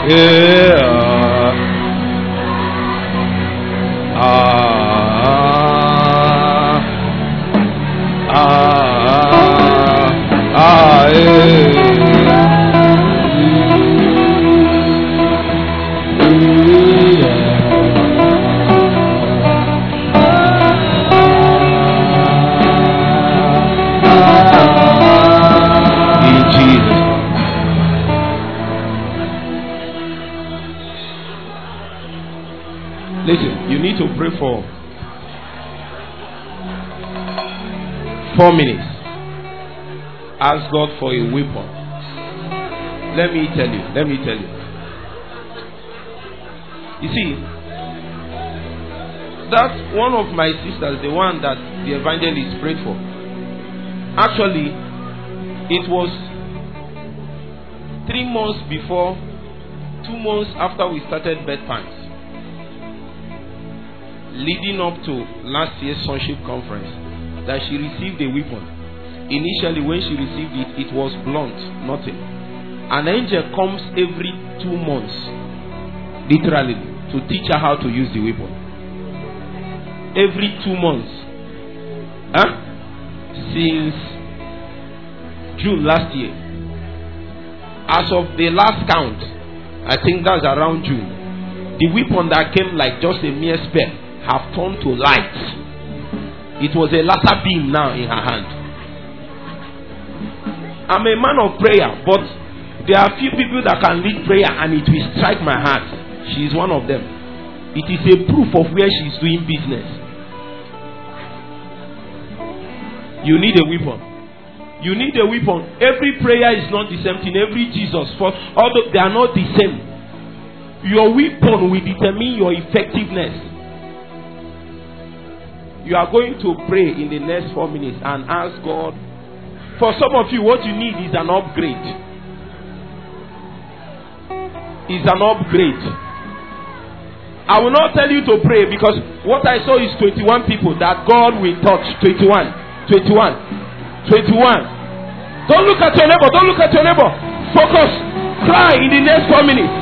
Listen, you need to pray for 4 minutes. Ask God for a weapon. Let me tell you. You see, that's one of my sisters, the one that the evangelist prayed for. Actually, it was 3 months before, 2 months after we started bedtimes, leading up to last year's sonship conference, that she received a weapon. Initially, when she received it, it was blunt, nothing. An angel comes every 2 months, literally, to teach her how to use the weapon. Every 2 months. Since June last year. As of the last count, I think that's around June, the weapon that came like just a mere spear have turned to light. It was a laser beam now in her hand. I'm a man of prayer, but there are few people that can lead prayer and it will strike my heart. She is one of them. It is a proof of where she is doing business. You need a weapon. You need a weapon. Every prayer is not the same thing. Every Jesus, for although they are not the same, your weapon will determine your effectiveness. You are going to pray in the next 4 minutes and ask God. For some of you, what you need is an upgrade. I will not tell you to pray because what I saw is 21 people that God will touch. 21. Don't look at your neighbor. Focus. Cry in the next 4 minutes.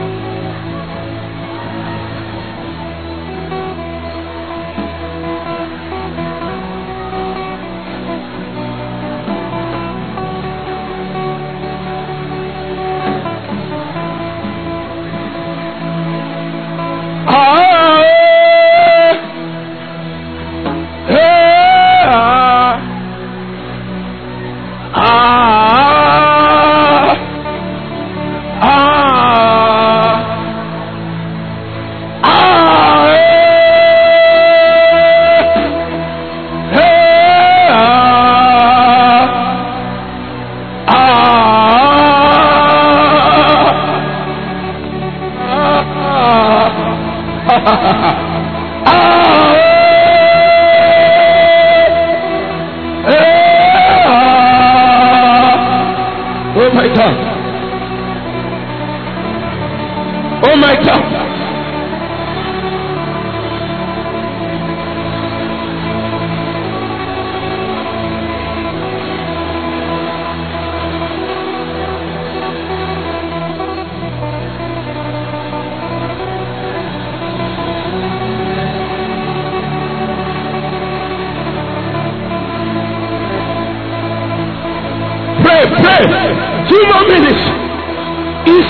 Pray. 2 more minutes. He's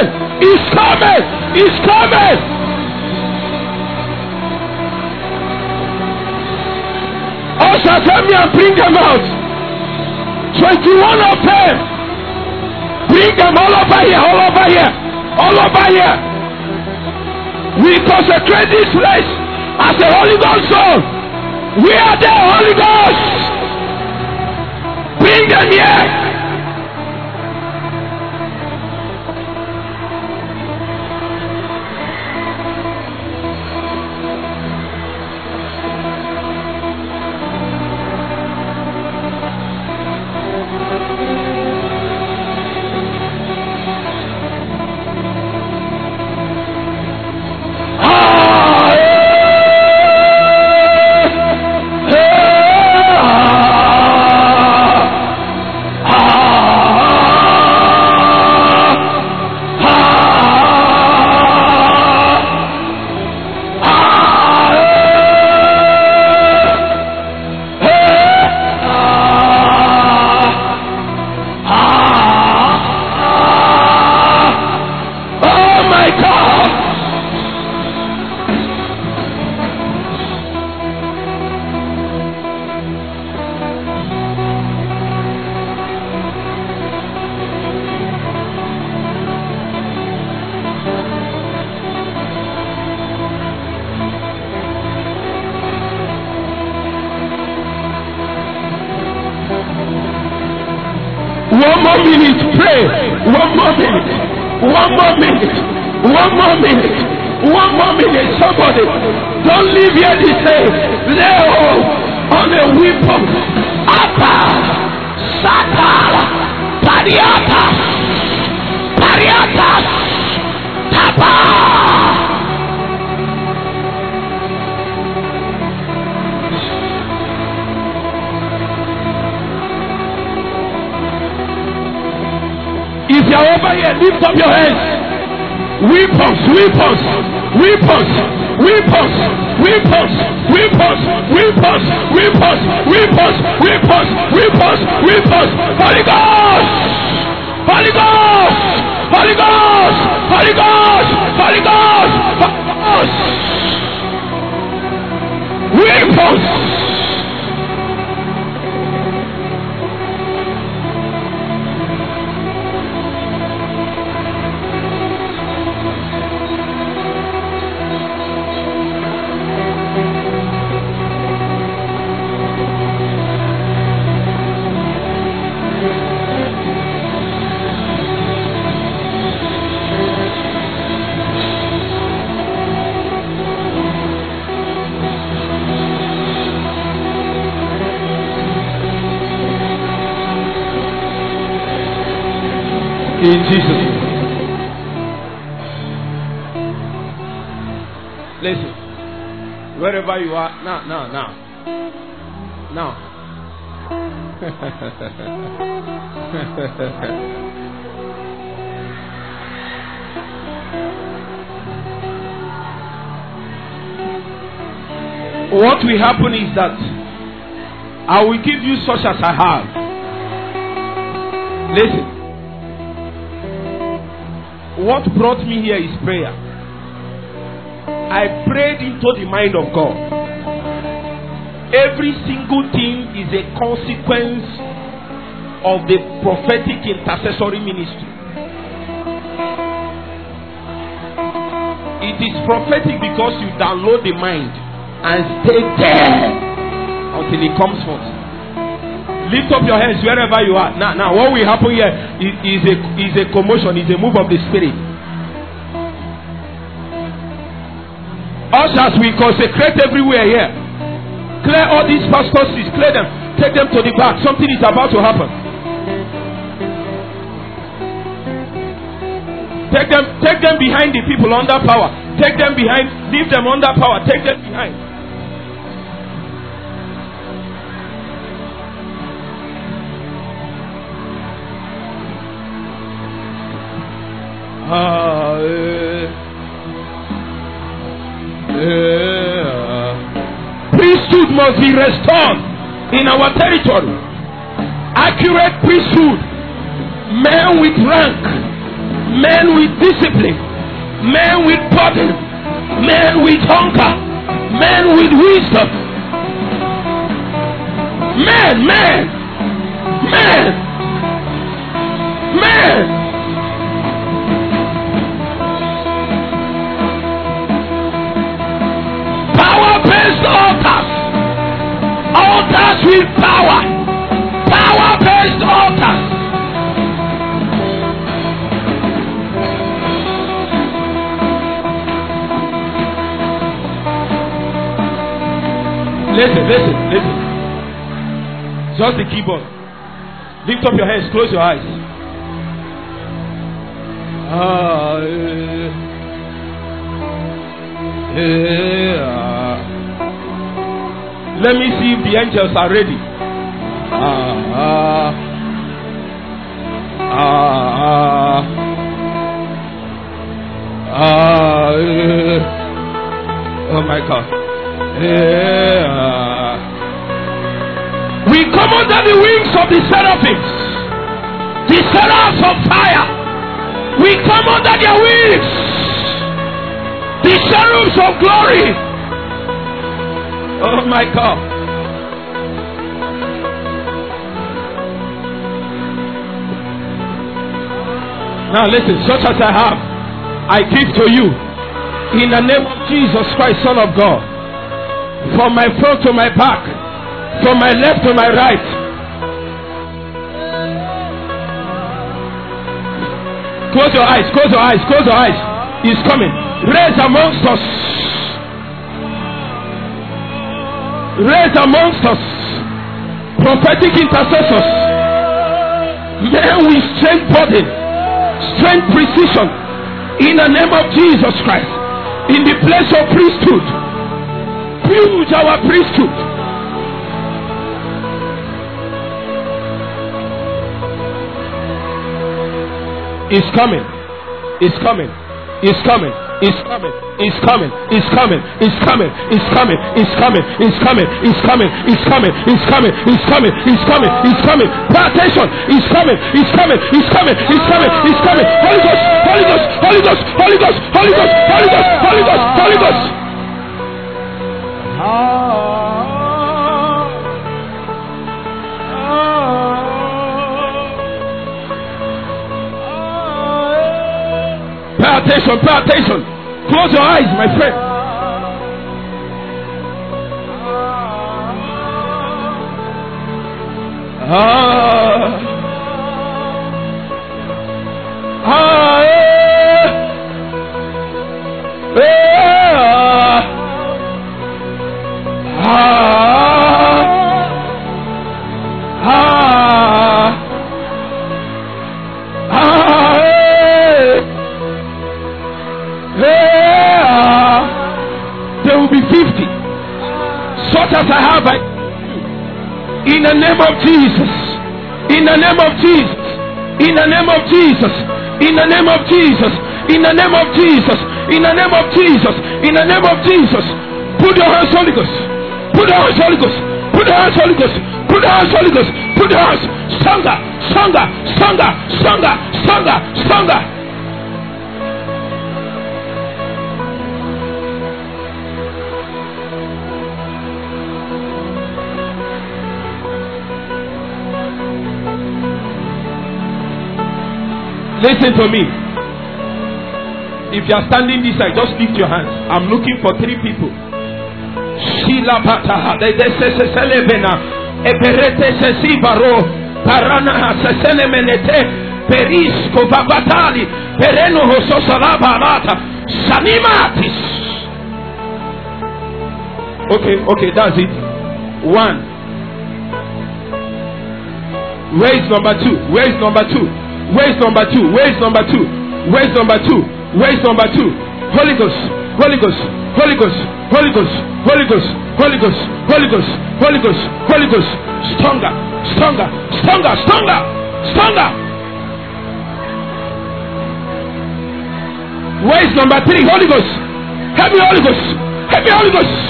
coming. Usher, tell me and bring them out. 21 of them. Bring them all over here. We consecrate this place as a Holy Ghost zone. We are the Holy Ghost. Bring them here. more minute. Pray. One more minute. One more minute. One more minute. One more minute. Somebody, don't leave here the same. Lay hold on a weapon. Apa, Satara, Pariata, Pariata, Tapa. If you are over here, lift up your hands. Weapons, weapons, weapons, weapons, weapons, weapons, weapons, weapons, weapons, weapons, weapons, weapons. Holy Ghost! Holy Ghost! Holy Ghost! Holy Ghost! Holy Ghost! Weapons! In Jesus' name. Listen, wherever you are, now. What will happen is that I will give you such as I have. Listen. What brought me here is prayer. I prayed into the mind of God. Every single thing is a consequence of the prophetic intercessory ministry. It is prophetic because you download the mind and stay there until it comes forth. Lift up your hands wherever you are. Now what will happen here is a commotion, is a move of the Spirit. Ushers, we consecrate everywhere here. Clear all these pastors, clear them. Take them to the back. Something is about to happen. Take them behind the people under power. Take them behind, leave them under power. Take them behind. Priesthood must be restored in our territory. Accurate priesthood. Men with rank, men with discipline, men with burden, men with hunger, men with wisdom. Men. Power-based altars. Altars with power. Power-based altars. Listen. Just the keyboard. Lift up your hands, close your eyes. Let me see if the angels are ready. Oh my God. We come under the wings of the seraphims, the seraphs of fire. We come under their wings, the cherubs of glory. Oh my God. Now listen, such as I have, I give to you in the name of Jesus Christ, Son of God. From my front to my back, from my left to my right. Close your eyes, close your eyes, close your eyes. He's coming. Raise amongst us. Raise amongst us prophetic intercessors. Men with strength burden, strength precision, in the name of Jesus Christ. In the place of priesthood, build our priesthood. It's coming. It's coming. It's coming. It's coming. It's coming. It's coming. It's coming. It's coming. It's coming. It's coming. It's coming. It's coming. It's coming. It's coming. It's coming. It's coming. Pay attention. It's coming. It's coming. It's coming. It's coming. It's coming. Holy Ghost. Holy Ghost. Holy Ghost. Holy Ghost. Holy Ghost. Holy Ghost. Holy Ghost. Holy Ghost. Pay attention, pay attention. Close your eyes, my friend. There will be 50. Such as I have, in the name of Jesus. In the name of Jesus. In the name of Jesus. In the name of Jesus. In the name of Jesus. In the name of Jesus. In the name of Jesus. Put your hands, Holy Ghost. Put your hands, Holy Ghost. Put your hands, Holy Ghost. Put your hands, Holy Ghost. Put your hands. Stronger, stronger, stronger, stronger, stronger, stronger. Listen to me. If you are standing this side, just lift your hands. I'm looking for 3 people. Shila Pataha, they say Selebena, Eberete Sesibaro, Parana Seselemenete, Perisco Vabatali, Pereno Hososalabarata, Sanimatis. Okay, that's it. 1. Where is number 2? Where is number 2? Where is number 2? Where is number 2? Where is number 2? Where is number 2? Holy Ghost, Holy Ghost, Holy Ghost, Holy Ghost, Holy Ghost, Holy Ghost, Holy Ghost, Holy Ghost, Holy Ghost, stronger, stronger, stronger, stronger, stronger. Where is number 3? Holy Ghost, help me, Holy Ghost, help me, Holy Ghost.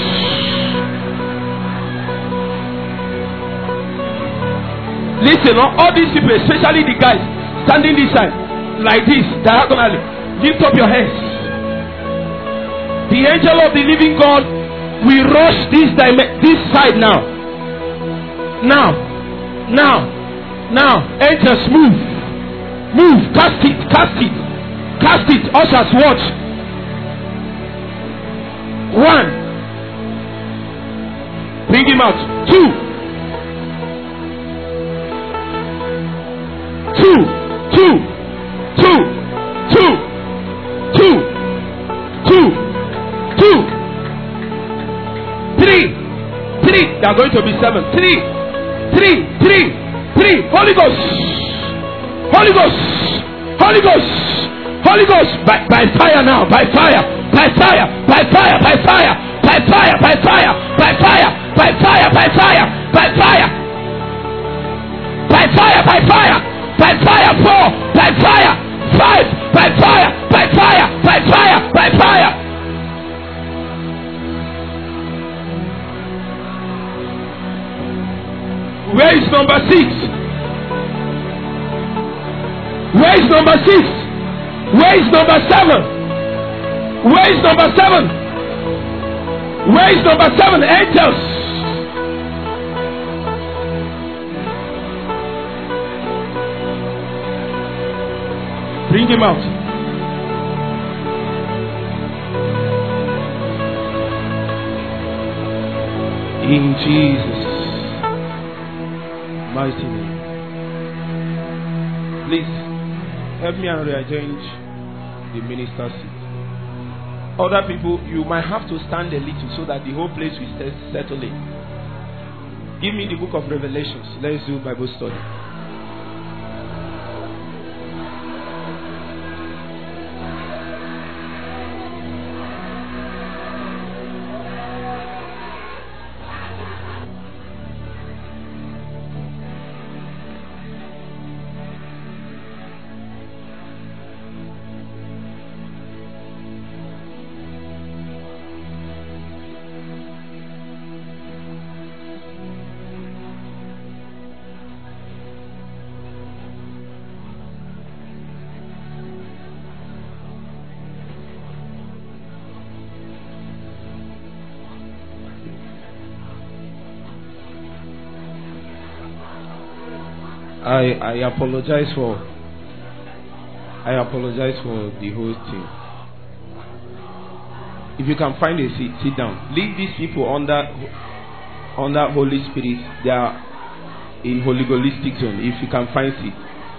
Listen, all these people, especially the guys standing this side, like this, diagonally, lift up your hands. The angel of the living God will rush this side now. Now, angels move, cast it. Ushers, watch. 1, bring him out. 2. 3. They are going to be 7. 3. Holy Ghost. Holy Ghost. Holy Ghost. Holy Ghost. By fire now. By fire. By fire. By fire. By fire. By fire. By fire. By fire. By fire. By fire. By fire. By fire. By fire. By fire. 4. By fire. 5. By fire. By fire. By fire. By fire. Where is number 6? Where is number 6? Where is number 7? Where is number 7? Where is number 7? Angels. Bring him out. In Jesus' mighty name. Please help me and rearrange the minister's seat. Other people, you might have to stand a little so that the whole place will settle in. Give me the book of Revelations. Let's do Bible study. I apologize for the whole thing. If you can find a seat, sit down. Leave these people under Holy Spirit. They are in Holy Holistic zone. If you can find seat.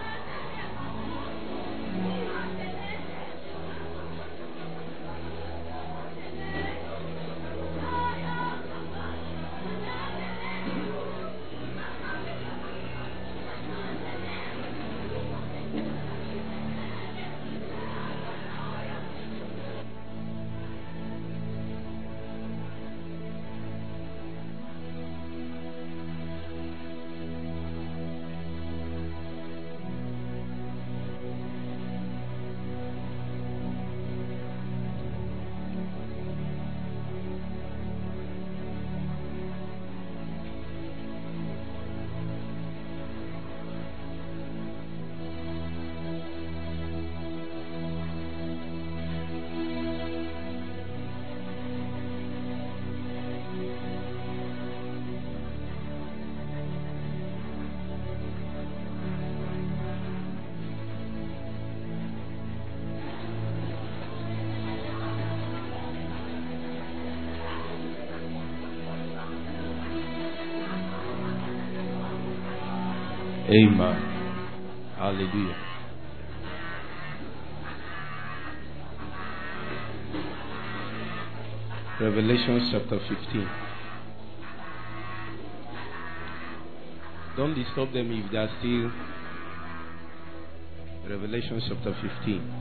Amen. Hallelujah. Revelation chapter 15. Don't disturb them if they are still. Revelation chapter 15.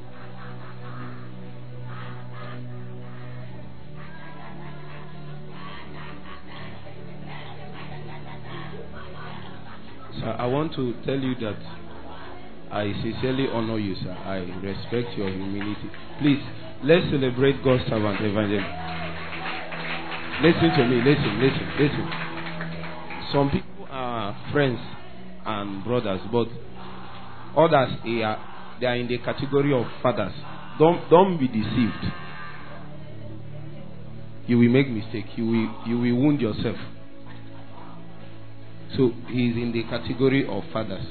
I want to tell you that I sincerely honor you, sir. I respect your humility. Please, let's celebrate God's servant, evangelist. Listen to me. Listen. Some people are friends and brothers, but others they are in the category of fathers. Don't be deceived. You will make mistake. You will wound yourself. So he is in the category of fathers.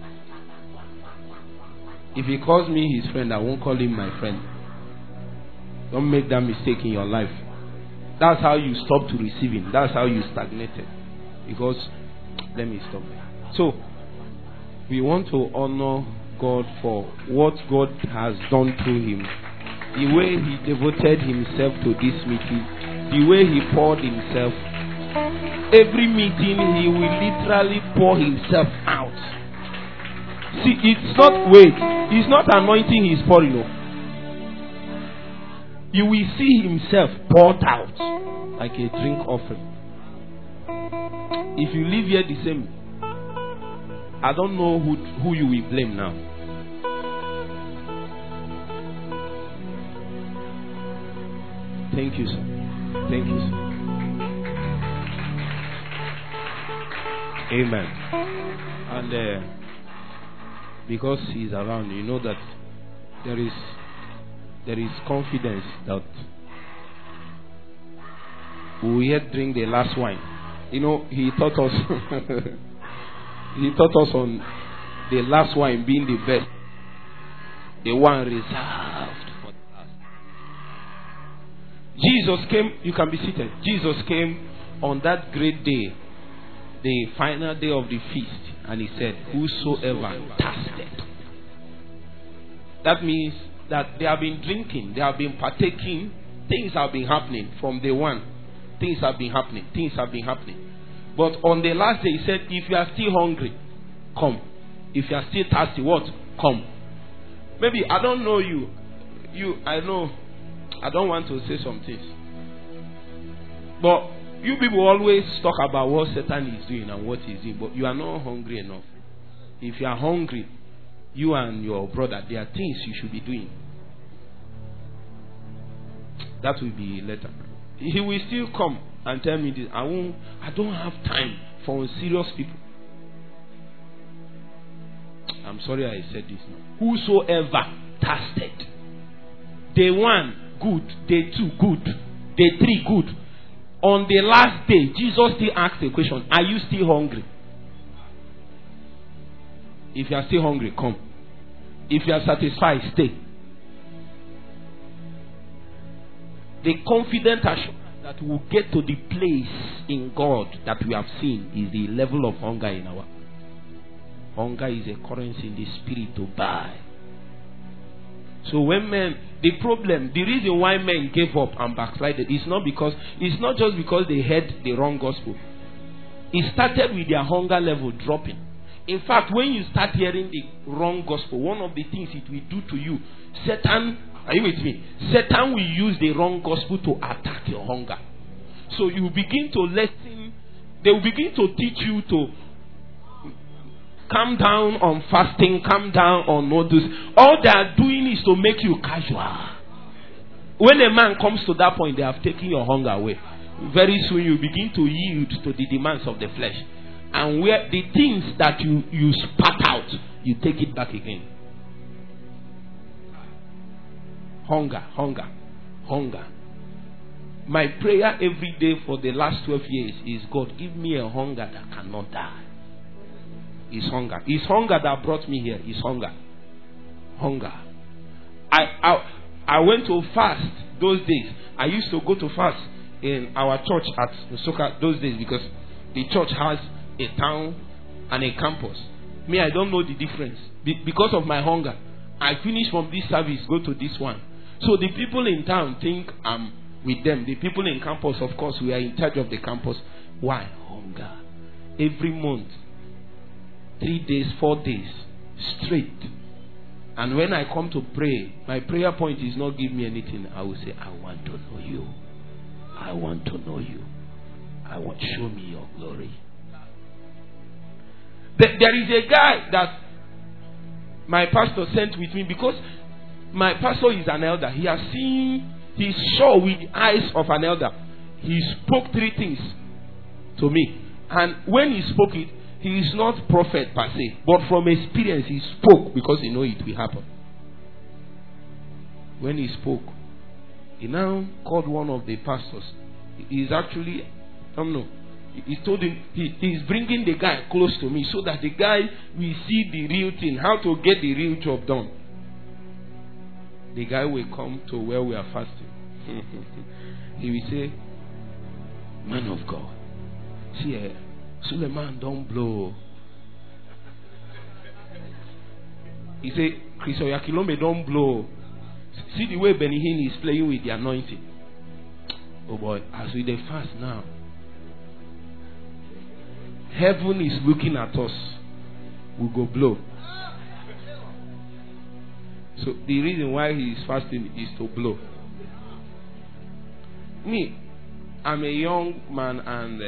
If he calls me his friend, I won't call him my friend. Don't make that mistake in your life. That's how you stop to receiving. That's how you stagnated. Because, let me stop there. So, we want to honor God for what God has done through him. The way he devoted himself to this meeting. The way he poured himself. Every meeting he will literally pour himself out. See, it's not anointing he's pouring. No. You will see himself poured out like a drink offering. If you leave here the same, I don't know who you will blame now. Thank you, sir. Thank you, sir. Amen. And because he's around, you know that there is confidence that we will yet drink the last wine. You know, he taught us on the last wine being the best, the one reserved for the last. Jesus came, you can be seated. Jesus came on that great day, the final day of the feast, and he said, whosoever thirsted, That means that they have been drinking, they have been partaking, things have been happening from day one. Things have been happening, things have been happening. But on the last day, he said, if you are still hungry, come. If you are still thirsty, what? Come. Maybe, I don't know you. I know, I don't want to say some things. But you people always talk about what Satan is doing and what he's doing, but you are not hungry enough. If you are hungry, you and your brother, there are things you should be doing. That will be later. He will still come and tell me this. I don't have time for serious people. I'm sorry I said this now. Whosoever thirsted. Day 1, good. Day 2, good. Day 3, good. On the last day, Jesus still asked a question. Are you still hungry? If you are still hungry, come. If you are satisfied, stay. The confident assurance that we will get to the place in God that we have seen is the level of hunger in our. Hunger is a currency in the spirit to buy. So when men, the reason why men gave up and backslided is not just because they heard the wrong gospel. It started with their hunger level dropping. In fact, when you start hearing the wrong gospel, one of the things it will do to you, Satan, are you with me? Satan will use the wrong gospel to attack your hunger. So you begin to listen, they will begin to teach you to calm down on fasting, calm down on noodles. All they are doing is to make you casual. When a man comes to that point, they have taken your hunger away. Very soon you begin to yield to the demands of the flesh. And where the things that you spat out, you take it back again. Hunger. My prayer every day for the last 12 years is, God, give me a hunger that cannot die. It's hunger. It's hunger that brought me here. It's hunger. Hunger. I went to fast those days. I used to go to fast in our church at Soka those days because the church has a town and a campus. Me, I don't know the difference. Because of my hunger, I finish from this service, go to this one. So the people in town think I'm with them. The people in campus, of course, we are in charge of the campus. Why? Hunger. Every month, 3 days, 4 days, straight. And when I come to pray, my prayer point is not give me anything. I will say, I want to know you. I want to know you. Show me your glory. There is a guy that my pastor sent with me because my pastor is an elder. He has seen, he's sure with the eyes of an elder. He spoke 3 things to me. And when he spoke it, he is not prophet per se, but from experience he spoke because he know it will happen. When he spoke, he now called one of the pastors. He's actually, I don't know, he told him, he's bringing the guy close to me so that the guy will see the real thing, how to get the real job done. The guy will come to where we are fasting. He will say, man of God, see, Suleiman don't blow. He said, Chris Oyakilome don't blow. See the way Benny Hinn is playing with the anointing. Oh boy, as we fast now, heaven is looking at us. We'll go blow. So the reason why he is fasting is to blow. Me, I'm a young man and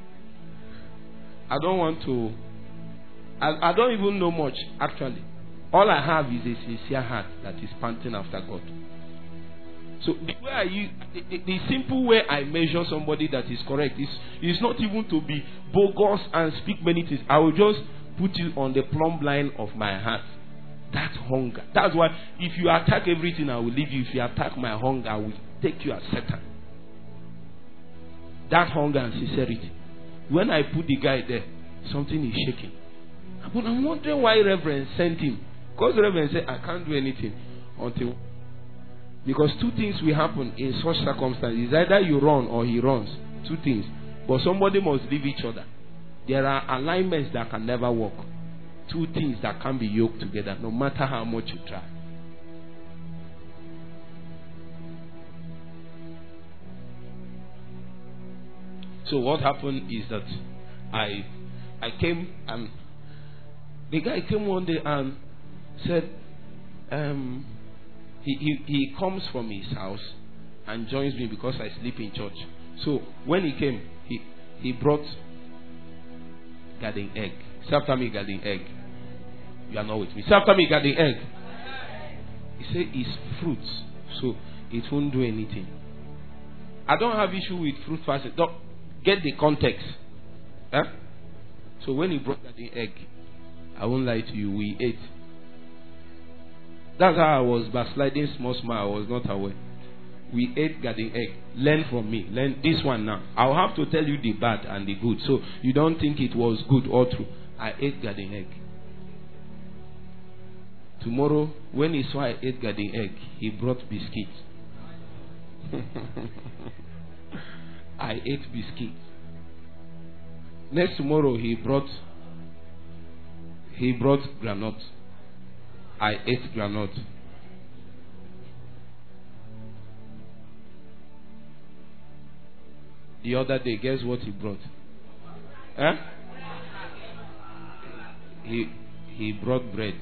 I don't want to. I don't even know much actually. All I have is a sincere heart that is panting after God. So the way I use, the simple way I measure somebody that is correct is not even to be bogus and speak many things. I will just put you on the plumb line of my heart. That's hunger. That's why if you attack everything, I will leave you. If you attack my hunger, I will take you as Satan. That hunger and sincerity. When I put the guy there, something is shaking. But I'm wondering why Reverend sent him. Because Reverend said, I can't do anything until. Because 2 things will happen in such circumstances. Either you run or he runs. 2 things. But somebody must leave each other. There are alignments that can never work. 2 things that can't be yoked together, no matter how much you try. So what happened is that I came, and the guy came one day and said, he comes from his house and joins me because I sleep in church. So when he came, he brought garden egg. Say after me, garden egg. You are not with me. Say after me, garden egg. He said it's fruits, so it won't do anything. I don't have issue with fruit fasting. Don't get the context. Huh? So when he brought garden egg, I won't lie to you, we ate. That's how I was backsliding small. I was not aware. We ate garden egg. Learn from me. Learn this one now. I'll have to tell you the bad and the good, so you don't think it was good or true. I ate garden egg. Tomorrow, when he saw I ate garden egg, he brought biscuit. I ate biscuit. Next tomorrow, he brought granite. I ate granite. The other day, guess what he brought? Huh? He brought bread.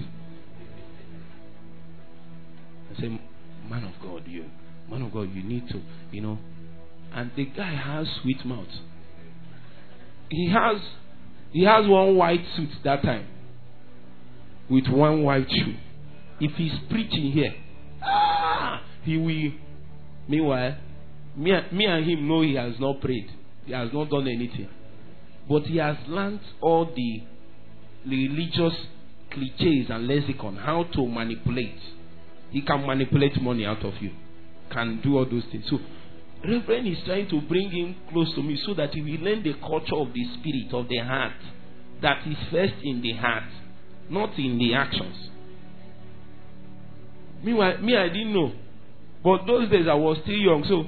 I said, man of God, you need to, And the guy has sweet mouth. He has one white suit that time with one white shoe. If he's preaching here, he will. Meanwhile, me and him know he has not prayed. He has not done anything. But he has learned all the religious cliches and lexicon, how to manipulate. He can manipulate money out of you. Can do all those things. So, Reverend is trying to bring him close to me so that he will learn the culture of the spirit, of the heart. That is first in the heart, not in the actions. Meanwhile, I didn't know. But those days I was still young. So,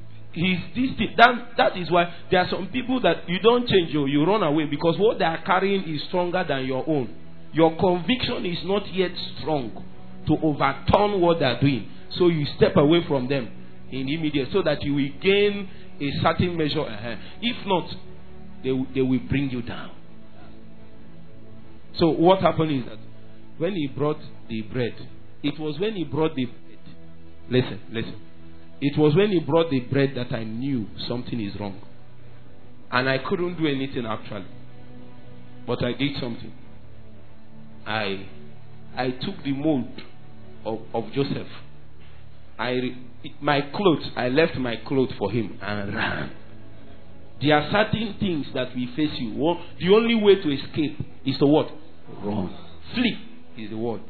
that is why there are some people that you don't change, you run away, because what they are carrying is stronger than your own. Your conviction is not yet strong to overturn what they are doing. So you step away from them in immediate, so that you will gain a certain measure. If not, they will bring you down. So what happened is that when he brought the bread, it was when he brought the bread. Listen. It was when he brought the bread that I knew something is wrong. And I couldn't do anything actually. But I did something. I took the mold of Joseph. I left my clothes for him and ran. There are certain things that we face you. The only way to escape is to what? Run. Flee is the word.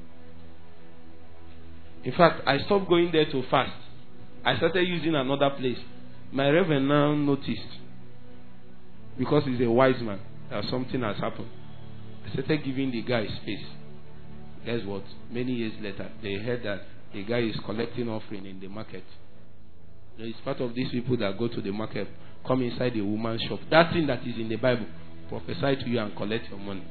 In fact, I stopped going there to fast. I started using another place. My reverend now noticed, because he's a wise man, that something has happened. I started giving the guy space. Guess what? Many years later, they heard that the guy is collecting offering in the market. It's part of these people that go to the market, come inside the woman's shop. That thing that is in the Bible, prophesy to you and collect your money.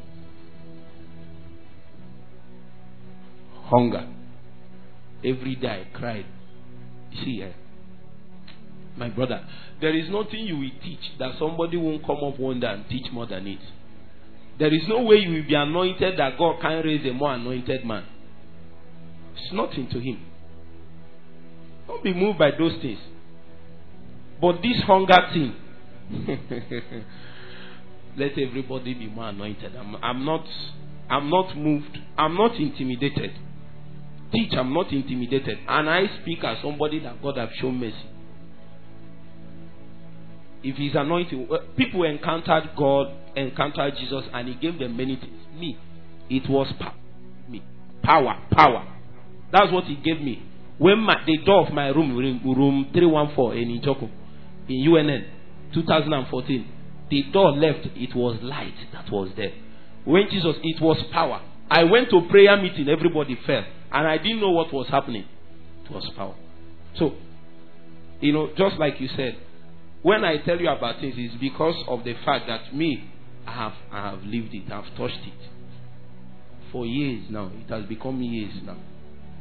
Hunger. Every day I cried. You see, my brother, there is nothing you will teach that somebody won't come up one day and teach more than it. There is no way you will be anointed that God can raise a more anointed man. It's nothing to him. Don't be moved by those things. But this hunger thing, let everybody be more anointed. I'm not moved. I'm not intimidated. Teach, I'm not intimidated. And I speak as somebody that God has shown mercy. If he's anointed, people encountered God, encountered Jesus, and he gave them many things. Me, it was power. That's what he gave me. When the door of my room 314 in Ijoko, in UNN, 2014, the door left, it was light that was there. When Jesus, it was power. I went to prayer meeting, everybody fell. And I didn't know what was happening. It was power. So, just like you said, when I tell you about things, it's because of the fact that I have lived it, I've touched it. For years now. It has become years now.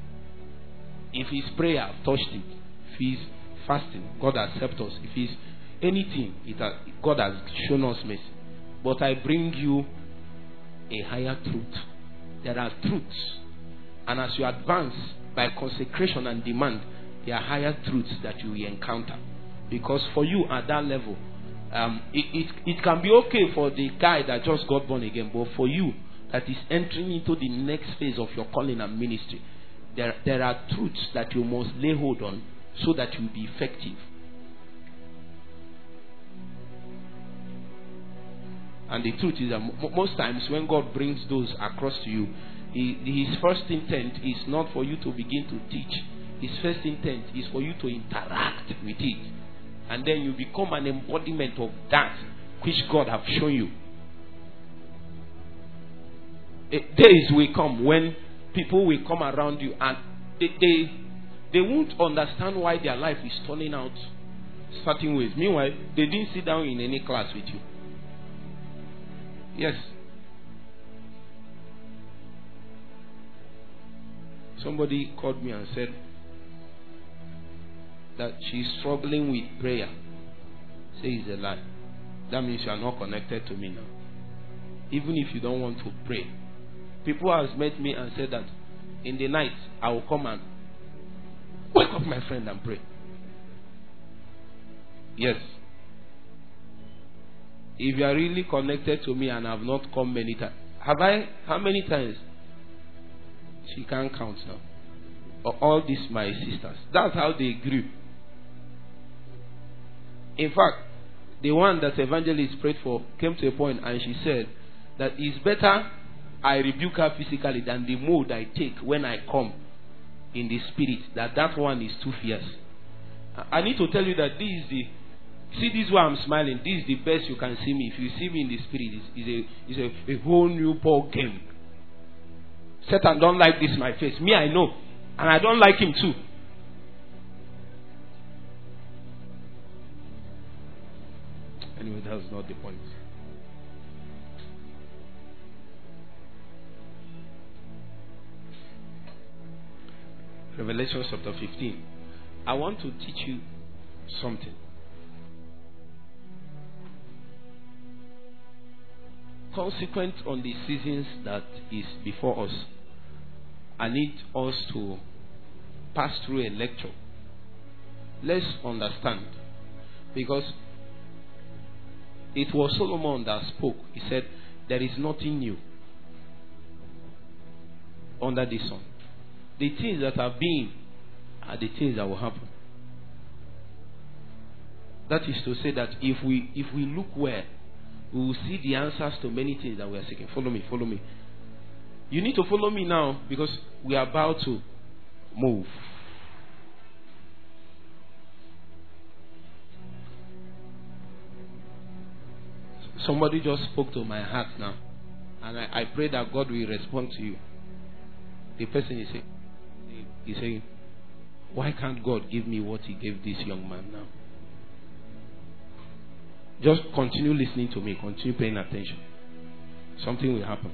If it's prayer, I've touched it. If it's fasting, God accepts us. If anything, God has shown us mercy. But I bring you a higher truth. There are truths. And as you advance by consecration and demand, there are higher truths that you will encounter. Because for you at that level, it can be okay for the guy that just got born again. But for you that is entering into the next phase of your calling and ministry, there are truths that you must lay hold on so that you will be effective. And the truth is that most times when God brings those across to you, his first intent is not for you to begin to teach. His first intent is for you to interact with it. And then you become an embodiment of that which God has shown you. Days will come when people will come around you and they won't understand why their life is turning out certain ways. Meanwhile, they didn't sit down in any class with you. Yes. Somebody called me and said that she's struggling with prayer. Say it's a lie. That means you are not connected to me now. Even if you don't want to pray. People have met me and said that in the night I will come and wake up my friend and pray. Yes. If you are really connected to me and have not come many times, how many times? She can't count now. All these my sisters. That's how they grew. In fact, the one that evangelist prayed for came to a point and she said that it's better I rebuke her physically than the mode I take when I come in the spirit. That one is too fierce. I need to tell you that see this way I'm smiling. This is the best you can see me. If you see me in the spirit, it's a whole new ball game. Satan don't like this my face. Me, I know. And I don't like him too. Anyway, that was not the point. Revelation chapter 15. I want to teach you something. Consequent on the seasons that is before us, I need us to pass through a lecture. Let's understand. Because it was Solomon that spoke. He said, there is nothing new under the sun. The things that are being are the things that will happen. That is to say that if we look well, we will see the answers to many things that we are seeking. Follow me, follow me. You need to follow me now because we are about to move. Somebody just spoke to my heart now. And I pray that God will respond to you. The person is saying, why can't God give me what he gave this young man now? Just continue listening to me. Continue paying attention. Something will happen.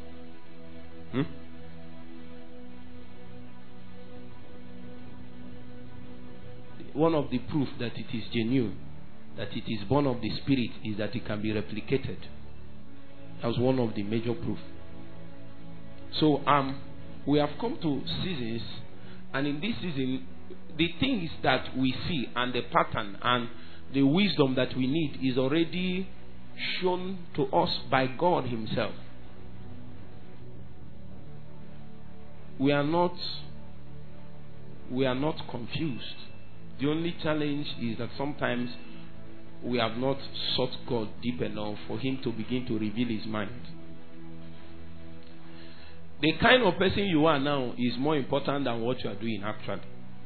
One of the proof that it is genuine, that it is born of the Spirit, is that it can be replicated. That was one of the major proof. So we have come to seasons, and in this season, the things that we see and the pattern and the wisdom that we need is already shown to us by God himself. We are not confused. The only challenge is that sometimes we have not sought God deep enough for him to begin to reveal his mind. The kind of person you are now is more important than what you are doing actually.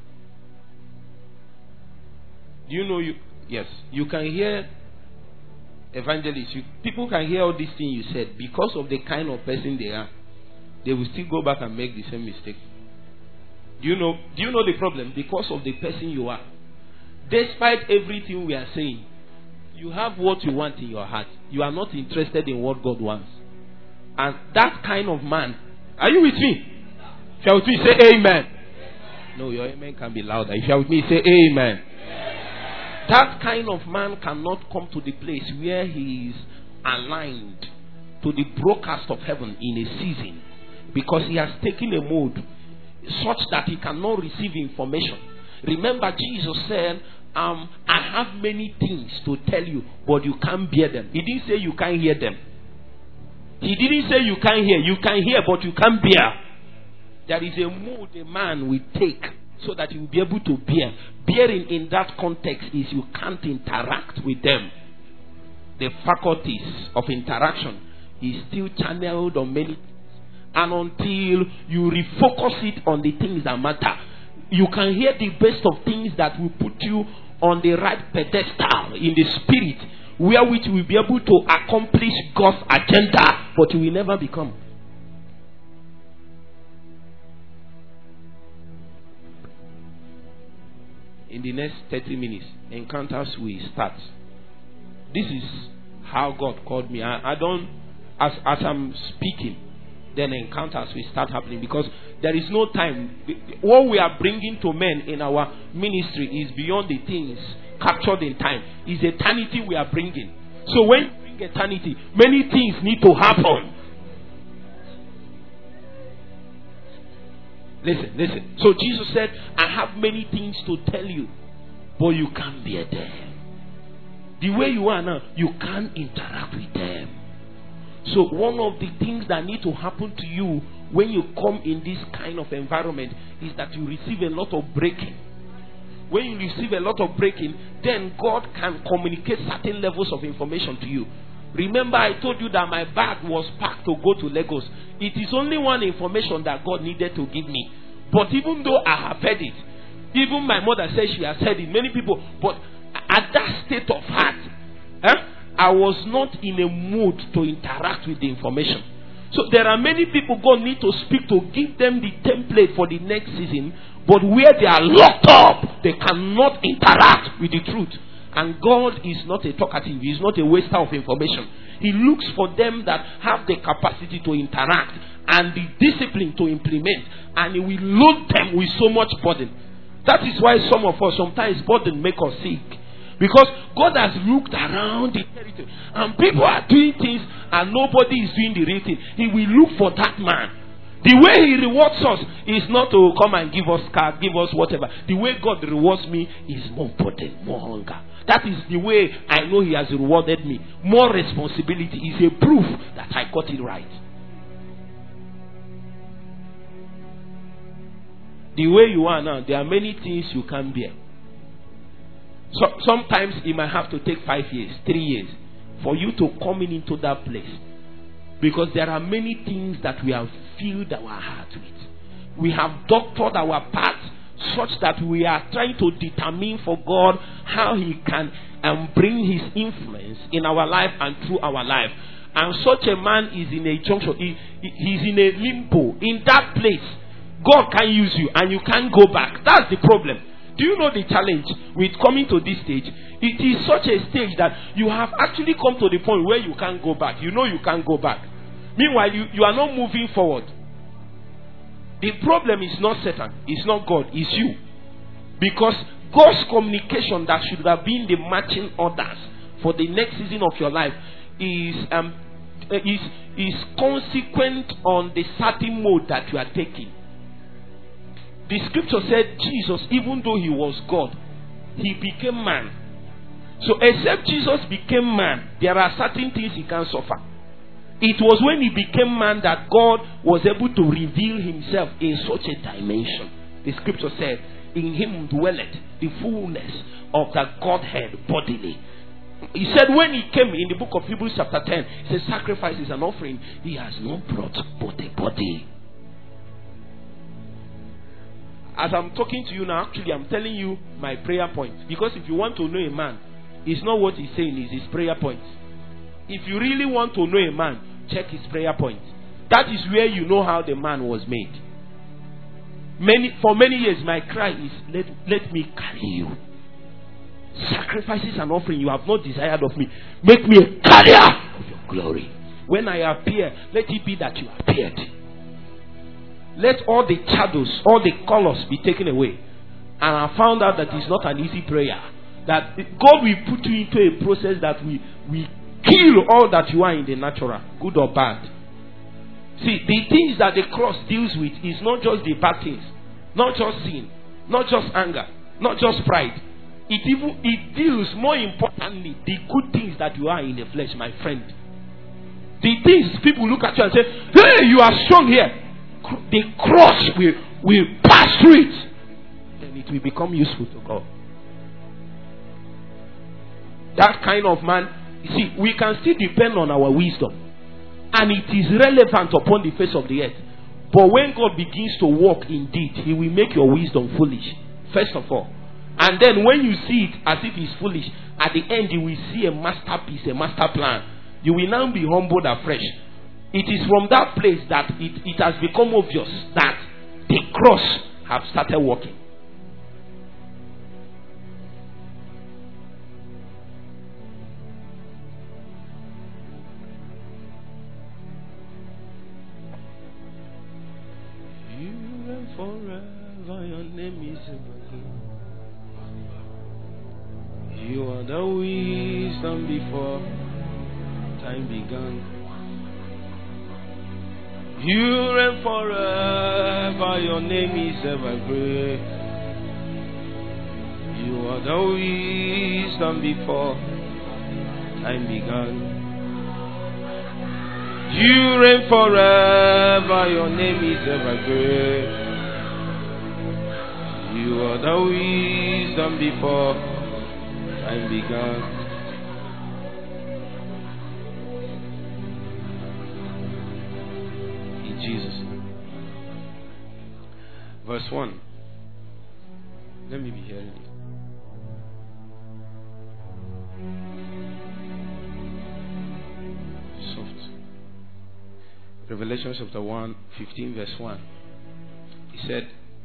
Do you know yes, you can hear evangelists. People can hear all these things you said because of the kind of person they are. They will still go back and make the same mistake. Do you know the problem? Because of the person you are. Despite everything we are saying, you have what you want in your heart. You are not interested in what God wants. And that kind of man, are you with me? If you are with me, say amen. No, your amen can be louder. If you are with me, say amen. That kind of man cannot come to the place where he is aligned to the broadcast of heaven in a season, because he has taken a mode such that he cannot receive information. Remember, Jesus said, I have many things to tell you, but you can't bear them. He didn't say you can't hear them. He didn't say you can't hear. You can hear, but you can't bear. There is a mode a man will take so that he will be able to bear. Bearing in that context is you can't interact with them. The faculties of interaction is still channeled on many things. And until you refocus it on the things that matter, you can hear the best of things that will put you on the right pedestal in the spirit, wherewith you will be able to accomplish God's agenda, but you will never become. In the next 30 minutes, encounters will start. This is how God called me. I don't, as I'm speaking, then encounters will start happening, because there is no time. What we are bringing to men in our ministry is beyond the things captured in time. It's eternity we are bringing. So when you bring eternity, many things need to happen. Listen. So Jesus said, I have many things to tell you, but you can't bear them. The way you are now, you can't interact with them. So one of the things that need to happen to you when you come in this kind of environment is that you receive a lot of breaking. When you receive a lot of breaking, then God can communicate certain levels of information to you. Remember, I told you that my bag was packed to go to Lagos. It is only one information that God needed to give me. But even though I have heard it, even my mother says she has heard it, many people, but at that state of heart, I was not in a mood to interact with the information. So there are many people God need to speak to, give them the template for the next season, but where they are locked up, they cannot interact with the truth. And God is not a talkative. He is not a waster of information. He looks for them that have the capacity to interact and the discipline to implement. And He will load them with so much burden. That is why some of us, sometimes burden make us sick. Because God has looked around the territory and people are doing things and nobody is doing the real thing. He will look for that man. The way He rewards us is not to come and give us car, give us whatever. The way God rewards me is more burden, more hunger. That is the way I know He has rewarded me. More responsibility is a proof that I got it right. The way you are now, there are many things you can't bear. So sometimes it might have to take 5 years, 3 years for you to come into that place. Because there are many things that we have filled our heart with. We have doctored our path such that we are trying to determine for God how He can bring His influence in our life and through our life. And such a man is in a junction. He's in a limbo. In that place, God can use you and you can't go back. That's the problem. Do you know the challenge with coming to this stage? It is such a stage that you have actually come to the point where you can't go back. You know you can't go back. Meanwhile, you are not moving forward. The problem is not Satan, it's not God, it's you. Because God's communication that should have been the marching orders for the next season of your life is consequent on the certain mode that you are taking. The scripture said Jesus, even though He was God, He became man. So except Jesus became man, there are certain things He can suffer. It was when He became man that God was able to reveal Himself in such a dimension. The scripture said, in Him dwelleth the fullness of the Godhead bodily. He said when He came in the book of Hebrews chapter 10, He said sacrifice is an offering He has not brought but a body. As I'm talking to you now, actually I'm telling you my prayer point. Because if you want to know a man, it's not what he's saying, it's his prayer point. If you really want to know a man, check his prayer point. That is where you know how the man was made. For many years, my cry is, let me carry you. Sacrifices and offering you have not desired of me. Make me a carrier of your glory. When I appear, let it be that you appeared. Let all the shadows, all the colors be taken away. And I found out that it's not an easy prayer. that God will put you into a process that we kill all that you are in the natural, good or bad. See, the things that the cross deals with is not just the bad things, not just sin, not just anger, not just pride. It deals more importantly the good things that you are in the flesh, my friend. The things people look at you and say, hey, you are strong here. The cross will pass through it, and it will become useful to God. That kind of man, you see, we can still depend on our wisdom, and it is relevant upon the face of the earth. But when God begins to work indeed, He will make your wisdom foolish, first of all. And then when you see it as if it's foolish, at the end you will see a masterpiece, a master plan. You will now be humbled afresh. It is from that place that it has become obvious that the cross have started working. You reign forever, your name is evergreen. You are the wisdom before time began. You reign forever, your name is ever great. You are the wisdom before time began. You reign forever, your name is ever great. You are the wisdom before time began. Jesus. Verse 1. Let me be hearing it. Soft. Revelation chapter 1, 15, verse 1. He said,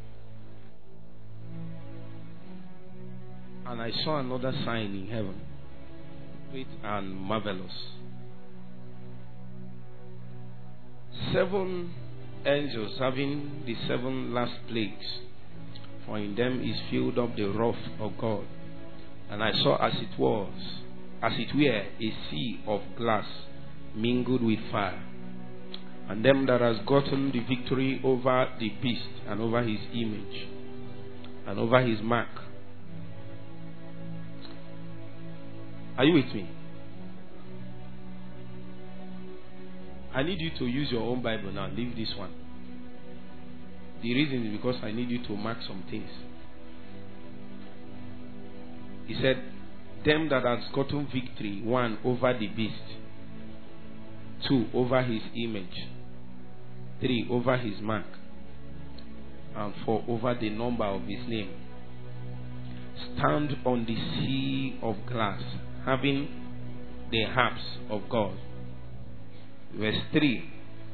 and I saw another sign in heaven, great and marvelous. 7 angels having the 7 last plagues, for in them is filled up the wrath of God. And I saw as it were, a sea of glass mingled with fire. And them that has gotten the victory over the beast, and over his image, and over his mark. Are you with me? I need you to use your own Bible now. Leave this one. The reason is because I need you to mark some things. He said, them that has gotten victory, 1, over the beast, 2, over his image, 3, over his mark, and 4, over the number of his name, stand on the sea of glass, having the harps of God. Verse 3.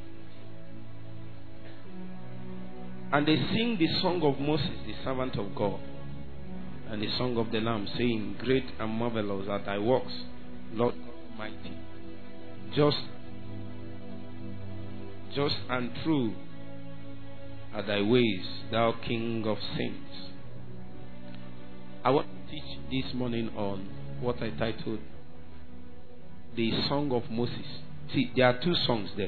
And they sing the song of Moses, the servant of God, and the song of the Lamb, saying, great and marvelous are thy works, Lord God Almighty. Just and true are thy ways, thou King of saints. I want to teach this morning on what I titled the Song of Moses. See, there are 2 songs there.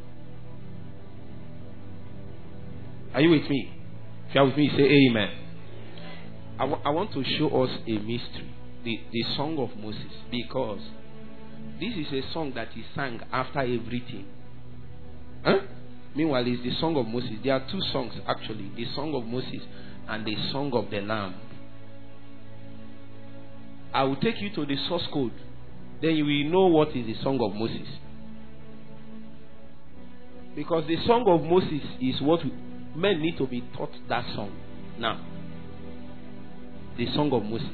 Are you with me? If you are with me, say amen. I want to show us a mystery, the Song of Moses, because this is a song that is sung after everything. Meanwhile, it's the Song of Moses. There are 2 songs actually, the Song of Moses and the Song of the Lamb. I will take you to the source code, then you will know what is the Song of Moses. Because the Song of Moses is what men need to be taught that song. Now, the Song of Moses.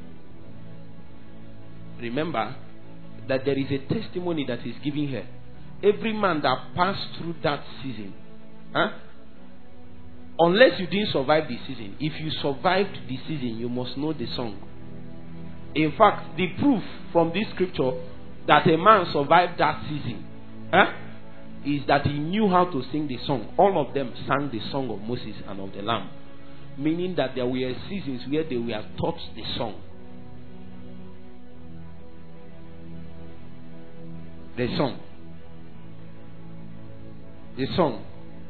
Remember that there is a testimony that is given here. Every man that passed through that season, unless you didn't survive the season, if you survived the season, you must know the song. In fact, the proof from this scripture that a man survived that season is that he knew how to sing the song. All of them sang the song of Moses and of the Lamb. Meaning that there were seasons where they were taught the song. The song. The song.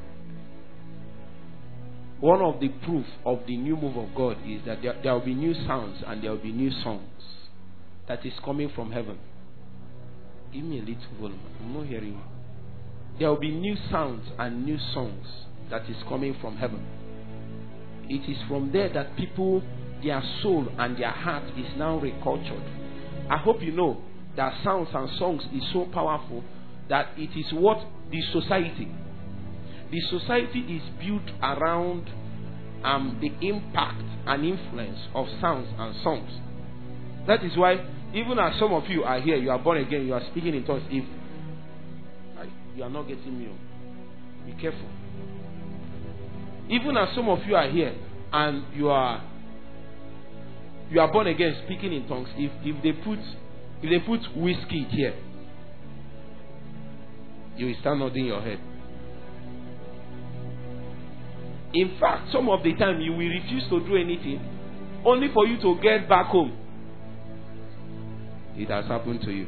One of the proof of the new move of God is that there will be new sounds and there will be new songs that is coming from heaven. Give me a little volume. I'm not hearing you. There will be new sounds and new songs that is coming from heaven. It is from there that people, their soul and their heart is now recultured. I hope you know that sounds and songs is so powerful that it is what the society is built around the impact and influence of sounds and songs. That is why even as some of you are here, you are born again, you are speaking in tongues. If you are not getting me, be careful. Even as some of you are here and you are born again speaking in tongues, if they put whiskey here, you will start nodding your head. In fact, some of the time you will refuse to do anything only for you to get back home. It has happened to you.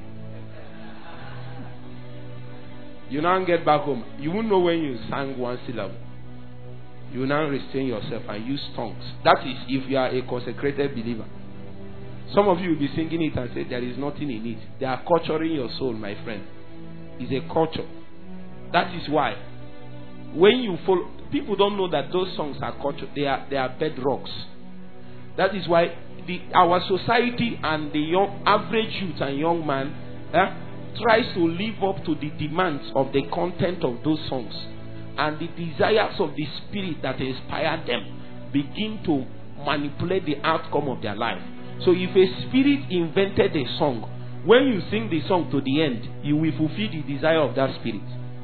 You now get back home. You won't know when you sang one syllable. You will now restrain yourself and use tongues. That is if you are a consecrated believer. Some of you will be singing it and say there is nothing in it. They are culturing your soul, my friend. It's a culture. That is why when you follow, people don't know that those songs are culture. They are bedrocks. That is why our society and the average youth and young man tries to live up to the demands of the content of those songs, and the desires of the spirit that inspired them begin to manipulate the outcome of their life. So if a spirit invented a song, when you sing the song to the end, you will fulfill the desire of that spirit.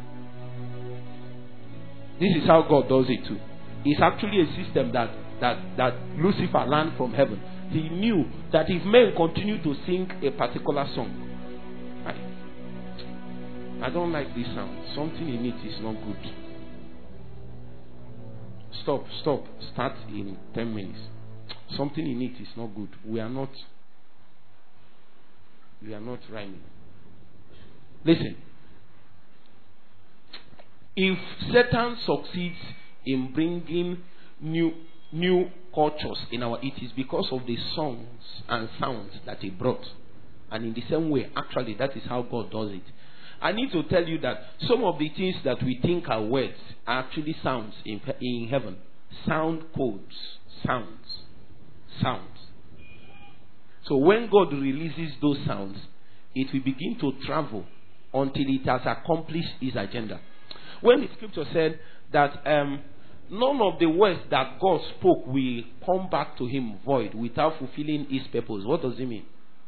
This is how God does it too. It's actually a system that Lucifer learned from heaven. He knew that if men continue to sing a particular song, I don't like this sound. Something in it is not good. Stop. Start in 10 minutes. Something in it is not good. We are not rhyming. Listen. If Satan succeeds in bringing new cultures in it is because of the songs and sounds that he brought. And in the same way, actually, that is how God does it. I need to tell you that some of the things that we think are words are actually sounds in heaven. Sound codes. Sounds. So when God releases those sounds, it will begin to travel until it has accomplished his agenda. When the scripture said that none of the words that God spoke will come back to him void without fulfilling his purpose, what does it mean?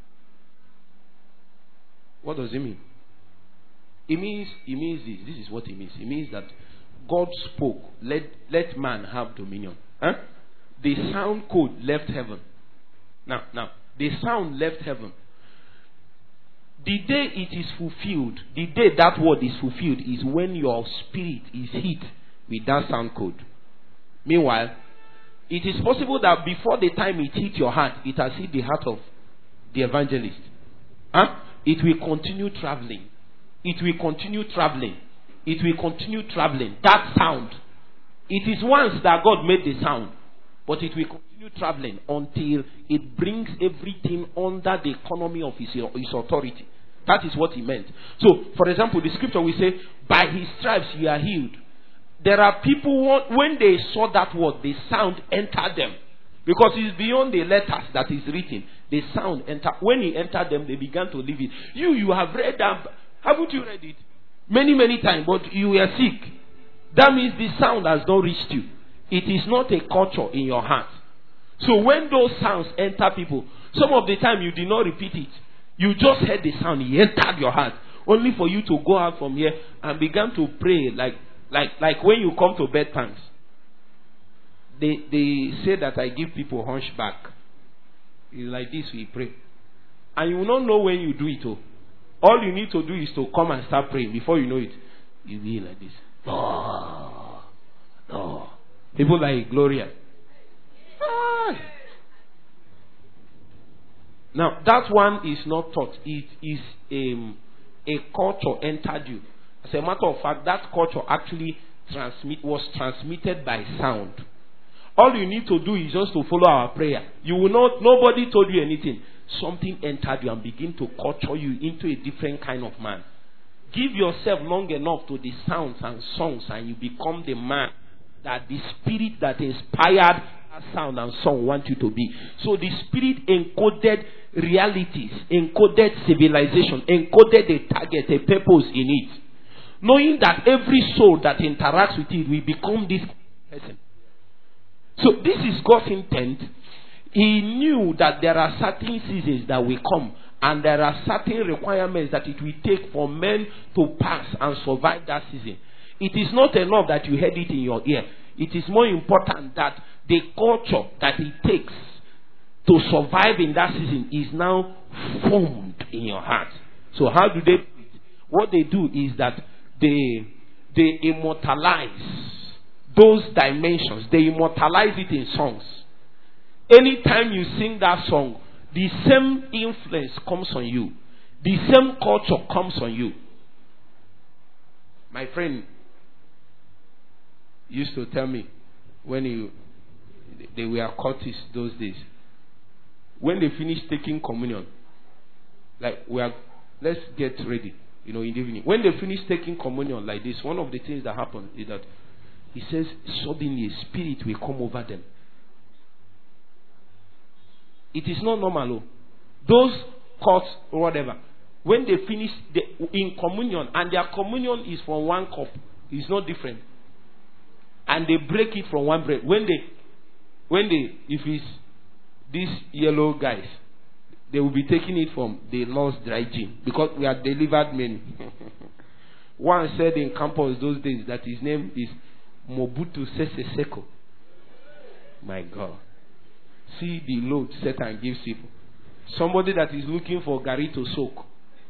What does it mean? It means this. This is what it means. It means that God spoke, let man have dominion. The sound code left heaven. Now, the sound left heaven. The day it is fulfilled, the day that word is fulfilled is when your spirit is hit with that sound code. Meanwhile, it is possible that before the time it hit your heart, it has hit the heart of the evangelist. It will continue traveling. It will continue traveling. It will continue traveling. That sound. It is once that God made the sound, but it will continue traveling until it brings everything under the economy of his authority. That is what he meant. So, for example, the scripture will say, by his stripes you are healed. There are people, when they saw that word, the sound entered them. Because it's beyond the letters that is written. The sound entered. When he entered them, they began to live it. You have read that. Haven't you read it? Many times, but you were sick. That means the sound has not reached you. It is not a culture in your heart. So when those sounds enter people, some of the time you did not repeat it. You just heard the sound, it entered your heart. Only for you to go out from here and begin to pray like when you come to bed times. They say that I give people hunchback. It's like this we pray. And you will not know when you do it. All you need to do is to come and start praying. Before you know it, you'll be like this. No. People like Gloria. Now, that one is not taught. It is a culture entered you. As a matter of fact, that culture actually was transmitted by sound. All you need to do is just to follow our prayer. You will not, nobody told you anything. Something entered you and begin to culture you into a different kind of man. Give yourself long enough to the sounds and songs, and you become the man that the spirit that inspired that sound and song want you to be. So the spirit encoded realities, encoded civilization, encoded a target, a purpose in it. Knowing that every soul that interacts with it will become this person. So this is God's intent. He knew that there are certain seasons that will come, and there are certain requirements that it will take for men to pass and survive that season. It is not enough that you heard it in your ear. It is more important that the culture that it takes to survive in that season is now formed in your heart. So how do they do it? What they do is that they immortalize those dimensions. They immortalize it in songs. Anytime you sing that song, the same influence comes on you. The same culture comes on you. My friend used to tell me when they were cultists those days. When they finished taking communion, like let's get ready, in the evening. When they finished taking communion like this, one of the things that happened is that he says suddenly a spirit will come over them. It is not normal. Those cults or whatever, when they finish in communion, and their communion is from one cup, it's not different. And they break it from one bread. When they, if it's these yellow guys, they will be taking it from the Lord's dry gin, because we are delivered many. One said in campus those days that his name is Mobutu Sese Seko. My God. See the load Satan gives people. Somebody that is looking for Gary to soak.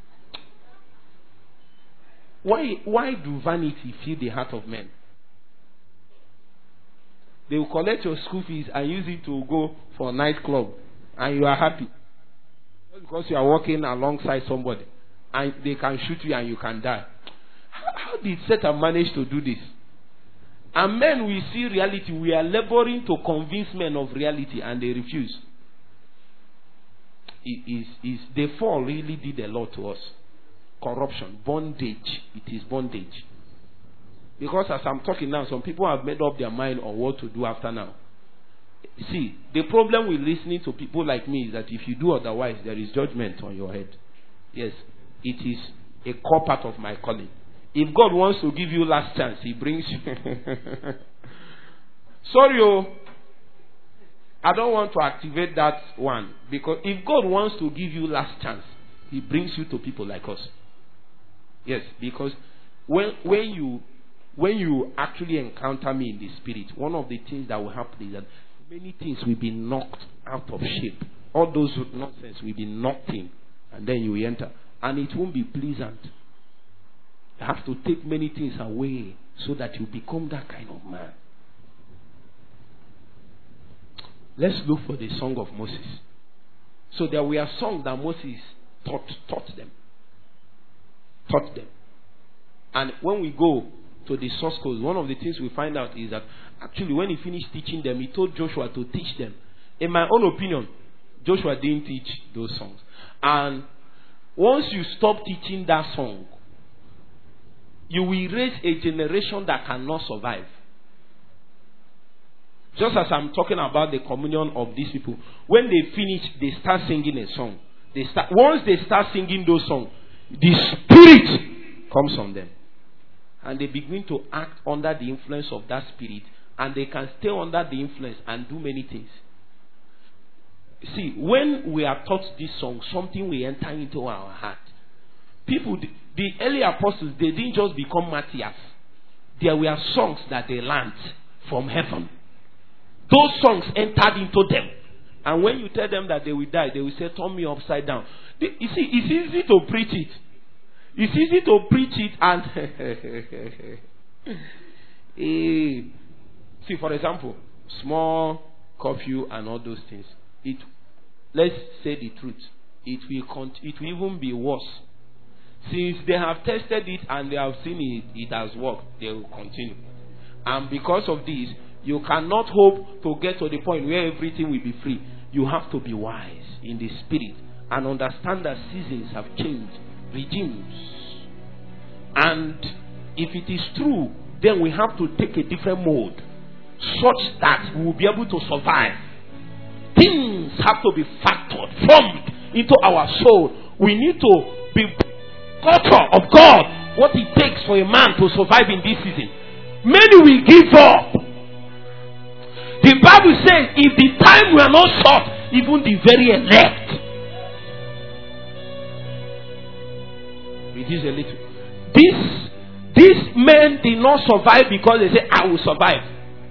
Why do vanity fill the heart of men? They will collect your school fees and use it to go for a nightclub, and you are happy. Just because you are walking alongside somebody and they can shoot you and you can die. How did Satan manage to do this? And men, we see reality. We are laboring to convince men of reality, and they refuse. The fall really did a lot to us. Corruption, bondage. It is bondage. Because as I'm talking now, some people have made up their mind on what to do after now. See, the problem with listening to people like me is that if you do otherwise, there is judgment on your head. Yes, it is a core part of my calling. If God wants to give you last chance, He brings you. Sorry, I don't want to activate that one. Because if God wants to give you last chance, He brings you to people like us. Yes, because when you actually encounter me in the spirit, one of the things that will happen is that many things will be knocked out of shape. All those nonsense will be knocked in, and then you enter. And it won't be pleasant. You have to take many things away so that you become that kind of man. Let's look for the song of Moses. So there were songs that Moses taught them. And when we go to the source code, one of the things we find out is that actually when he finished teaching them, he told Joshua to teach them. In my own opinion, Joshua didn't teach those songs. And once you stop teaching that song, you will raise a generation that cannot survive. Just as I'm talking about the communion of these people, when they finish, they start singing a song. Once they start singing those songs, the spirit comes on them. And they begin to act under the influence of that spirit. And they can stay under the influence and do many things. See, when we are taught this song, something will enter into our heart. People, the early apostles, they didn't just become martyrs. There were songs that they learned from heaven. Those songs entered into them. And when you tell them that they will die, they will say, turn me upside down. You see, it's easy to preach it. It's easy to preach it and see, for example, small curfew and all those things. Let's say the truth. It will even be worse. Since they have tested it and they have seen it has worked, they will continue. And because of this, you cannot hope to get to the point where everything will be free. You have to be wise in the spirit and understand that seasons have changed, regimes. And if it is true, then we have to take a different mode such that we will be able to survive. Things have to be factored, formed into our soul. We need to be culture of God, what it takes for a man to survive in this season. Many will give up. The Bible says, if the time we are not short, even the very elect. Reduce a little. These men did not survive because they said, I will survive.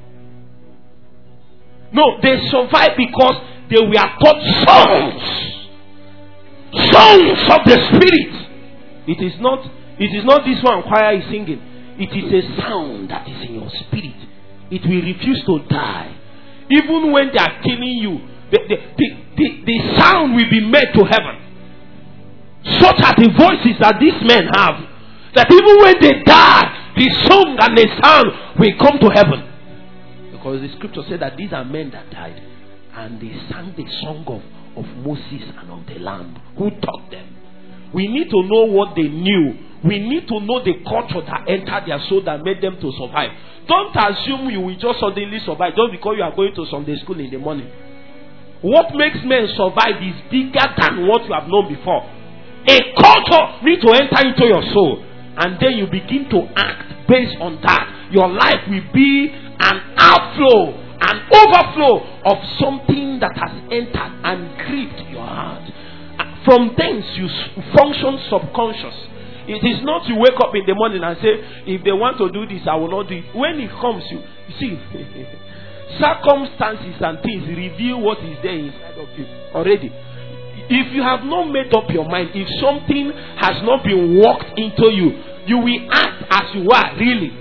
No, they survived because they were taught songs. Songs of the Spirit. It is not this one choir is singing. It is a sound that is in your spirit. It will refuse to die. Even when they are killing you, the sound will be made to heaven. Such are the voices that these men have, that even when they die, the song and the sound will come to heaven. Because the scripture said that these are men that died, and they sang the song of Moses and of the Lamb who taught them. We need to know what they knew. We need to know the culture that entered their soul that made them to survive. Don't assume you will just suddenly survive just because you are going to Sunday school in the morning. What makes men survive is bigger than what you have known before. A culture needs to enter into your soul, and then you begin to act based on that. Your life will be an outflow, an overflow of something that has entered and gripped your heart. From thence you function subconscious. It is not you wake up in the morning and say, if they want to do this, I will not do it. When it comes, you see, circumstances and things reveal what is there inside of you already. If you have not made up your mind, if something has not been worked into you, you will act as you are really.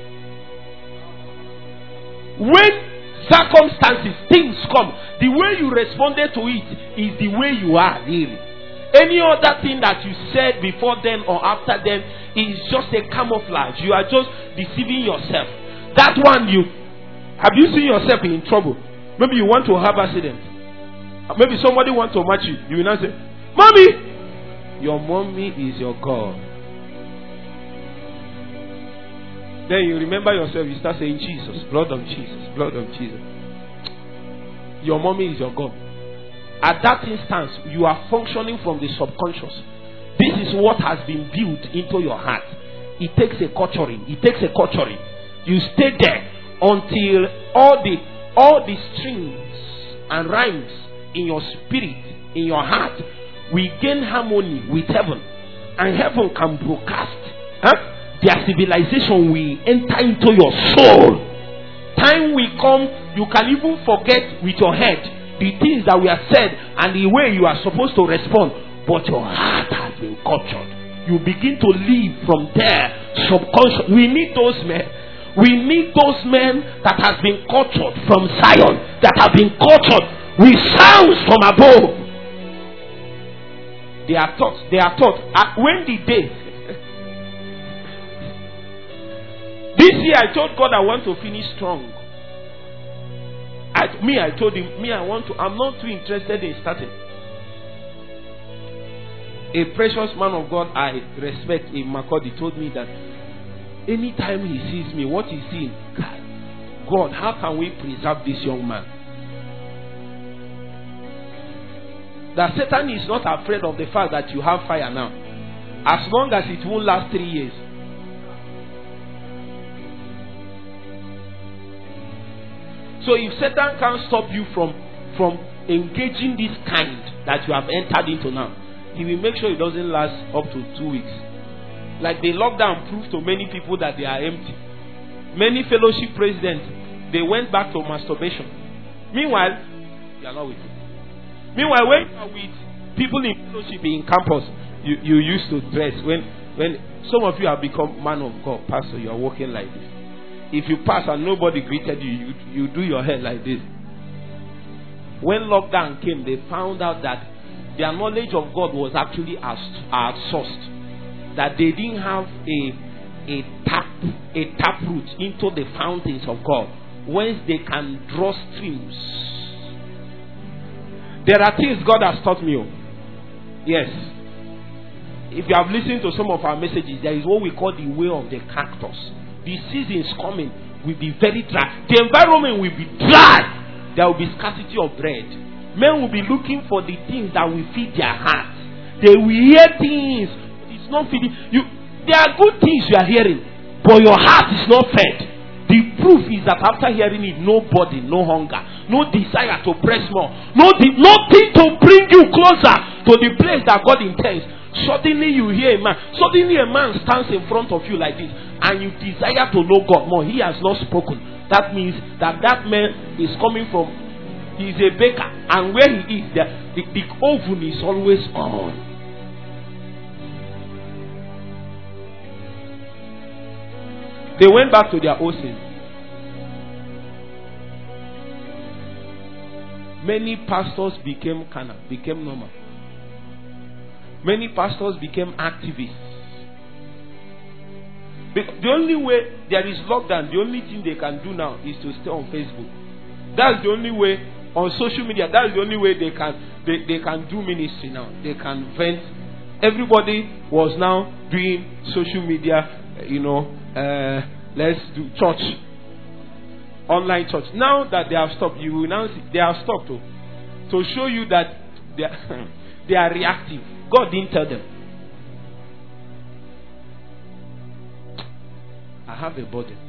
When circumstances, things come, the way you responded to it is the way you are really. Any other thing that you said before then or after then is just a camouflage. You are just deceiving yourself. That one, have you seen yourself in trouble? Maybe you want to have accident. Maybe somebody wants to match you. You will not say, Mommy! Your mommy is your God. Then you remember yourself, you start saying, Jesus, blood of Jesus, blood of Jesus. Your mommy is your God. At that instance, you are functioning from the subconscious. This is what has been built into your heart. It takes a culturing. It takes a culturing. You stay there until all the strings and rhymes in your spirit, in your heart, we gain harmony with heaven, and heaven can broadcast. Their civilization will enter into your soul. Time will come, you can even forget with your head the things that were said and the way you are supposed to respond, but your heart has been cultured. You begin to live from there subconscious. We need those men. We need those men that has been cultured from Zion, that have been cultured with sounds from above. They are taught. When did they? This year I told God I want to finish strong. I told him, I'm not too interested in starting. A precious man of God I respect in Makodi told me that anytime he sees me, what he's seeing, God, how can we preserve this young man? That Satan is not afraid of the fact that you have fire now, as long as it won't last 3 years. So if Satan can't stop you from engaging this kind that you have entered into now, he will make sure it doesn't last up to 2 weeks. Like the lockdown proved to many people that they are empty. Many fellowship presidents, they went back to masturbation. Meanwhile, you are not with it. Meanwhile, when you are with people in fellowship in campus, you used to dress. When some of you have become man of God, pastor, you are walking like this. If you pass and nobody greeted you, you do your hair like this. When lockdown came, they found out that their knowledge of God was actually outsourced. that they didn't have a tap root into the fountains of God, whence they can draw streams. There are things God has taught me. Yes. If you have listened to some of our messages, there is what we call the way of the cactus. The season is coming, will be very dry. The environment will be dry. There will be scarcity of bread. Men will be looking for the things that will feed their hearts. They will hear things. It's not feeding you. There are good things you are hearing, but your heart is not fed. The proof is that after hearing it, no body, no hunger, no desire to press more, nothing to bring you closer to the place that God intends. Suddenly you hear a man. Suddenly a man stands in front of you like this, and you desire to know God more. He has not spoken. That means that man is coming from. He is a baker, and where he is, the oven is always on. They went back to their old sin. Many pastors became carnal, became normal. Many pastors became activists. The only way there is lockdown, the only thing they can do now is to stay on Facebook. That's the only way. On social media, that's the only way they can do ministry now. They can vent. Everybody was now doing social media, let's do church, online church. Now that they have stopped, you will now see they have stopped to show you that they are reactive. God didn't tell them. I have a burden.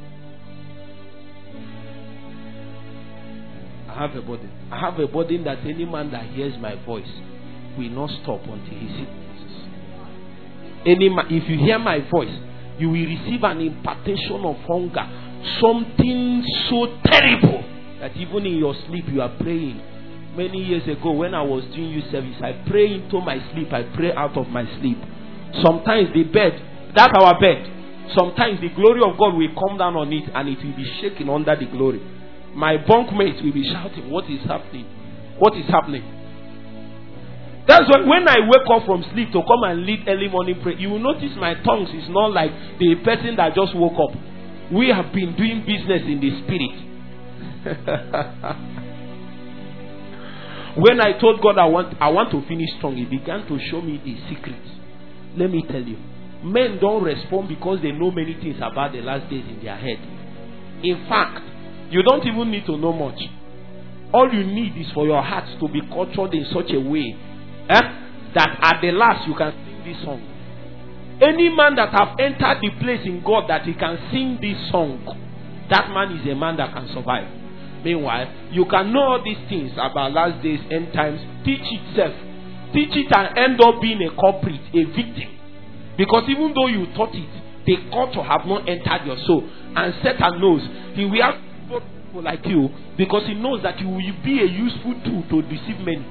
I have a burden. I have a burden that any man that hears my voice will not stop until he sees Jesus. Any man, if you hear my voice, you will receive an impartation of hunger. Something so terrible that even in your sleep you are praying. Many years ago when I was doing youth service, I pray into my sleep. I pray out of my sleep. Sometimes the bed, that's our bed. Sometimes the glory of God will come down on it and it will be shaking under the glory. My bunkmates will be shouting, what is happening? What is happening? That's why when I wake up from sleep to come and lead early morning prayer, you will notice my tongues is not like the person that just woke up. We have been doing business in the spirit. When I told God I want to finish strong, He began to show me a secret. Let me tell you, men don't respond because they know many things about the last days in their head. In fact, you don't even need to know much. All you need is for your heart to be cultured in such a way that at the last you can sing this song. Any man that have entered the place in God that he can sing this song, that man is a man that can survive. Meanwhile, you can know all these things about last days, end times. Teach it self. Teach it and end up being a culprit, a victim. Because even though you taught it, the culture have not entered your soul. And Satan knows he will have people like you because he knows that you will be a useful tool to deceive many.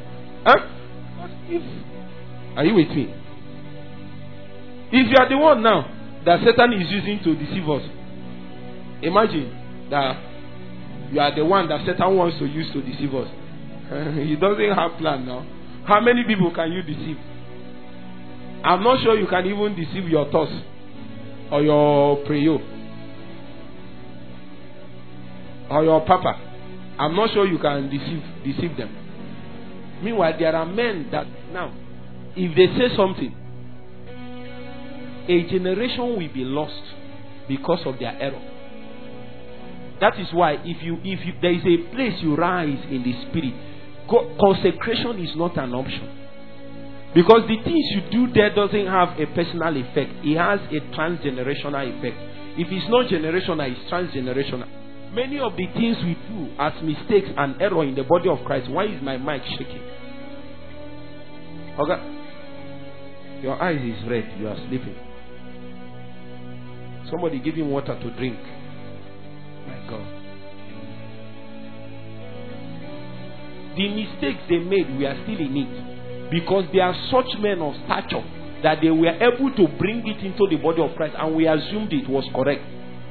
Are you with me? If you are the one now that Satan is using to deceive us, imagine that you are the one that Satan wants to use to deceive us. He doesn't have plan now. How many people can you deceive? I'm not sure you can even deceive your thoughts or your prayer or your papa. I'm not sure you can deceive them. Meanwhile, there are men that now, if they say something, a generation will be lost because of their error. That is why if there is a place you rise in the spirit, consecration is not an option. Because the things you do there doesn't have a personal effect. It has a transgenerational effect. If it's not generational, it's transgenerational. Many of the things we do as mistakes and error in the body of Christ. Why is my mic shaking? Okay. Your eyes is red. You are sleeping. Somebody give him water to drink. My God. The mistakes they made, we are still in it. Because they are such men of stature that they were able to bring it into the body of Christ, and we assumed it was correct.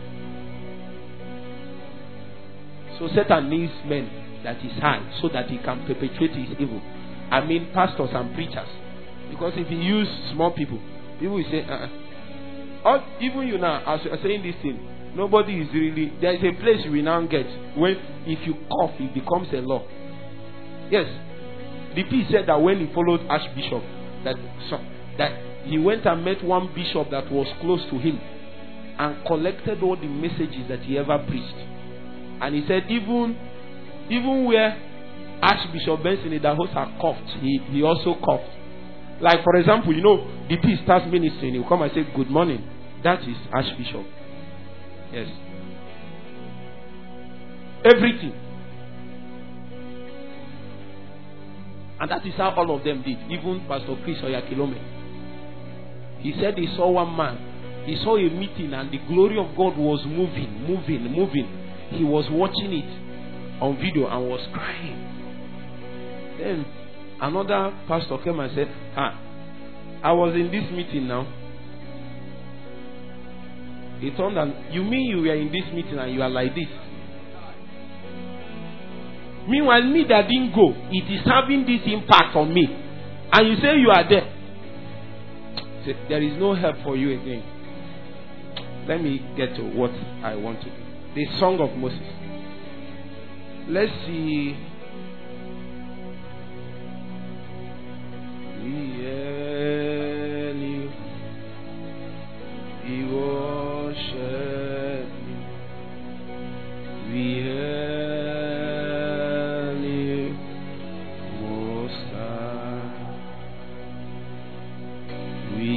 So Satan needs men that is high so that he can perpetuate his evil. I mean pastors and preachers. Because if he used small people, People will say, even you now, as you are saying this thing, nobody is really. There is a place you will now get when, if you cough, it becomes a law. Yes, the P said that when he followed Archbishop, that he went and met one bishop that was close to him, and collected all the messages that he ever preached. And he said, even where Archbishop Benson Idahosa coughed, he also coughed. Like, for example, the P starts ministering, he'll come and say, good morning. That is Archbishop. Yes. Everything. And that is how all of them did. Even Pastor Chris Oyakilome. He said he saw one man. He saw a meeting and the glory of God was moving. He was watching it on video and was crying. Then another pastor came and said, I was in this meeting now. He turned and, you mean you were in this meeting and you are like this? Meanwhile, me that didn't go, it is having this impact on me. And you say you are there. Say, there is no help for you again. Let me get to what I want to do. The Song of Moses. Let's see. We worship you. We hail you, Most High. We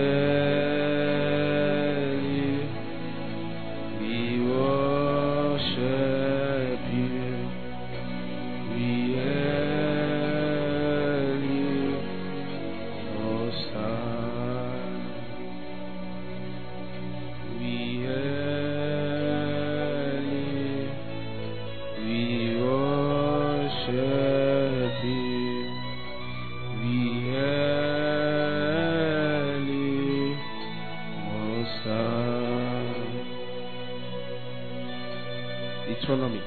hail you. We worship you. We hail you, Most High. We hail you. We worship you. We hail you, Most High. Deuteronomy.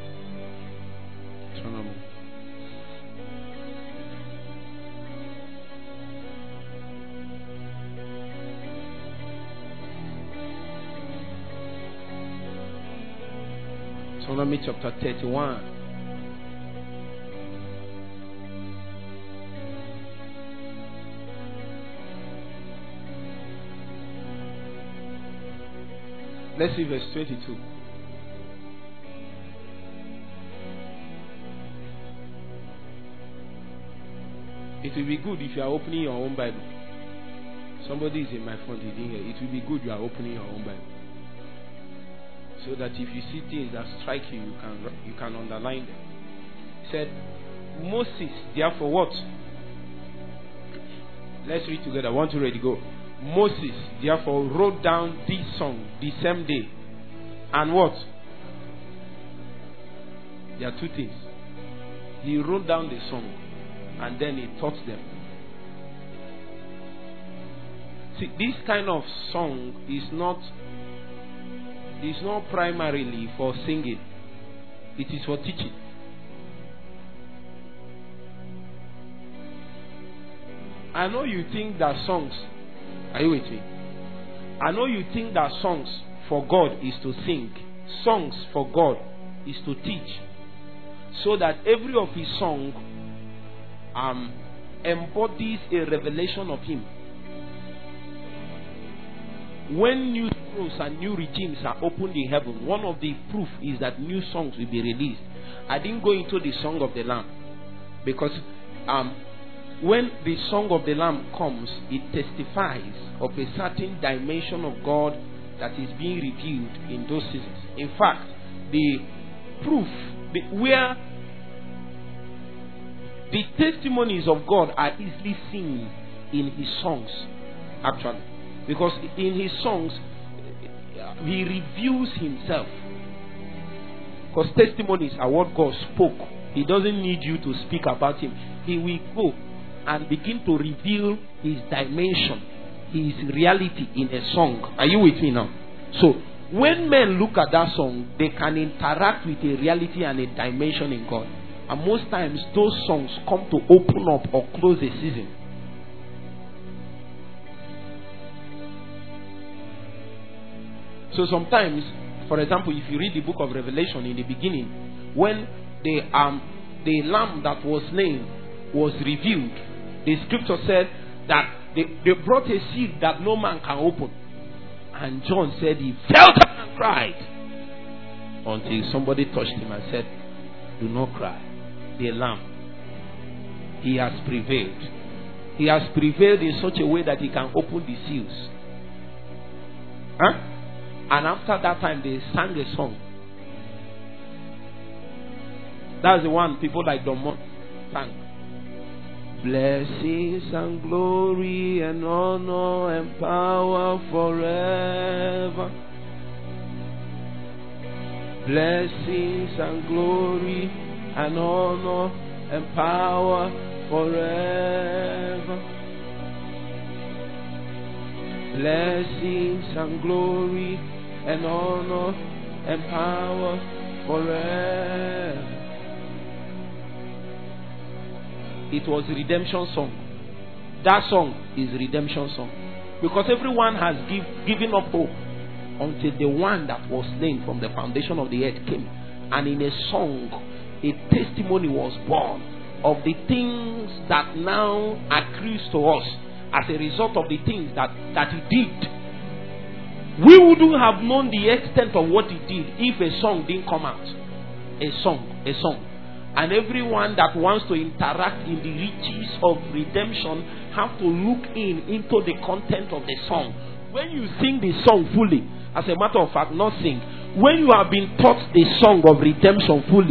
Deuteronomy chapter 31. Let's see verse 22. It will be good if you are opening your own Bible. Somebody is in my front, he didn't hear. It will be good you are opening your own Bible. So that if you see things that strike you, you can underline them. He said, Moses, therefore what? Let's read together. 1, 2, ready, go. Moses, therefore, wrote down this song the same day. And what? There are two things. He wrote down the song and then he taught them. See, this kind of song is not primarily for singing. It is for teaching. I know you think that songs, are you with me? I know you think that songs for God is to sing. Songs for God is to teach. So that every of his song embodies a revelation of him. When new thrones and new regimes are opened in heaven, one of the proof is that new songs will be released. I didn't go into the Song of the Lamb because when the Song of the Lamb comes, it testifies of a certain dimension of God that is being revealed in those seasons. In fact, the proof, where the testimonies of God are easily seen in his songs, actually. Because in his songs, he reveals himself. Because testimonies are what God spoke. He doesn't need you to speak about him. He will go and begin to reveal his dimension, his reality in a song. Are you with me now? So, when men look at that song, they can interact with a reality and a dimension in God. And most times, those songs come to open up or close a season. So sometimes, for example, if you read the book of Revelation in the beginning, when the lamb that was slain was revealed, the scripture said that they brought a seal that no man can open. And John said he fell down and cried until somebody touched him and said, do not cry. The lamb, he has prevailed. He has prevailed in such a way that he can open the seals. And after that time, they sang a song. That's the one people like Don Mon sang. Blessings and glory and honor and power forever. Blessings and glory and honor and power forever. Blessings and glory and honor and power forever. It was a redemption song. That song is a redemption song. Because everyone has given up hope until the one that was slain from the foundation of the earth came. And in a song, a testimony was born of the things that now accrues to us as a result of the things that he did. We wouldn't have known the extent of what he did if a song didn't come out. A song. And everyone that wants to interact in the riches of redemption have to look into the content of the song. When you sing the song fully, as a matter of fact, not sing. When you have been taught the song of redemption fully,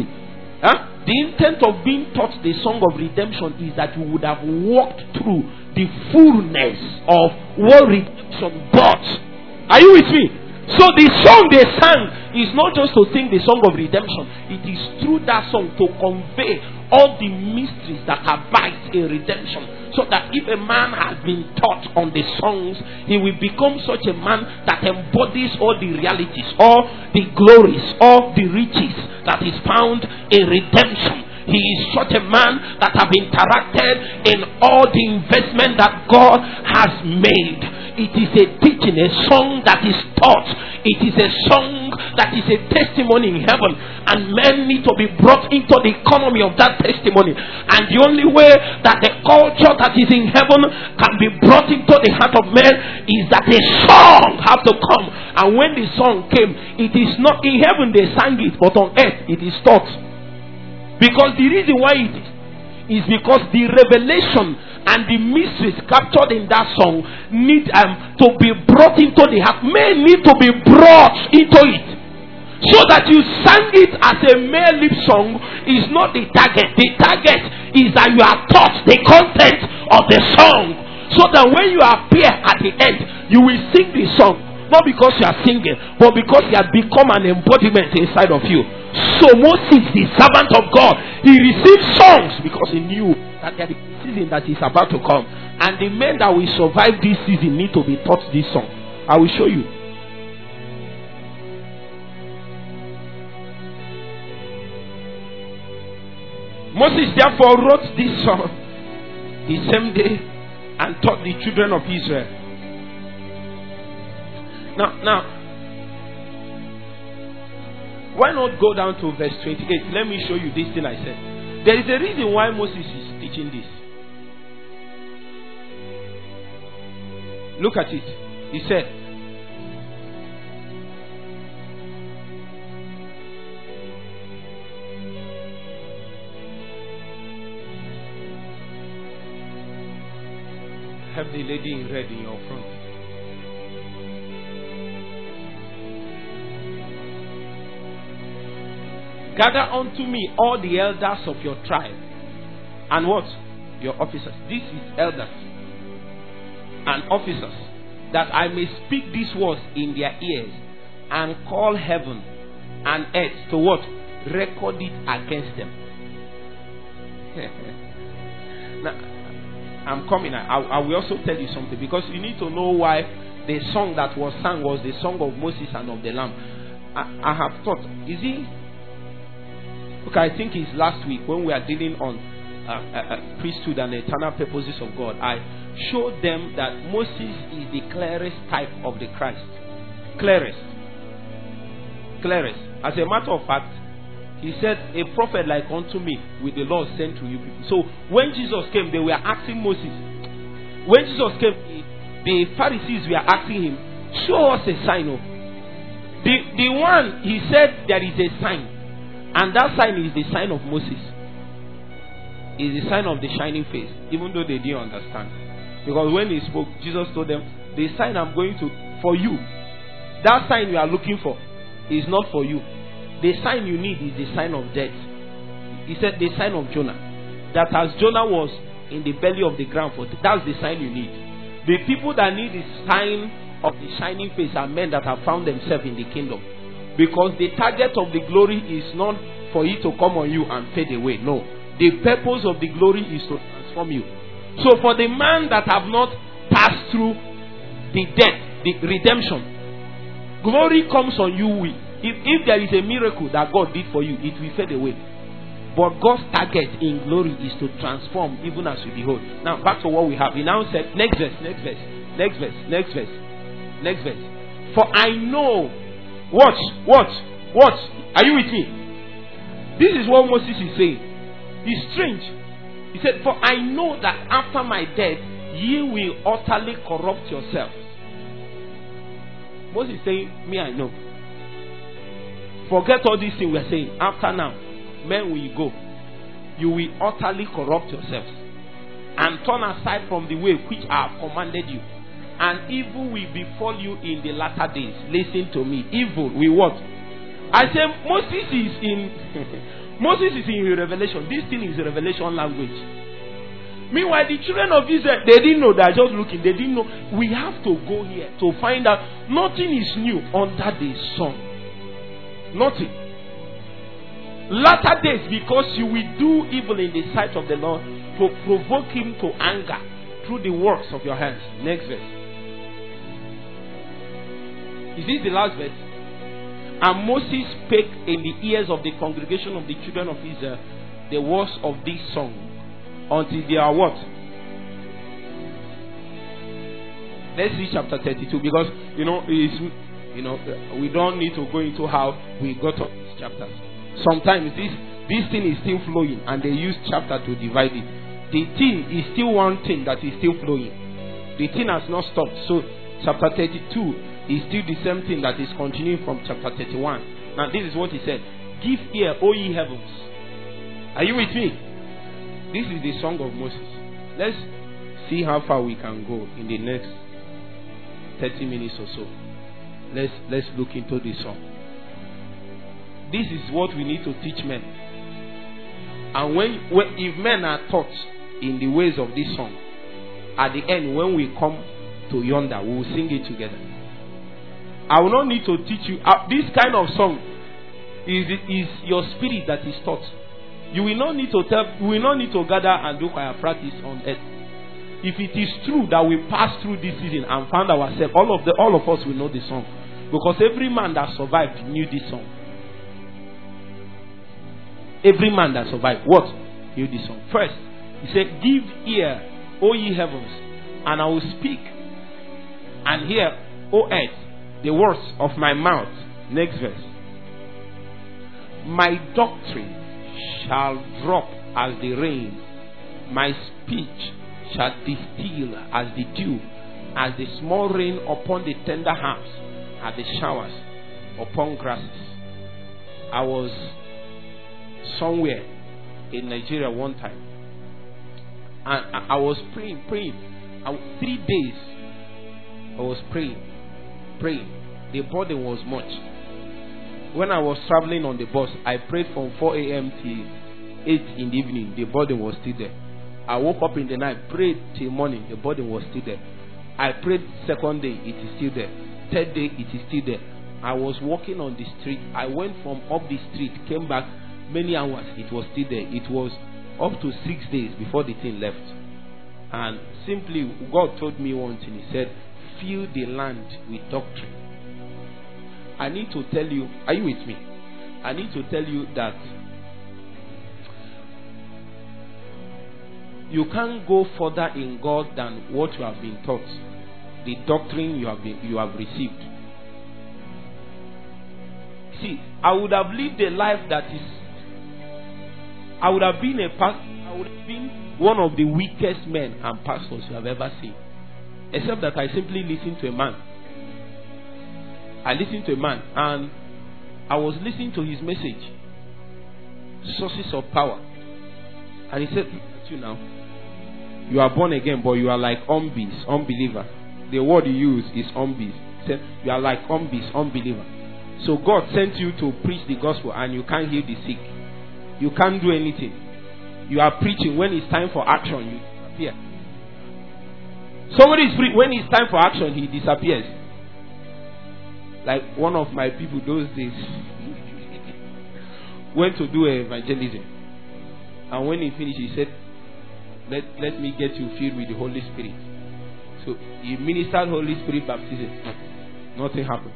the intent of being taught the song of redemption is that you would have walked through the fullness of what redemption brought. Are you with me? So the song they sang is not just to sing the song of redemption. It is through that song to convey all the mysteries that abide in redemption. So that if a man has been taught on the songs, he will become such a man that embodies all the realities, all the glories, all the riches that is found in redemption. He is such a man that have interacted in all the investment that God has made. It is a teaching, a song that is taught. It is a song that is a testimony in heaven. And men need to be brought into the economy of that testimony. And the only way that the culture that is in heaven can be brought into the heart of men is that a song has to come. And when the song came, it is not in heaven they sang it, but on earth it is taught. Because the reason why it is because the revelation and the mysteries captured in that song need to be brought into the heart. Men need to be brought into it. So that you sang it as a mere lip song is not the target. The target is that you are taught the content of the song. So that when you appear at the end, you will sing the song. Not because you are singing, but because you have become an embodiment inside of you. So Moses, the servant of God, he received songs because he knew that there is a season that is about to come. And the men that will survive this season need to be taught this song. I will show you. Moses therefore wrote this song the same day and taught the children of Israel. Now, why not go down to verse 28? Let me show you this thing I said. There is a reason why Moses is teaching this. Look at it. He said, have the lady in red in your front. Gather unto me all the elders of your tribe. And what? Your officers. This is elders and officers. That I may speak these words in their ears and call heaven and earth to what? Record it against them. Now, I'm coming. I will also tell you something. Because you need to know why the song that was sung was the song of Moses and of the Lamb. I have thought, is it? Okay, I think it's last week when we are dealing on priesthood and the eternal purposes of God. I showed them that Moses is the clearest type of the Christ. Clearest. clearest. As a matter of fact, he said, a prophet like unto me with the Lord sent to you people. So when Jesus came, they were asking Moses. When Jesus came, the Pharisees were asking him, show us a sign. The one, he said, there is a sign. And that sign is the sign of Moses. Is the sign of the shining face. Even though they didn't understand. Because when he spoke, Jesus told them, the sign I'm going to, for you. That sign you are looking for is not for you. The sign you need is the sign of death. He said the sign of Jonah. That as Jonah was in the belly of the ground, that's the sign you need. The people that need the sign of the shining face are men that have found themselves in the kingdom. Because the target of the glory is not for it to come on you and fade away. No. The purpose of the glory is to transform you. So for the man that have not passed through the death, the redemption, glory comes on you. If there is a miracle that God did for you, it will fade away. But God's target in glory is to transform even as you behold. Now back to what we have. He now said, next verse. For I know, watch. Are you with me? This is what Moses is saying. It's strange. He said, for I know that after my death, ye will utterly corrupt yourselves. Moses is saying, me I know. Forget all these things we are saying. After now, men will go. You will utterly corrupt yourselves and turn aside from the way which I have commanded you. And evil will befall you in the latter days. Listen to me. Evil will what? I say Moses is in Revelation. This thing is a revelation language. Meanwhile, the children of Israel, they didn't know. They are just looking. They didn't know. We have to go here to find out. Nothing is new under the sun. Nothing. Latter days, because you will do evil in the sight of the Lord to provoke him to anger through the works of your hands. Next verse. Is this the last verse? And Moses spake in the ears of the congregation of the children of Israel the words of this song until they are what? Let's see chapter 32, because we don't need to go into how we got up these chapters. Sometimes this thing is still flowing and they use chapter to divide it. The thing is still one thing that is still flowing. The thing has not stopped. So chapter 32 is still the same thing that is continuing from chapter 31. Now this is what he said. Give ear, O ye heavens. Are you with me? This is the song of Moses. Let's see how far we can go in the next 30 minutes or so. Let's look into this song. This is what we need to teach men. And if men are taught in the ways of this song, at the end, when we come to yonder, we will sing it together. I will not need to teach you. This kind of song is your spirit that is taught. You will not need to gather and do choir practice on earth. If it is true that we passed through this season and found ourselves, all of us will know the song. Because every man that survived knew this song. Every man that survived, knew this song. First, he said, give ear, O ye heavens, and I will speak, and hear, O earth, the words of my mouth. Next verse. My doctrine shall drop as the rain, my speech shall distill as the dew, as the small rain upon the tender herbs, as the showers upon grasses. I was somewhere in Nigeria one time, and I was praying. 3 days I was praying. The burden was much. When I was traveling on the bus, I prayed from 4 a.m. till 8 in the evening. The burden was still there. I woke up in the night, prayed till morning. The burden was still there. I prayed second day, it is still there. Third day, it is still there. I was walking on the street. I went from up the street, came back many hours. It was still there. It was up to 6 days before the thing left. And simply, God told me one thing. He said, fill the land with doctrine. I need to tell you, are you with me? I need to tell you that you can't go further in God than what you have been taught, the doctrine you have received. See, See, I would have lived a life that is. I would have been I would have been one of the weakest men and pastors you have ever seen. Except that I simply listened to a man. I listened to a man and I was listening to his message. Sources of power. And he said, look at you now. You are born again, but you are like unbeliever. The word he used is unbelief. He said, you are like unbeliever. So God sent you to preach the gospel and you can't heal the sick. You can't do anything. You are preaching. When it's time for action, you disappear. Somebody is free. When it's time for action, he disappears. Like one of my people those days went to do evangelism. And when he finished, he said, let me get you filled with the Holy Spirit. So he ministered Holy Spirit baptism. Nothing happened.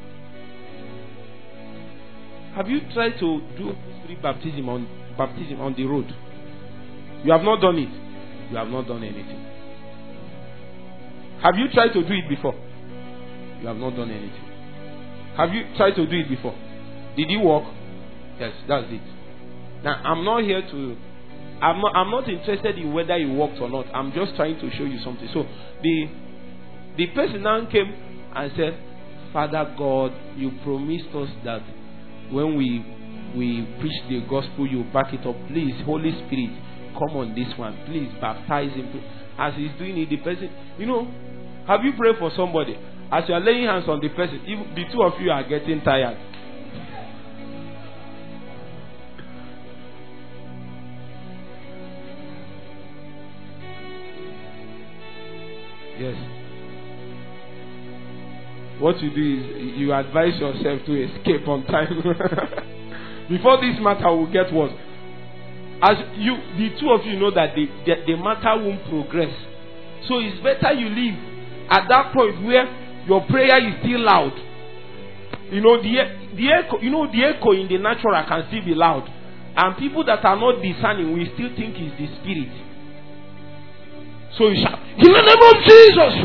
Have you tried to do Holy Spirit baptism on the road? You have not done it. You have not done anything. Have you tried to do it before? You have not done anything. Have you tried to do it before? Did it work? Yes, that's it. Now I'm not here to. I'm not interested in whether it worked or not. I'm just trying to show you something. So the person now came and said, Father God, you promised us that when we preach the gospel, you back it up. Please, Holy Spirit, come on this one. Please baptize him. As he's doing it, the person, have you prayed for somebody? As you are laying hands on the person, the two of you are getting tired. Yes. What you do is you advise yourself to escape on time before this matter will get worse. As the two of you know that the matter won't progress, so it's better you leave at that point where your prayer is still loud. The echo in the natural can still be loud, and people that are not discerning will still think it's the spirit. So you shout, in the name of Jesus.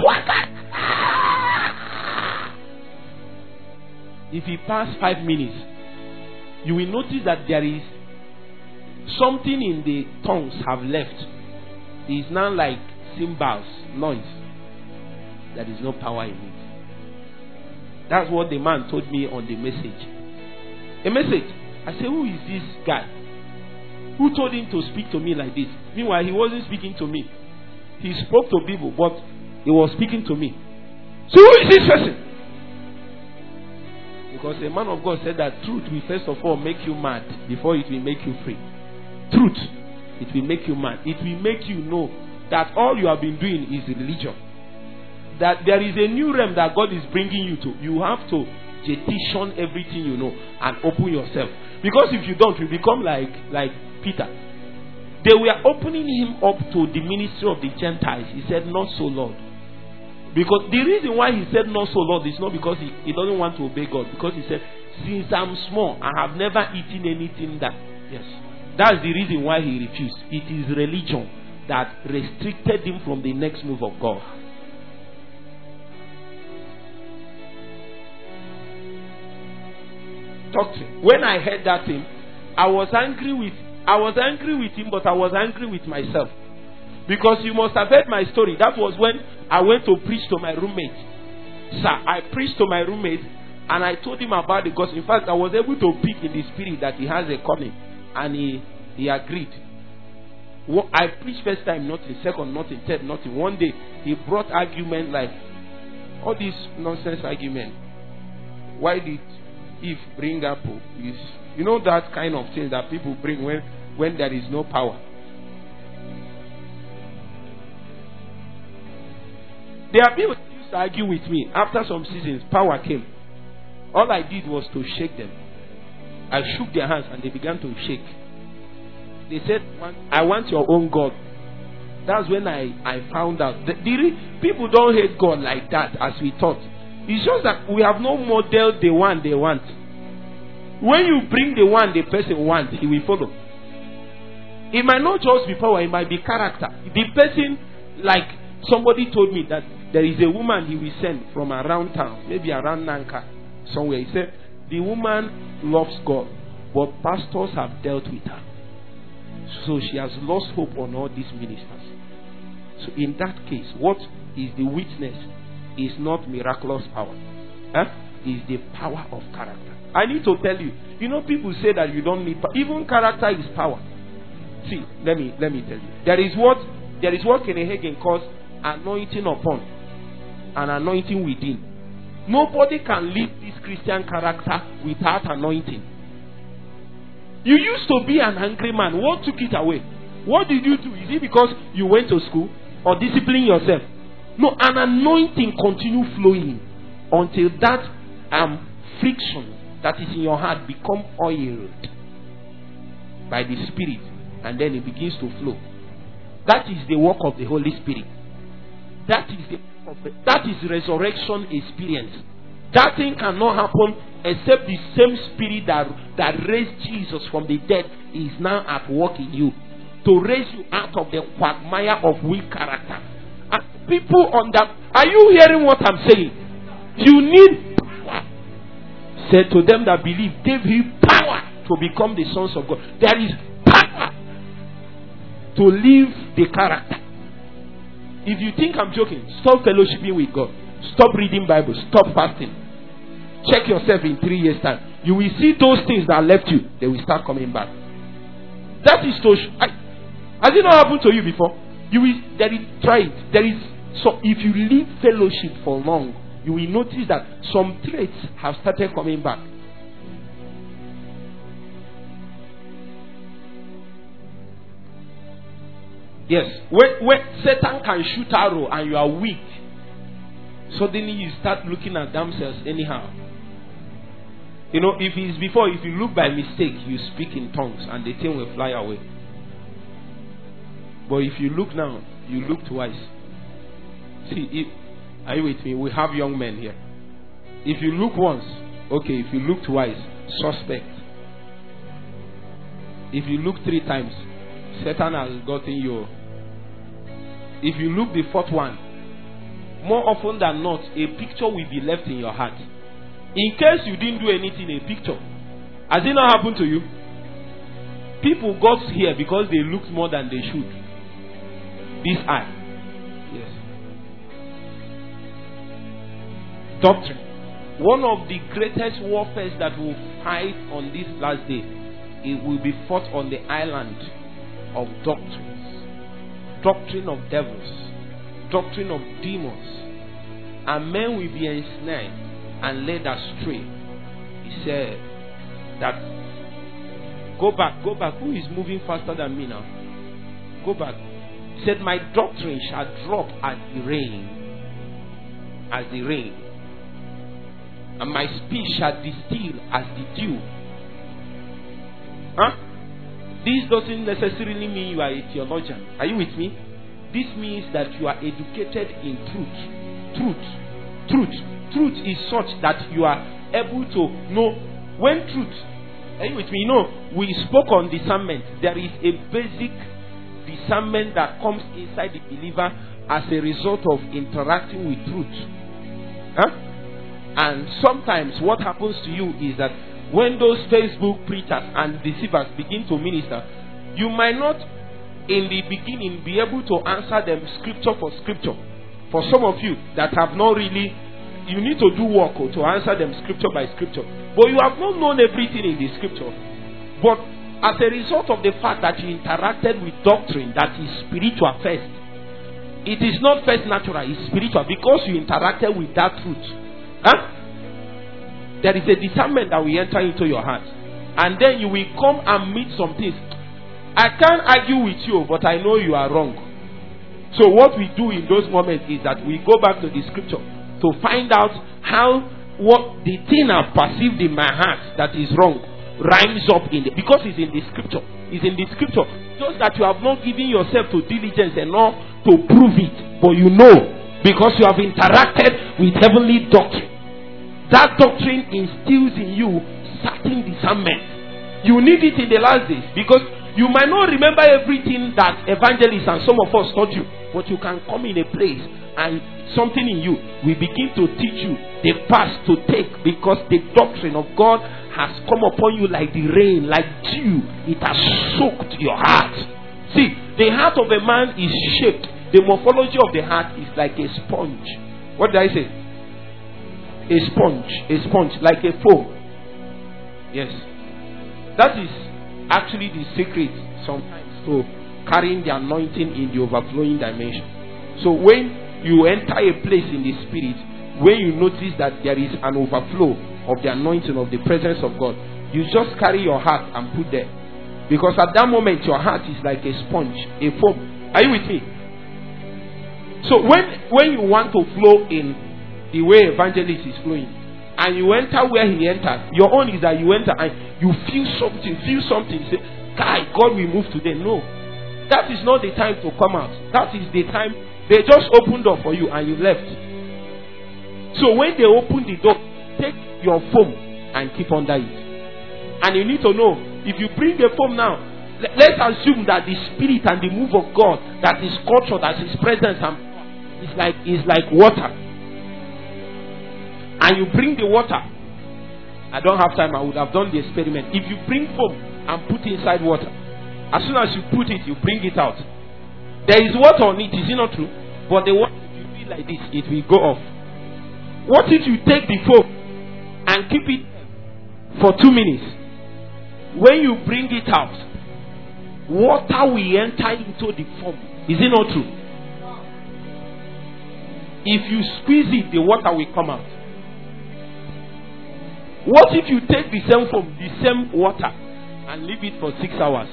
If he passed 5 minutes, you will notice that there is something in the tongues have left. It is now like cymbals, noise. There is no power in it. That's what the man told me on the message. A message. I said, who is this guy? Who told him to speak to me like this? Meanwhile, he wasn't speaking to me. He spoke to people, but he was speaking to me. So who is this person? Because a man of God said that truth will first of all make you mad before it will make you free. Truth, it will make you mad. It will make you know that all you have been doing is religion. That there is a new realm that God is bringing you to. You have to petition everything you know and open yourself. Because if you don't, you become like Peter. They were opening him up to the ministry of the Gentiles. He said, not so, Lord. Because the reason why he said not so, Lord, is not because he doesn't want to obey God. Because he said, since I'm small, I have never eaten anything that... Yes. That's the reason why he refused. It is religion that restricted him from the next move of God. Talk to him. When I heard that thing, I was angry with him, but I was angry with myself. Because you must have heard my story. That was when I went to preach to my roommate. Sir, I preached to my roommate and I told him about the gospel. In fact, I was able to pick in the spirit that he has a calling. And he agreed. I preached first time, nothing. Second, nothing. Third, nothing. One day, he brought argument like, all this nonsense argument. Why did Eve bring apple? You know that kind of thing that people bring when there is no power. There are people who used to argue with me. After some seasons, power came. All I did was to shake them. I shook their hands and they began to shake. They said, I want your own God. That's when I found out. People don't hate God like that as we thought. It's just that we have no model the one they want. When you bring the one the person wants, he will follow. It might not just be power, it might be character. The person, like somebody told me that there is a woman he will send from around town, maybe around Nanka, somewhere. He said, the woman loves God, but pastors have dealt with her. So she has lost hope on all these ministers. So in that case, what is the witness is not miraculous power. Is the power of character. I need to tell you, people say that you don't need power. Even character is power. See, let me tell you. There is what Kenneth Hagin calls anointing upon and anointing within. Nobody can live this Christian character without anointing. You used to be an angry man. What took it away? What did you do? Is it because you went to school or discipline yourself? No, an anointing continue flowing until that friction that is in your heart become oiled by the Spirit, and then it begins to flow. That is the work of the Holy Spirit. That is resurrection experience. That thing cannot happen except the same Spirit that raised Jesus from the dead is now at work in you to raise you out of the quagmire of weak character. And people are you hearing what I'm saying? You need power. Said to them that believe, gave him power to become the sons of God. There is power to live the character. If you think I'm joking, stop fellowshipping with God. Stop reading Bible. Stop fasting. Check yourself in 3 years' time. You will see those things that left you. They will start coming back. That is so. Has it not happened to you before? Try it. So if you leave fellowship for long, you will notice that some traits have started coming back. Yes, when Satan can shoot arrow and you are weak, suddenly you start looking at themselves anyhow. If you look by mistake, you speak in tongues and the thing will fly away. But if you look now, you look twice. See, are you with me? We have young men here. If you look once, okay. If you look twice, suspect. If you look 3 times, Satan has gotten you. If you look the 4th one, more often than not, a picture will be left in your heart. In case you didn't do anything, a picture. Has it not happened to you? People got here because they looked more than they should. This eye. Yes. Doctrine. One of the greatest warfares that will fight on this last day, it will be fought on the island of doctrines. Doctrine of devils. Doctrine of demons. And men will be ensnared and led astray. He said that go back. Who is moving faster than me now? Go back. He said, my doctrine shall drop as the rain. And my speech shall distill as the dew. This doesn't necessarily mean you are a theologian. Are you with me? This means that you are educated in truth. Truth is such that you are able to know when truth. Are you with me? We spoke on discernment. There is a basic discernment that comes inside the believer as a result of interacting with truth. And sometimes what happens to you is that when those Facebook preachers and deceivers begin to minister, you might not in the beginning be able to answer them scripture for scripture. For some of you that have not really, you need to do work to answer them scripture by scripture. But you have not known everything in the scripture. But as a result of the fact that you interacted with doctrine that is spiritual first, it is not first natural, it's spiritual because you interacted with that truth. There is a discernment that will enter into your heart. And then you will come and meet some things. I can't argue with you, but I know you are wrong. So what we do in those moments is that we go back to the scripture to find out what the thing I've perceived in my heart that is wrong rhymes up because it's in the scripture. It's in the scripture. Just that you have not given yourself to diligence enough to prove it. But you know, because you have interacted with heavenly doctrine. That doctrine instills in you certain discernment. You need it in the last days because you might not remember everything that evangelists and some of us taught you, but you can come in a place and something in you will begin to teach you the path to take, because the doctrine of God has come upon you like the rain, like dew. It has soaked your heart. See, the heart of a man is shaped. The morphology of the heart is like a sponge. What did I say? A sponge, like a foam. Yes. That is actually the secret sometimes to carrying the anointing in the overflowing dimension. So when you enter a place in the spirit, when you notice that there is an overflow of the anointing of the presence of God, you just carry your heart and put there. Because at that moment your heart is like a sponge, a foam. Are you with me? So when you want to flow in the way evangelist is flowing, and you enter where he enters, your own is that you enter and you feel something. You say, "Guy, God will move today." No, that is not the time to come out. That is the time they just opened door for you and you left. So when they open the door, take your foam and keep under it. And you need to know, if you bring the foam now, let's assume that the spirit and the move of God, that is culture, that is presence, and is like water. And you bring the water. I don't have time, I would have done the experiment. If you bring foam and put inside water, as soon as you put it, you bring it out. There is water on it, is it not true? But the water, if you feel like this, it will go off. What if you take the foam and keep it for 2 minutes? When you bring it out, water will enter into the foam. Is it not true? If you squeeze it, the water will come out. What if you take the same foam, the same water, and leave it for 6 hours?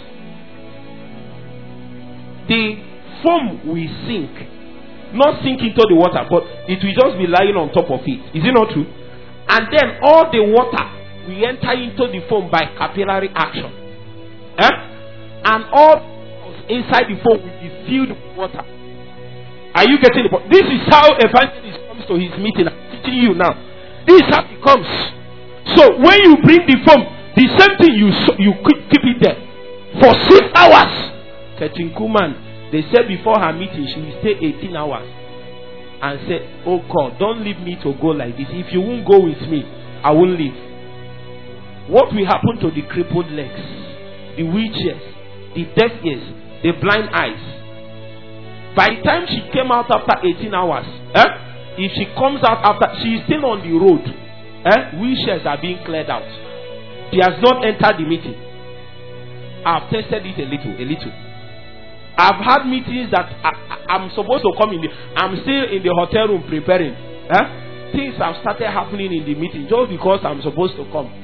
The foam will sink. Not sink into the water, but it will just be lying on top of it. Is it not true? And then all the water will enter into the foam by capillary action. And all inside the foam will be filled with water. Are you getting the point? This is how evangelist comes to his meeting. I'm teaching you now. This is how it comes. So when you bring the foam, the same thing you keep it there for 6 hours. Catherine Kuhlman, they said before her meeting she will stay 18 hours and said, "Oh God, don't leave me to go like this. If you won't go with me, I won't leave." What will happen to the crippled legs, the wheelchairs, the deaf ears, the blind eyes? By the time she came out after 18 hours, if she comes out after, she is still on the road. Wheelchairs are being cleared out. She has not entered the meeting. I've tested it a little. I've had meetings that I'm supposed to come in. I'm still in the hotel room preparing. Things have started happening in the meeting just because I'm supposed to come.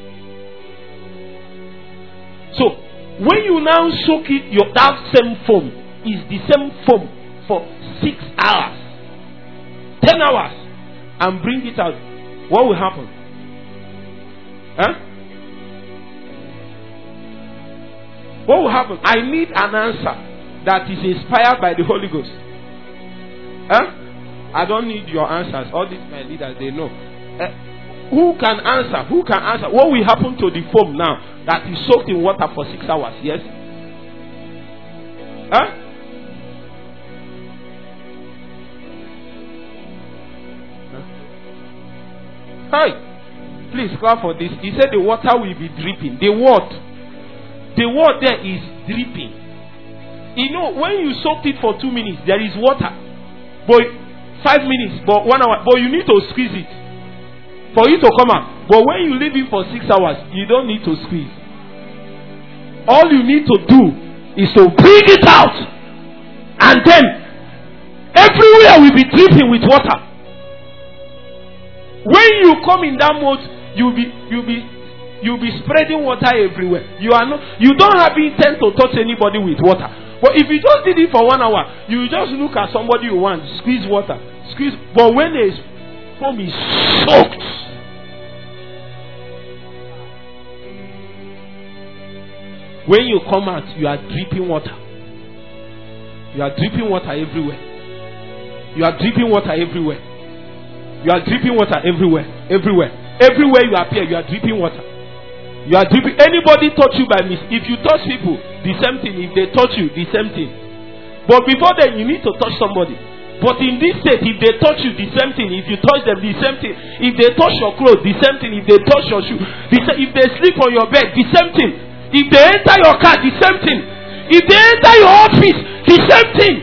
So when you now soak it, that same foam is the same foam for 6 hours, 10 hours, and bring it out. What will happen? What will happen? I need an answer that is inspired by the Holy Ghost. I don't need your answers. All these my leaders, they know. Who can answer? Who can answer? What will happen to the foam now that is soaked in water for 6 hours? Yes? Hi, please clap for this. He said the water will be dripping. The word there is dripping. You know, when you soak it for 2 minutes, there is water. But 5 minutes, but 1 hour. But you need to squeeze it for you to come out. But when you leave it for 6 hours, you don't need to squeeze. All you need to do is to bring it out, and then everywhere will be dripping with water. When you come in that mode, you'll be spreading water everywhere. You don't have intent to touch anybody with water. But if you just did it for 1 hour, you just look at somebody you want, squeeze water, squeeze. But when the foam is soaked, when you come out, you are dripping water. You are dripping water everywhere. You are dripping water everywhere. You are dripping water everywhere. Everywhere. Everywhere you appear, you are dripping water. You are dripping. Anybody touch you by mistake? If you touch people, the same thing. If they touch you, the same thing. But before then, you need to touch somebody. But in this state, if they touch you, the same thing. If you touch them, the same thing. If they touch your clothes, the same thing. If they touch your shoe, if they sleep on your bed, the same thing. If they enter your car, the same thing. If they enter your office, the same thing.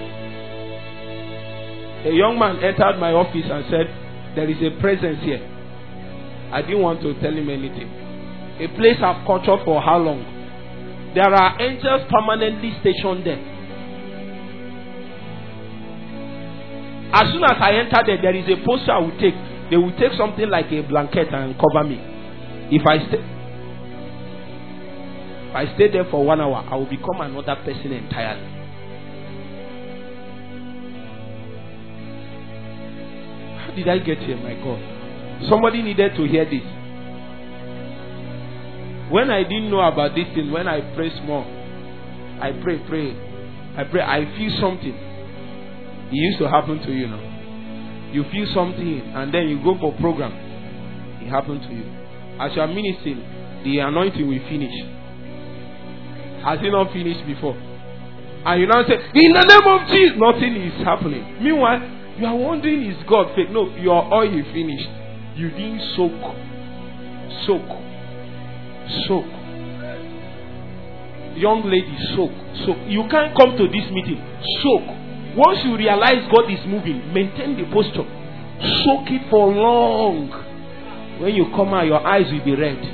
A young man entered my office and said, there is a presence here. I didn't want to tell him anything. A place I've cultured for how long? There are angels permanently stationed there. As soon as I enter there is a posture I will take. They will take something like a blanket and cover me. If I stay there for 1 hour, I will become another person entirely. How did I get here, my God? Somebody needed to hear this. When I didn't know about this thing, when I pray small, I pray, I feel something. It used to happen to you now. You feel something and then you go for program. It happened to you. As you are ministering, the anointing will finish. Has it not finished before? And you now say, in the name of Jesus, nothing is happening. Meanwhile, you are wondering, is God fake? No, your oil is finished. You didn't soak. Young lady, soak. You can't come to this meeting. Soak. Once you realize God is moving, maintain the posture. Soak it for long. When you come out, your eyes will be red.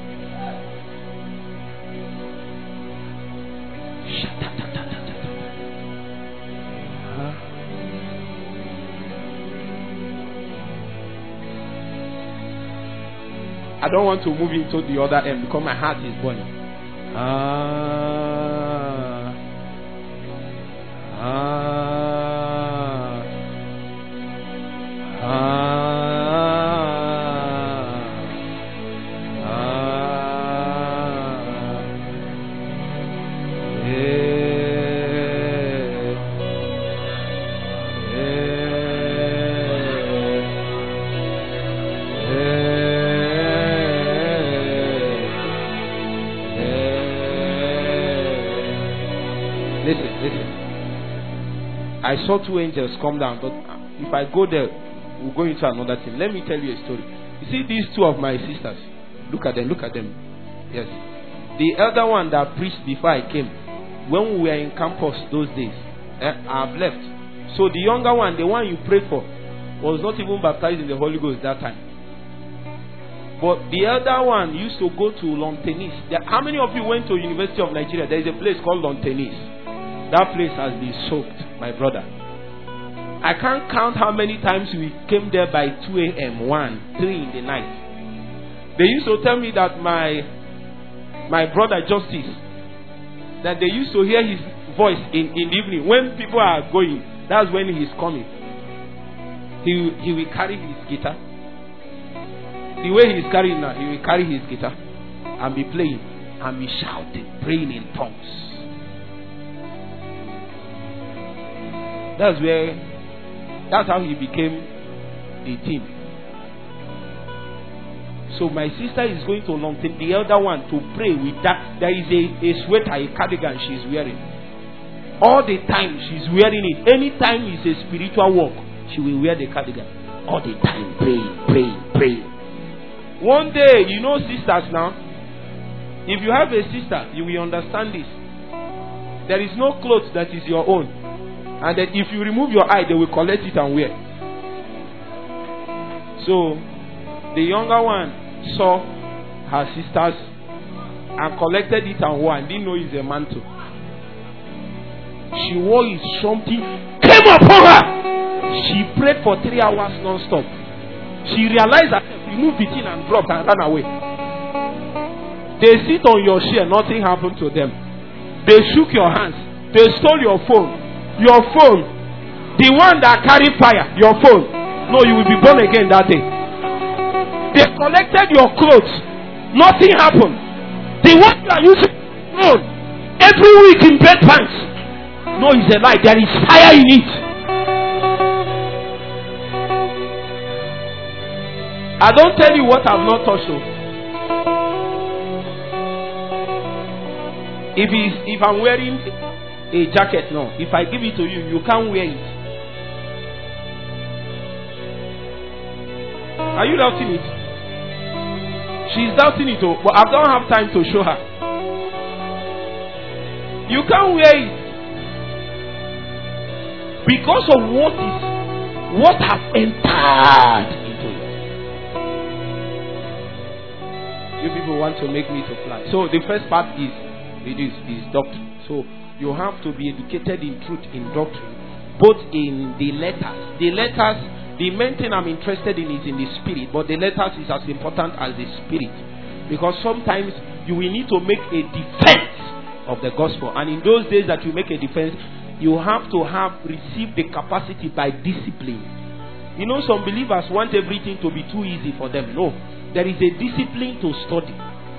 I don't want to move into the other end because my heart is burning. I saw 2 angels come down, but if I go there, we'll go into another thing. Let me tell you a story. You see these 2 of my sisters? Look at them. Yes. The elder one that preached before I came, when we were in campus those days, I've left. So the younger one, the one you prayed for, was not even baptized in the Holy Ghost that time. But the elder one used to go to lawn tennis. How many of you went to University of Nigeria? There is a place called lawn tennis. That place has been soaked, my brother. I can't count how many times we came there by 2 a.m., 1, 3 in the night. They used to tell me that my brother Justice, that they used to hear his voice in the evening. When people are going, that's when he's coming. He will carry his guitar. The way he's carrying now, he will carry his guitar and be playing and be shouting, praying in tongues. That's how he became the team. So my sister is going to London, the elder one, to pray with that. There is a sweater, a cardigan she's wearing. All the time she's wearing it. Anytime it's a spiritual walk, she will wear the cardigan. All the time, pray. One day, you know sisters now, if you have a sister, you will understand this. There is no clothes that is your own. And that if you remove your eye, they will collect it and wear. So, the younger one saw her sisters and collected it and wore and didn't know it's a mantle. She wore it, something came upon her. She prayed for 3 hours non-stop. She realized that she removed it in and dropped and ran away. They sit on your chair, nothing happened to them. They shook your hands. They stole your phone. Your phone, the one that carry fire, your phone. No, you will be born again that day. They collected your clothes. Nothing happened. The one you are using phone every week in bed pants. No, it's a lie. There is fire in it. I don't tell you what I've not touched. If I'm wearing a jacket now, if I give it to you, you can't wear it. Are you doubting it? She's doubting it, but I don't have time to show her. You can't wear it because of what has entered into you. You people want to make me to fly. So the first part is doctrine. So you have to be educated in truth, in doctrine, both in the letters. The main thing I'm interested in is in the spirit, but the letters is as important as the spirit, because sometimes you will need to make a defense of the gospel, and in those days that you make a defense, you have to have received the capacity by discipline. You know, some believers want everything to be too easy for them. No, there is a discipline to study.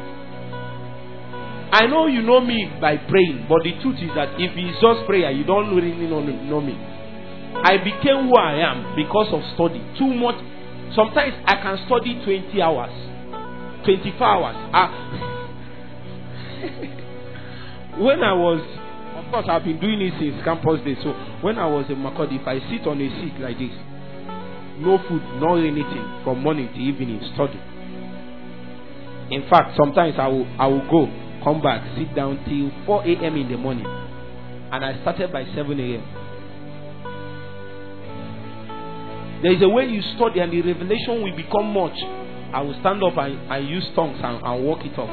I know you know me by praying, but the truth is that if it's just prayer, you don't really know me. I became who I am because of study. Too much. Sometimes I can study 20 hours, 24 hours. When I was, of course, I've been doing it since campus days. So when I was in Makurdi, if I sit on a seat like this, no food, no anything, from morning to evening, study. In fact, sometimes I will go, come back, sit down till 4 a.m. in the morning, and I started by 7 a.m. There is a way you study, and the revelation will become much. I will stand up and use tongues and walk it off.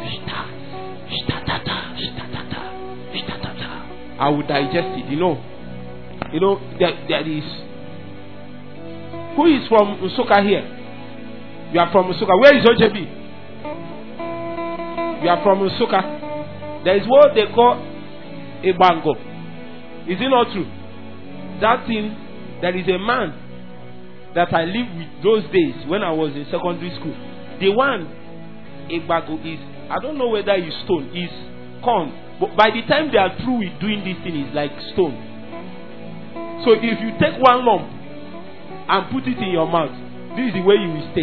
I will digest it. You know, there is. Who is from Usoka here? You are from Usoka. Where is OJB? You are from Usoka. There is what they call a bango. Is it not true? That thing, there is a man that I lived with those days when I was in secondary school. The one, a bango is, I don't know whether it's stone, is corn. But by the time they are through with doing this thing, it's like stone. So if you take one lump and put it in your mouth, this is the way you will stay.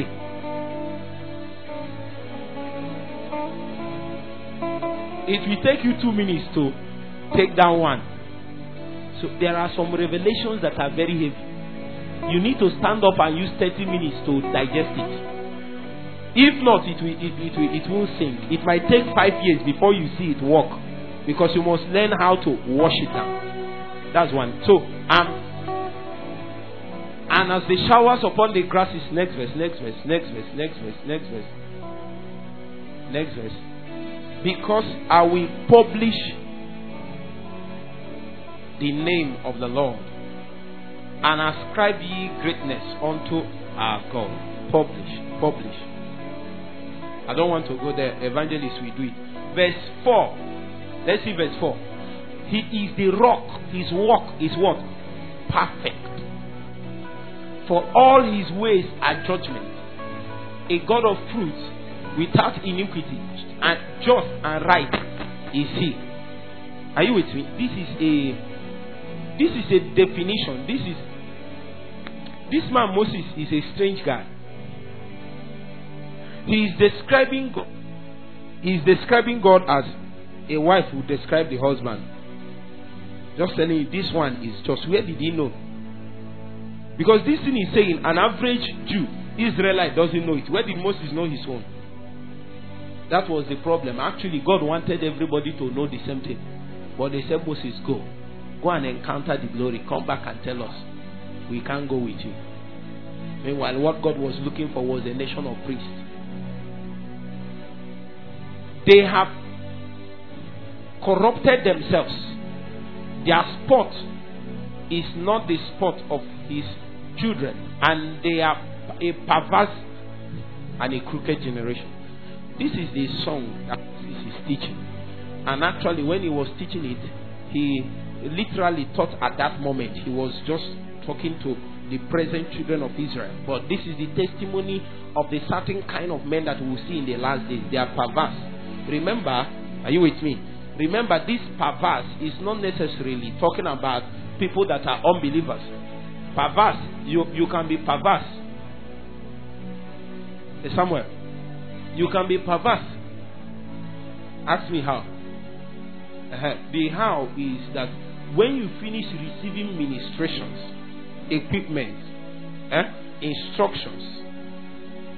It will take you 2 minutes to take down one. So there are some revelations that are very heavy. You need to stand up and use 30 minutes to digest it. If not, it will sink. It might take 5 years before you see it work, because you must learn how to wash it down. That's one. So, and as the showers upon the grasses, next verse. Because I will publish the name of the Lord, and ascribe ye greatness unto our God. Publish. I don't want to go there. Evangelists will do it. Verse 4. Let's see verse 4. He is the rock. His work is what? Perfect. For all his ways are judgment. A God of truth without iniquity, and just and right is he. Are you with me? This is a definition. This man Moses is a strange guy. He is describing God as a wife would describe the husband. Just telling you, this one is just. Where did he know? Because this thing is saying an average Jew, Israelite, doesn't know it. Where did Moses know his own? That was the problem. Actually, God wanted everybody to know the same thing. But they said, Moses, go and encounter the glory. Come back and tell us. We can't go with you. Meanwhile, what God was looking for was a nation of priests. They have corrupted themselves. Their spot is not the spot of his children, and they are a perverse and a crooked generation. This is the song that is teaching. And actually, when he was teaching it, he literally thought at that moment he was just talking to the present children of Israel. But this is the testimony of the certain kind of men that we will see in the last days. They are perverse. Remember, are you with me? Remember, this perverse is not necessarily talking about people that are unbelievers. Perverse, you can be perverse. Somewhere, you can be perverse. Ask me how. The how is that when you finish receiving ministrations, equipment, instructions,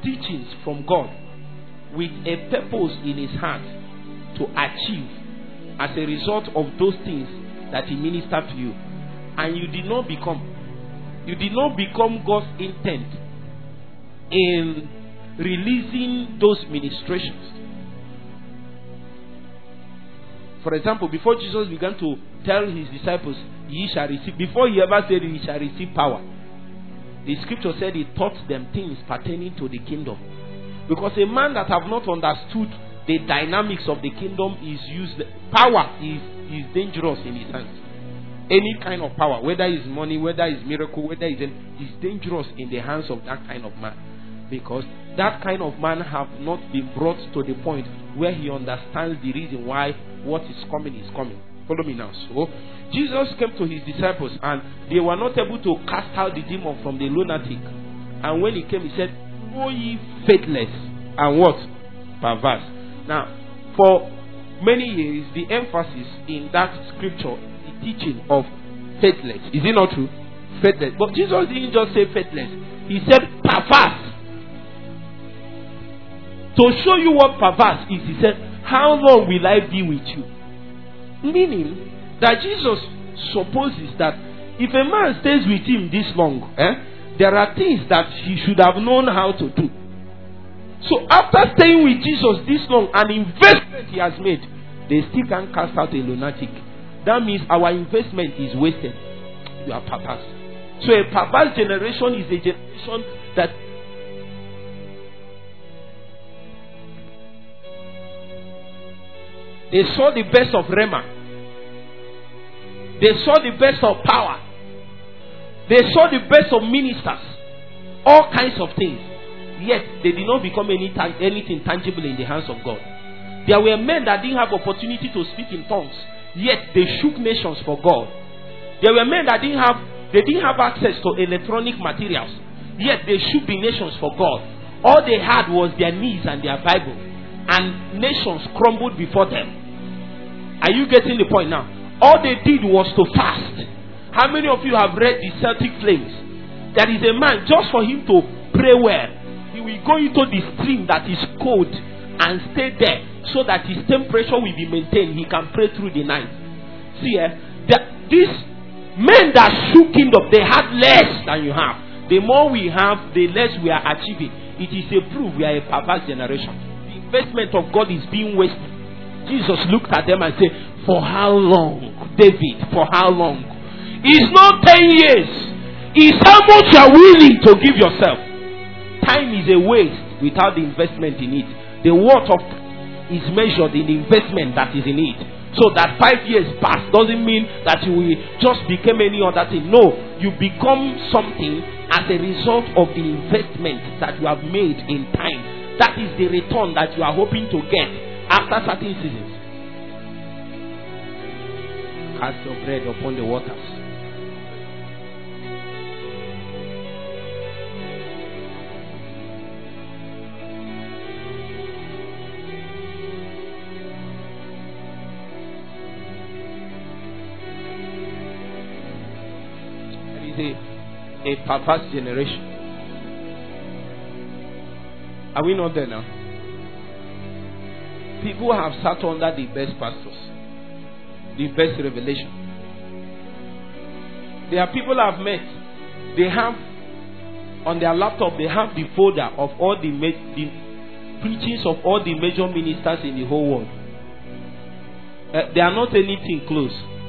teachings from God with a purpose in his heart to achieve as a result of those things that he ministered to you, and you did not become God's intent in releasing those ministrations. For example, before Jesus began to tell his disciples, ye shall receive, before he ever said ye shall receive power, the scripture said he taught them things pertaining to the kingdom. Because a man that have not understood the dynamics of the kingdom is useless. Power is dangerous in his hands. Any kind of power, whether it's money, whether it's miracle, whether it's dangerous in the hands of that kind of man. Because that kind of man have not been brought to the point where he understands the reason why what is coming is coming. Follow me now. So, Jesus came to his disciples and they were not able to cast out the demon from the lunatic. And when he came, he said, "O ye faithless and what? Perverse." Now, for many years, the emphasis in that scripture, the teaching of faithless. Is it not true? Faithless. But Jesus didn't just say faithless. He said perverse. To show you what perverse is, he said, "How long will I be with you?" Meaning that Jesus supposes that if a man stays with him this long, there are things that he should have known how to do. So after staying with Jesus this long, an investment he has made, they still can't cast out a lunatic. That means our investment is wasted. You are perverse. So a perverse generation is a generation that they saw the best of Rema. They saw the best of power. They saw the best of ministers. All kinds of things. Yet they did not become anything tangible in the hands of God. There were men that didn't have opportunity to speak in tongues. Yet they shook nations for God. There were men that didn't have access to electronic materials. Yet they shook the nations for God. All they had was their knees and their Bible. And nations crumbled before them. Are you getting the point now? All they did was to fast. How many of you have read the Celtic Flames? There is a man, just for him to pray well, he will go into the stream that is cold and stay there so that his temperature will be maintained. He can pray through the night. See, these men that shook kingdom, they had less than you have. The more we have, the less we are achieving. It is a proof we are a perverse generation. The investment of God is being wasted. Jesus looked at them and said, "For how long, David? For how long?" It's not 10 years. It's how much you are willing to give yourself. Time is a waste without the investment in it. The worth of is measured in the investment that is in it. So that 5 years pass doesn't mean that you will just become any other thing. No, you become something as a result of the investment that you have made in time. That is the return that you are hoping to get after certain seasons. Cast your bread upon the waters. There is a perverse generation. Are we not there now? People have sat under the best pastors, the best revelation. There are people I've met. They have on their laptop, they have the folder of all the preachings of all the major ministers in the whole world. They are not anything close.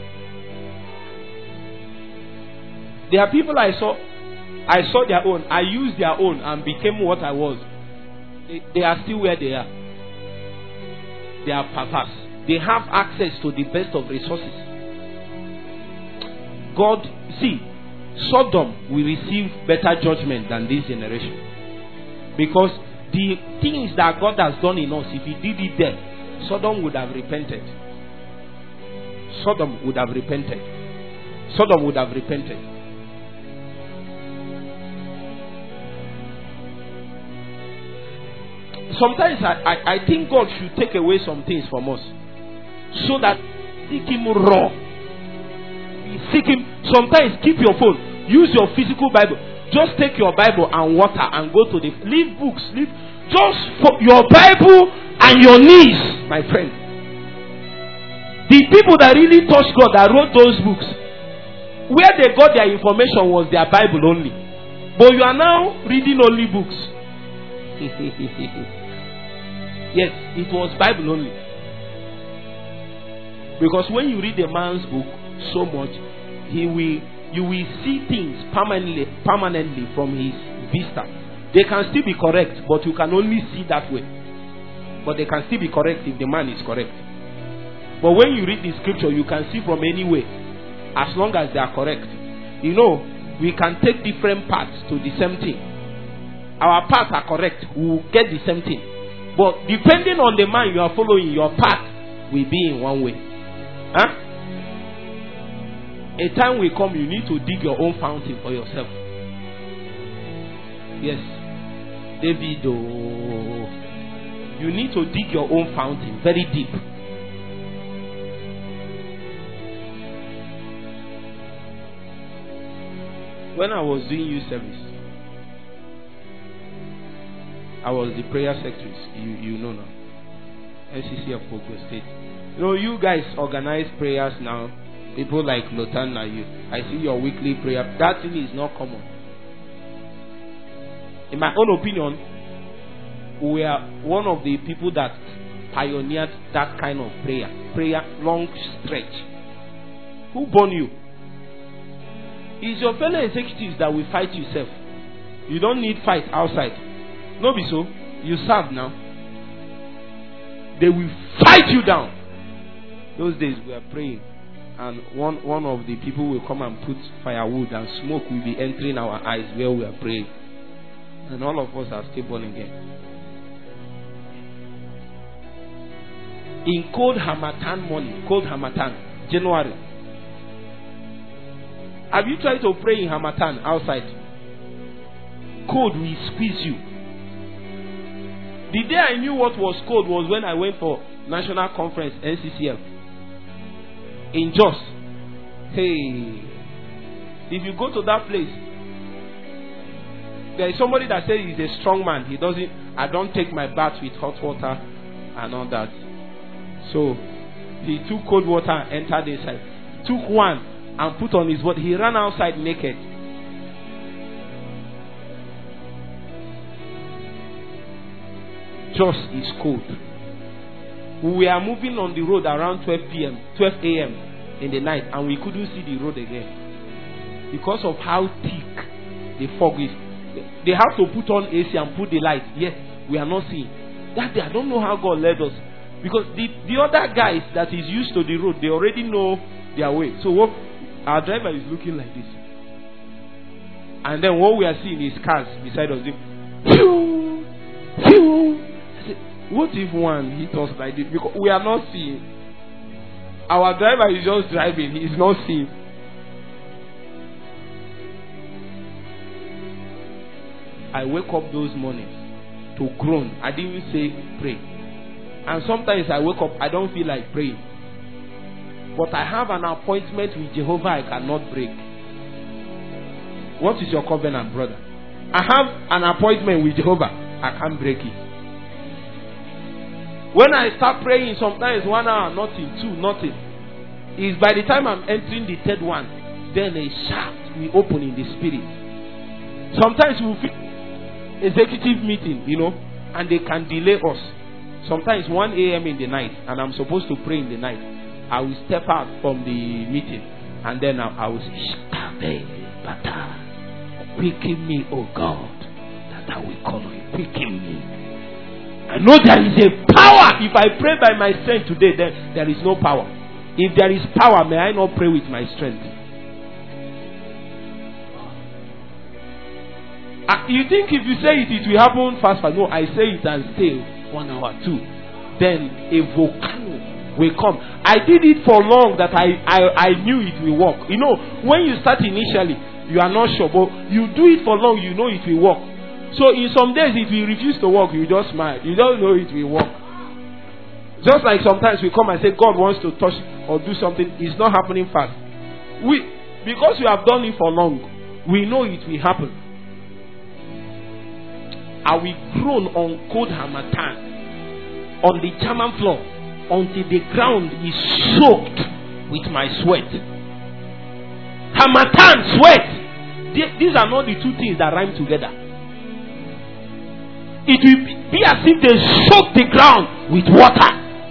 There are people I saw their own. I used their own and became what I was. They are still where they are. They are perverse. They have access to the best of resources. God, see, Sodom will receive better judgment than this generation. Because the things that God has done in us, if He did it there, Sodom would have repented. Sodom would have repented. Sodom would have repented. Sometimes I think God should take away some things from us so that seek Him raw. Seek Him. Sometimes keep your phone. Use your physical Bible. Just take your Bible and water and go to the... Leave books. Leave just for your Bible and your knees, my friend. The people that really touched God, that wrote those books, where they got their information was their Bible only. But you are now reading only books. Yes, it was Bible only. Because when you read a man's book so much, you will see things permanently from his vista. They can still be correct, but you can only see that way. But they can still be correct if the man is correct. But when you read the scripture, you can see from any way, as long as they are correct. You know, we can take different paths to the same thing. Our paths are correct, we will get the same thing. But depending on the man you are following, your path will be in one way. Huh? A time will come, you need to dig your own fountain for yourself. Yes. David, you need to dig your own fountain very deep. When I was doing youth service, I was the prayer secretary. You know now. NCC of Kogo State. You know, you guys organize prayers now. People like Lotan, I see your weekly prayer. That thing is not common. In my own opinion, we are one of the people that pioneered that kind of prayer. Prayer, long stretch. Who born you? It's your fellow executives that will fight yourself. You don't need fight outside. No be so. You serve now. They will fight you down. Those days we are praying, and one of the people will come and put firewood, and smoke will be entering our eyes where we are praying. And all of us are still born again. In cold Harmattan morning, cold Harmattan, January. Have you tried to pray in Harmattan outside? Cold will squeeze you. The day I knew what was cold was when I went for national conference, NCCF, in Jos. Hey, if you go to that place, there is somebody that says he's a strong man. I don't take my bath with hot water and all that. So he took cold water and entered inside. Took one and put on his body. He ran outside naked. Just is cold. We were moving on the road around 12 a.m. in the night, and we couldn't see the road again because of how thick the fog is. They have to put on AC and put the light. Yes, we are not seeing. That day, I don't know how God led us, because the other guys that is used to the road, they already know their way. So what our driver is looking like this, and then what we are seeing is cars beside us. Phew, phew. I said, what if one hit us like this? Because we are not seeing. Our driver is just driving; he is not seeing. I wake up those mornings to groan. I didn't say pray. And sometimes I wake up, I don't feel like praying. But I have an appointment with Jehovah I cannot break. What is your covenant, brother? I have an appointment with Jehovah. I can't break it. When I start praying, sometimes 1 hour, nothing, 2, nothing. It's by the time I'm entering the third one, then a shaft will open in the spirit. Sometimes we will feel executive meeting, and they can delay us. Sometimes 1 a.m. in the night, and I'm supposed to pray in the night. I will step out from the meeting, and then I will say, quicken me, O God, that I will call you. Quicken me. I know there is a power. If I pray by my strength today, then there is no power. If there is power, may I not pray with my strength? You think if you say it will happen fast? No, I say it and stay 1 hour, 2. Then a volcano will come. I did it for long that I knew it will work. When you start initially, you are not sure, but you do it for long, you know it will work. So in some days it will refuse to work, you just smile. You don't know it will work. Just like sometimes we come and say God wants to touch or do something, it's not happening fast. Because we have done it for long, we know it will happen. I will groan on cold harmattan on the German floor until the ground is soaked with my sweat. Harmattan, sweat. These are not the two things that rhyme together. It will be as if they soak the ground with water.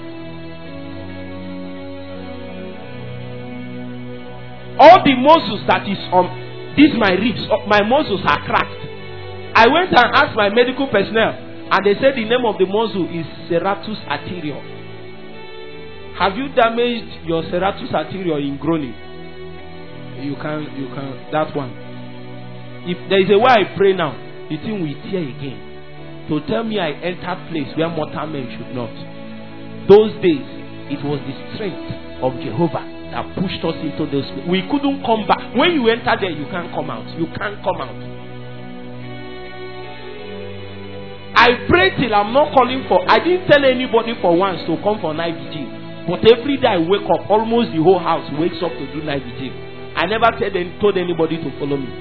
All the muscles that is on my ribs, my muscles are cracked. I went and asked my medical personnel, and they said the name of the muscle is serratus arteriole. Have you damaged your serratus arteriole in groaning? You can, that one. If there is a way I pray now, the thing will tear again. To tell me I enter place where mortal men should not. Those days, it was the strength of Jehovah that pushed us into those. We couldn't come back. When you enter there, you can't come out. You can't come out. I pray till I'm not calling for. I didn't tell anybody for once to come for night vigil. But every day I wake up, almost the whole house wakes up to do night vigil. I never told anybody to follow me.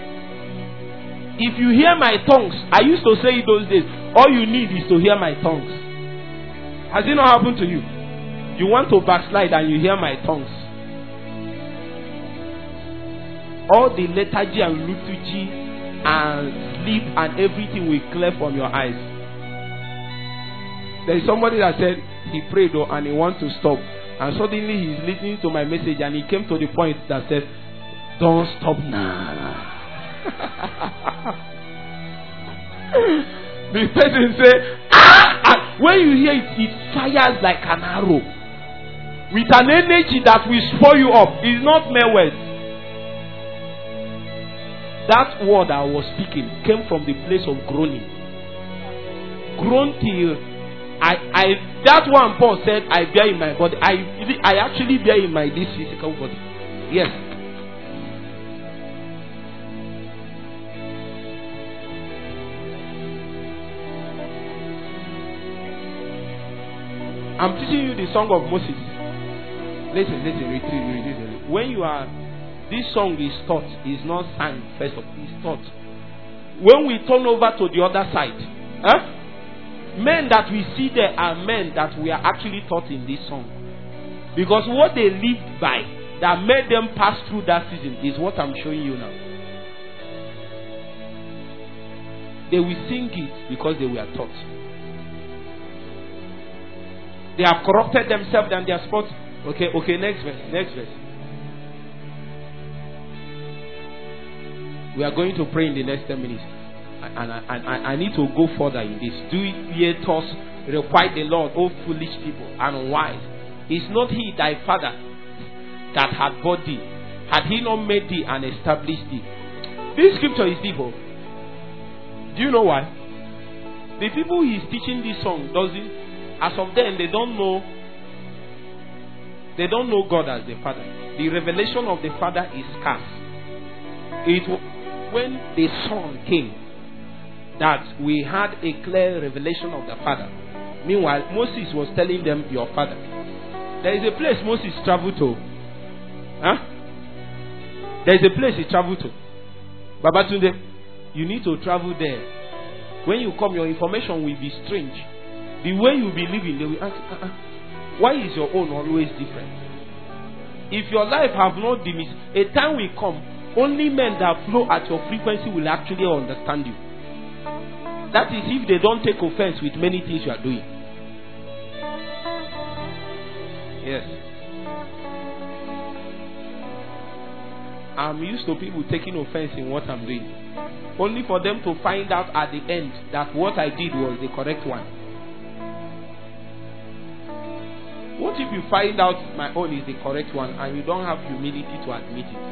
If you hear my tongues, I used to say it those days, all you need is to hear my tongues. Has it not happened to you? You want to backslide and you hear my tongues. All the lethargy and liturgy and sleep and everything will clear from your eyes. There is somebody that said he prayed and he wants to stop. And suddenly he is listening to my message and he came to the point that said, don't stop now. The person said, when you hear it, it fires like an arrow with an energy that will spoil you up. It's not mere words. That word I was speaking came from the place of groaning. Groan till that one Paul said, I bear in my body. I actually bear in my this physical body. Yes. I'm teaching you the song of Moses. Listen, read. When you are, this song is taught, is not sang first of all, it's taught. When we turn over to the other side, men that we see there are men that we are actually taught in this song. Because what they lived by, that made them pass through that season, is what I'm showing you now. They will sing it because they were taught. They have corrupted themselves and their spots. Okay, next verse. We are going to pray in the next 10 minutes. And I need to go further in this. Do ye thus requite the Lord, O foolish people and unwise? Is not he thy father that had bought thee? Had he not made thee and established thee? This scripture is deep. Do you know why? The people he is teaching this song doesn't. As of then, they don't know God as the Father. The revelation of the Father is scarce. When the Son came, that we had a clear revelation of the Father. Meanwhile, Moses was telling them, your Father. There is a place Moses traveled to. There is a place he traveled to. Babatunde, you need to travel there. When you come, your information will be strange. The way you be living, they will ask, why is your own always different? If your life have not diminished, a time will come, only men that flow at your frequency will actually understand you. That is if they don't take offense with many things you are doing. Yes. I'm used to people taking offense in what I'm doing. Only for them to find out at the end that what I did was the correct one. What if you find out my own is the correct one and you don't have humility to admit it?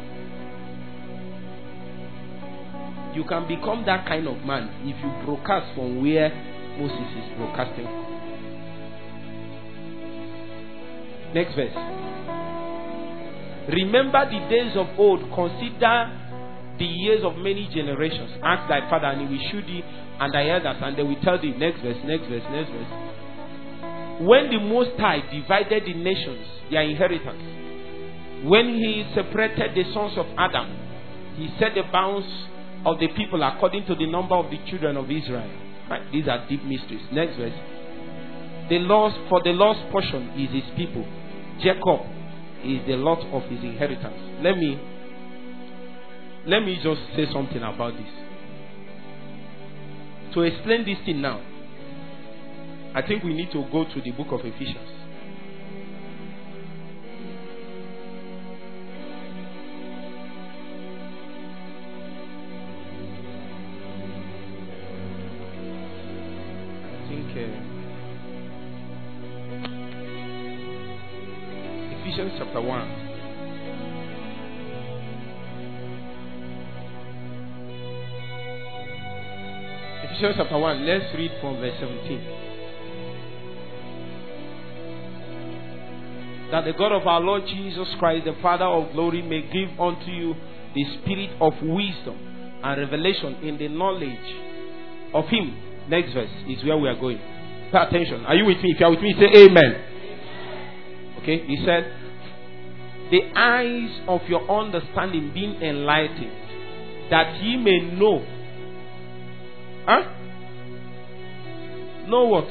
You can become that kind of man if you broadcast from where Moses is broadcasting. Next verse. Remember the days of old, consider the years of many generations. Ask thy father and he will shew thee, and thy elders, and they will tell thee. Next verse. When the Most High divided the nations, their inheritance, when he separated the sons of Adam, he set the bounds of the people according to the number of the children of Israel. Right? These are deep mysteries. Next verse. For the Lord's portion is his people. Jacob is the lot of his inheritance. Let me just say something about this. To explain this thing now, I think we need to go to the book of Ephesians. I think Ephesians chapter 1. Ephesians chapter 1, let's read from verse 17. That the God of our Lord Jesus Christ, the Father of glory, may give unto you the spirit of wisdom and revelation in the knowledge of him. Next verse is where we are going. Pay attention. Are you with me? If you are with me, say amen. Okay, he said, the eyes of your understanding being enlightened, that ye may know. Huh? Know what?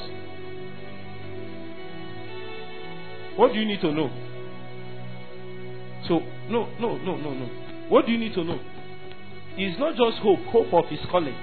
What do you need to know? So, no. What do you need to know? It's not just hope of his calling.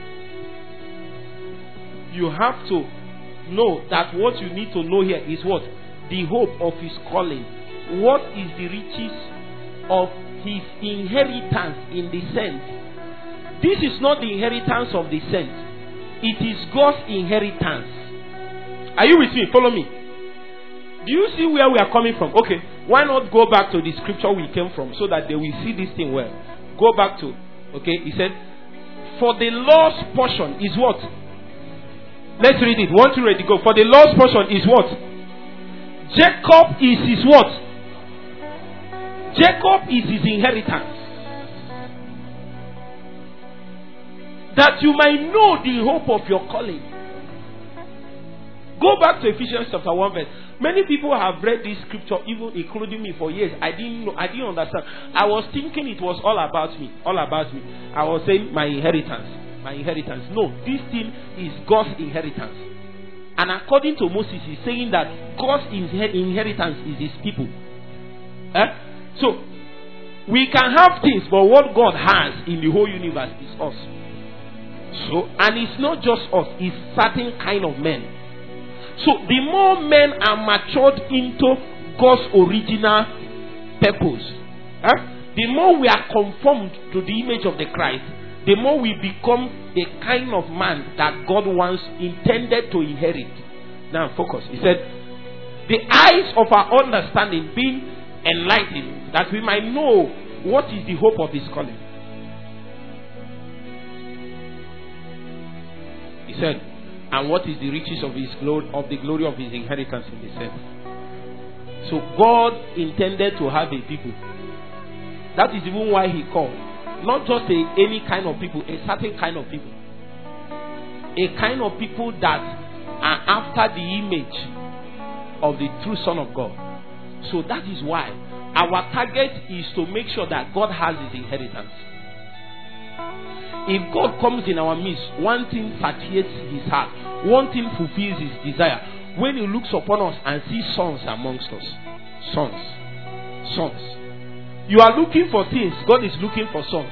You have to know that what you need to know here is what? The hope of his calling. What is the riches of his inheritance in the saints? This is not the inheritance of the saints. It is God's inheritance. Are you with me? Follow me. Do you see where we are coming from? Okay, why not go back to the scripture we came from so that they will see this thing well? Go back to, okay, he said, for the Lord's portion is what? Let's read it. 1, 2, ready, go. For the Lord's portion is what? Jacob is his what? Jacob is his inheritance. That you might know the hope of your calling. Go back to Ephesians chapter 1 verse. Many people have read this scripture, even including me, for years. I didn't understand. I was thinking it was all about me. I was saying my inheritance. No, this thing is God's inheritance. And according to Moses, he's saying that God's inheritance is his people. So, we can have things, but what God has in the whole universe is us. So, and it's not just us, it's certain kind of men. So, the more men are matured into God's original purpose, the more we are conformed to the image of the Christ, the more we become the kind of man that God once intended to inherit. Now, focus. He said, the eyes of our understanding being enlightened, that we might know what is the hope of his calling. He said, and what is the riches of his glory, of the glory of his inheritance in the saints. So God intended to have a people. That is even why he called. Not just any kind of people, a certain kind of people. A kind of people that are after the image of the true Son of God. So that is why our target is to make sure that God has his inheritance. If God comes in our midst, one thing satiates his heart, one thing fulfills his desire. When he looks upon us and sees sons amongst us. Sons. You are looking for things, God is looking for sons.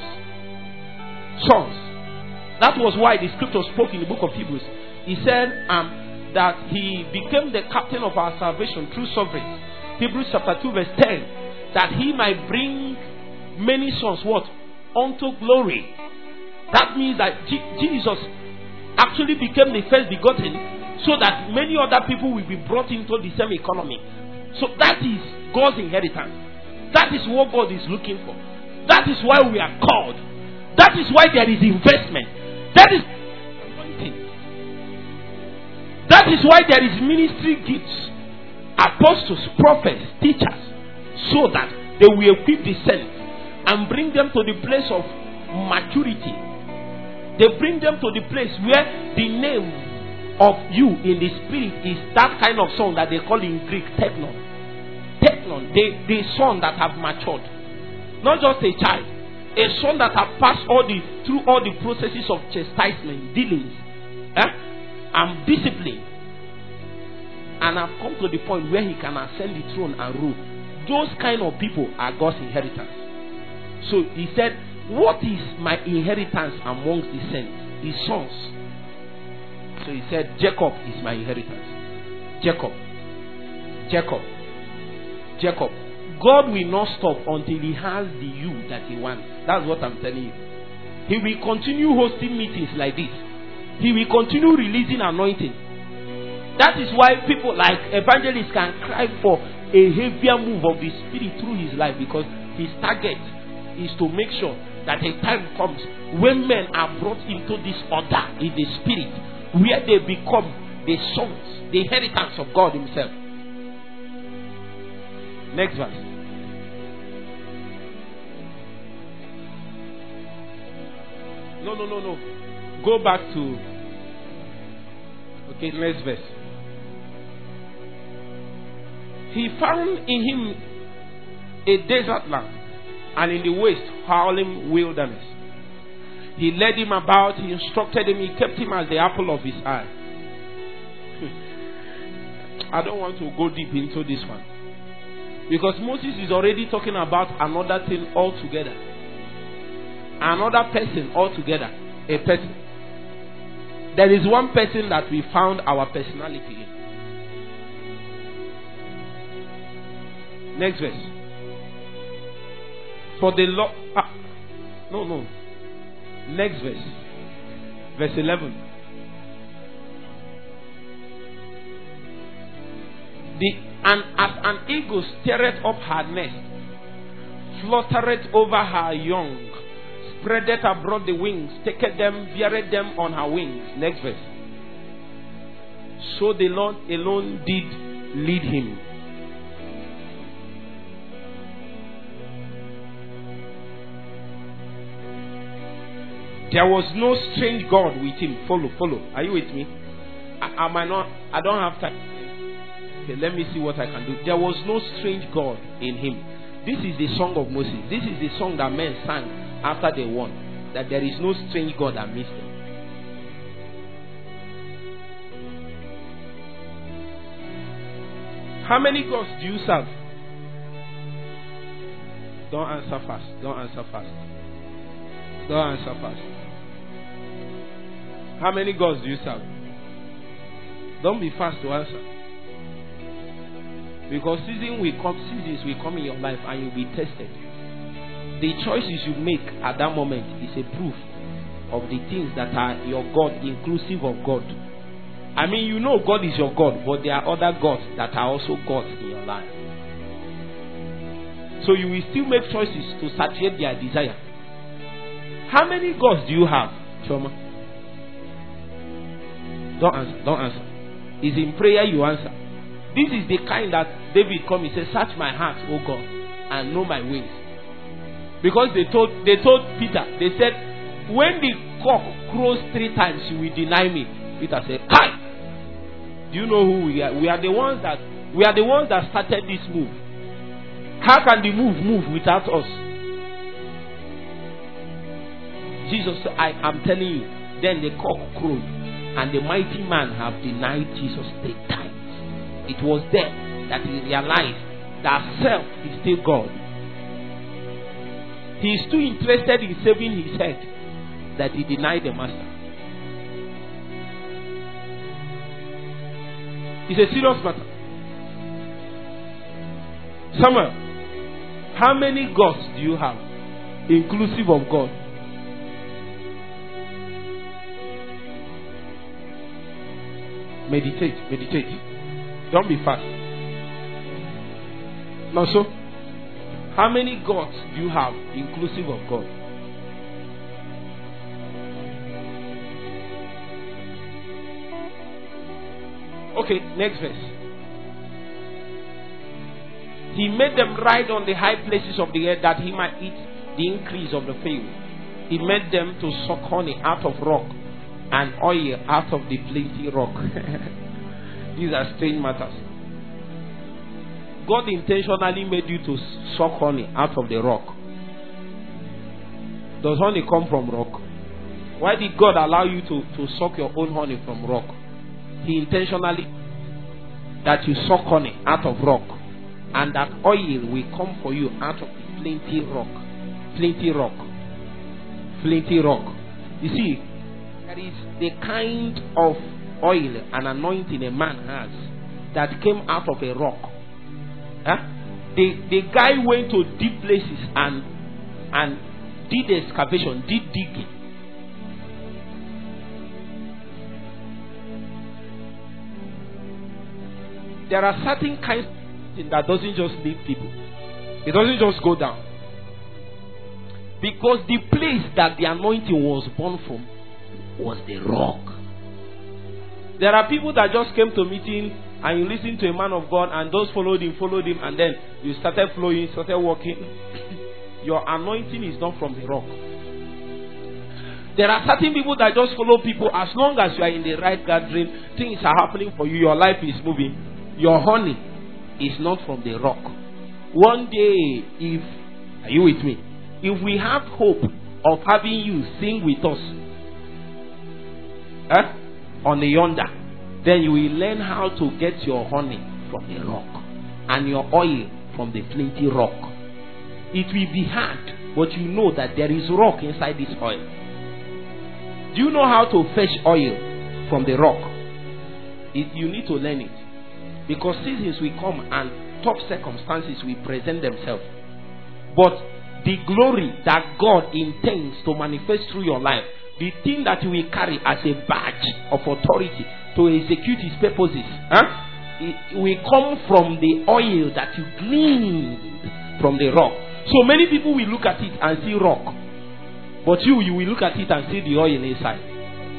That was why the scripture spoke in the book of Hebrews. He said that he became the captain of our salvation through sovereign. Hebrews chapter 2 verse 10. That he might bring many sons, what? Unto glory. That means that Jesus actually became the first begotten, so that many other people will be brought into the same economy. So that is God's inheritance. That is what God is looking for. That is why we are called. That is why there is investment. That is anointing. That is why there is ministry gifts, apostles, prophets, teachers, so that they will equip the saints and bring them to the place of maturity. They bring them to the place where the name of you in the spirit is that kind of son that they call in Greek teknon, the son that have matured. Not just a child. A son that has passed through all the processes of chastisement, dealings, and discipline, and have come to the point where he can ascend the throne and rule. Those kind of people are God's inheritance. So he said, what is my inheritance amongst the saints? His sons. So he said, Jacob is my inheritance. Jacob. God will not stop until he has the you that he wants. That's what I'm telling you. He will continue hosting meetings like this. He will continue releasing anointing. That is why people like evangelists can cry for a heavier move of the Spirit through his life, because his target is to make sure that a time comes when men are brought into this order in the Spirit, where they become the sons, the inheritance of God himself. Next verse. No. Go back to... Okay, next verse. He found in him a desert land, and in the waste, howling wilderness. He led him about, he instructed him, he kept him as the apple of his eye. I don't want to go deep into this one, because Moses is already talking about another thing altogether. Another person altogether. A person. There is one person that we found our personality in. Next verse. For the Lord. No. Next verse. Verse 11. And as an eagle stirreth up her nest, fluttereth over her young, spreadeth abroad the wings, taketh them, beareth them on her wings. Next verse. So the Lord alone did lead him. There was no strange God with him. Follow. Are you with me? I don't have time. Okay, let me see what I can do. There was no strange God in him. This is the song of Moses. This is the song that men sang after they won. That there is no strange God amidst them. How many gods do you serve? Don't answer fast. How many gods do you serve? Don't be fast to answer. Because seasons will come in your life and you'll be tested. The choices you make at that moment is a proof of the things that are your God, inclusive of God. I mean, you know God is your God, but there are other gods that are also gods in your life. So you will still make choices to satiate their desire. How many gods do you have, Choma? Don't answer. It's in prayer you answer. This is the kind that David come and said, search my heart, O God, and know my ways. Because they told Peter, they said, when the cock crows 3 times, you will deny me. Peter said, hi! Do you know who we are? We are the ones that started this move. How can the move without us? Jesus said, I am telling you. Then the cock crowed, and the mighty man have denied Jesus 3 times. It was there that he realized that self is still God. He is too interested in saving his head that he denied the master. It's a serious matter. Samuel, how many gods do you have, inclusive of God? Meditate. Don't be fast. Now, so how many gods do you have, inclusive of God? Okay, next verse. He made them ride on the high places of the earth, that he might eat the increase of the field. He made them to suck honey out of rock, and oil out of the flinty rock. These are strange matters. God intentionally made you to suck honey out of the rock. Does honey come from rock? Why did God allow you to suck your own honey from rock? He intentionally that you suck honey out of rock, and that oil will come for you out of the flinty rock. Flinty rock. Flinty rock. You see, there is the kind of oil and anointing a man has that came out of a rock. Huh? The guy went to deep places and did excavation, did digging. There are certain kinds of things that doesn't just leave people. It doesn't just go down. Because the place that the anointing was born from was the rock. There are people that just came to meeting and you listen to a man of God and those followed him, and then you started flowing, started walking. Your anointing is not from the rock. There are certain people that just follow people. As long as you are in the right gathering, things are happening for you, your life is moving. Your honey is not from the rock. One day, are you with me? If we have hope of having you sing with us on the yonder, then you will learn how to get your honey from the rock and your oil from the flinty rock. It will be hard, but you know that there is rock inside this oil. Do you know how to fetch oil from the rock? You need to learn it. Because seasons will come and tough circumstances will present themselves. But the glory that God intends to manifest through your life, the thing that you will carry as a badge of authority to execute His purposes, it will come from the oil that you gleaned from the rock. So many people will look at it and see rock, but you will look at it and see the oil inside.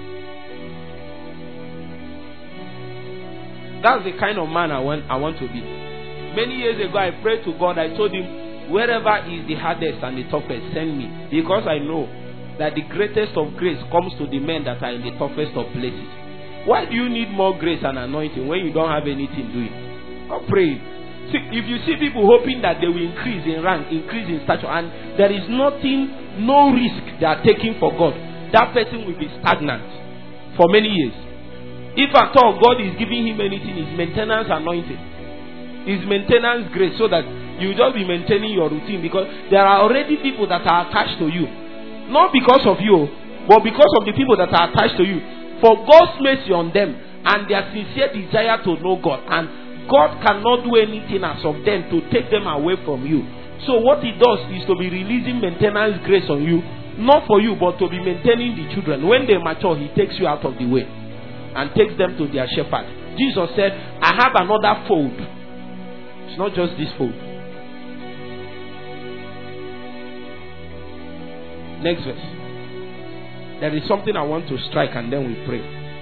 That's the kind of man I want to be. Many years ago, I prayed to God. I told Him, wherever is the hardest and the toughest, send me. Because I know that the greatest of grace comes to the men that are in the toughest of places. Why do you need more grace and anointing when you don't have anything doing? Stop praying. See, if you see people hoping that they will increase in rank, increase in stature, and there is nothing, no risk they are taking for God, that person will be stagnant for many years. If at all God is giving him anything, it's maintenance anointing. It's maintenance grace, so that you just be maintaining your routine, because there are already people that are attached to you. Not because of you, but because of the people that are attached to you. For God's mercy on them and their sincere desire to know God. And God cannot do anything as of them to take them away from you. So what He does is to be releasing maintenance grace on you. Not for you, but to be maintaining the children. When they mature, He takes you out of the way and takes them to their shepherd. Jesus said, I have another fold. It's not just this fold. Next verse. There is something I want to strike and then we pray.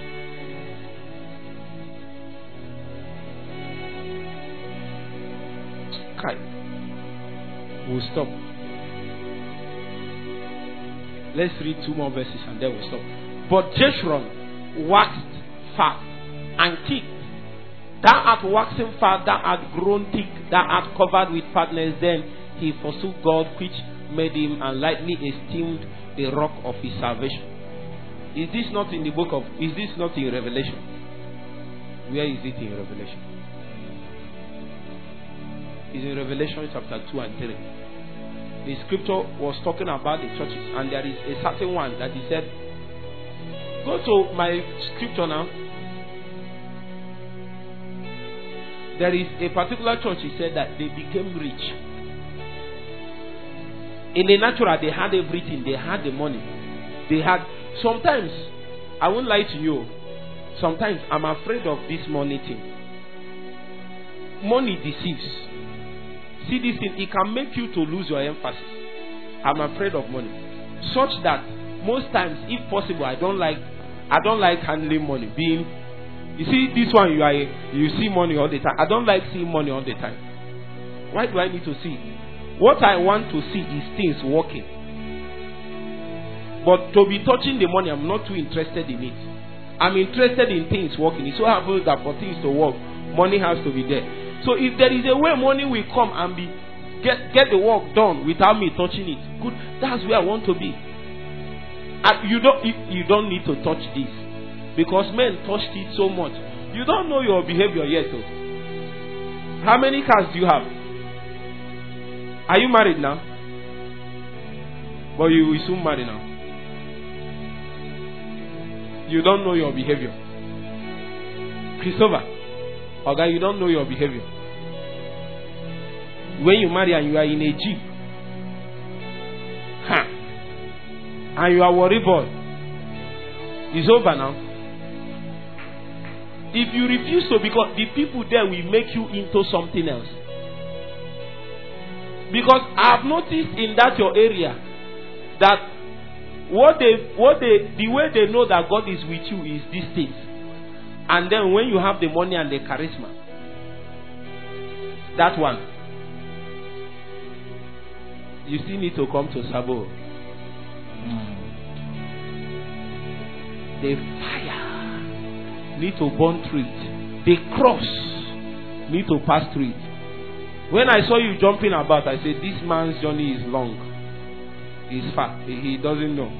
Okay. We'll stop. Let's read 2 more verses and then we'll stop. But Jeshurun waxed fat and thick. Thou art waxing fat, thou art grown thick, thou art covered with fatness. Then he forsook God, which made him, and lightly esteemed the rock of his salvation. Is this not in the book of, is this not in Revelation? Where is it in Revelation? It's in Revelation chapter 2 and 3. The scripture was talking about the churches, and there is a certain one that he said, go to my scripture now. There is a particular church, he said, that they became rich. In the natural, they had everything. They had the money. They had, sometimes, I won't lie to you, sometimes I'm afraid of this money thing. Money deceives. See this thing, it can make you to lose your emphasis. I'm afraid of money. Such that most times, if possible, I don't like handling money. You see this one, you see money all the time. I don't like seeing money all the time. Why do I need to see? What I want to see is things working. But to be touching the money, I'm not too interested in it. I'm interested in things working. It so happens that for things to work, money has to be there. So if there is a way money will come and get the work done without me touching it, good. That's where I want to be. You don't need to touch this, because men touched it so much. You don't know your behavior yet. Though. How many cars do you have? Are you married now? But you will soon marry now. You don't know your behavior. Christopher, okay, you don't know your behavior. When you marry and you are in a jeep, and you are worried boy, it's over now. If you refuse to, because the people there will make you into something else. Because I have noticed in that your area that the way they know that God is with you is these things. And then when you have the money and the charisma, that one, you still need to come to Sabo. The fire need to burn through it. The cross need to pass through it. When I saw you jumping about, I said, this man's journey is long. He's far. He doesn't know.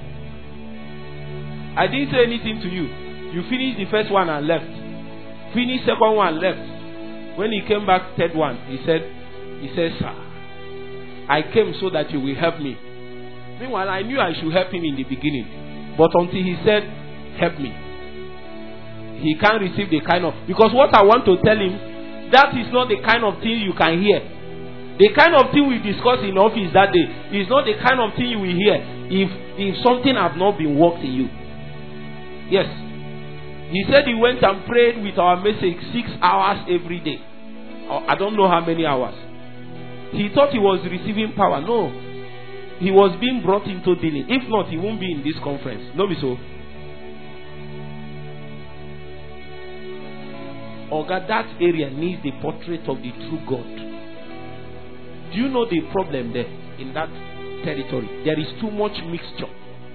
I didn't say anything to you. You finished the first one and left. Finished second one and left. When he came back, third one, he said, sir, I came so that you will help me. Meanwhile, I knew I should help him in the beginning. But until he said, help me, he can't receive the kind of... Because what I want to tell him, that is not the kind of thing you can hear. The kind of thing we discussed in office that day is not the kind of thing you will hear if something has not been worked in you. Yes. He said he went and prayed with our message 6 hours every day. I don't know how many hours. He thought he was receiving power. No. He was being brought into dealing. If not, he won't be in this conference. No be so. Oga, that area needs the portrait of the true God. Do you know the problem there in that territory? There is too much mixture.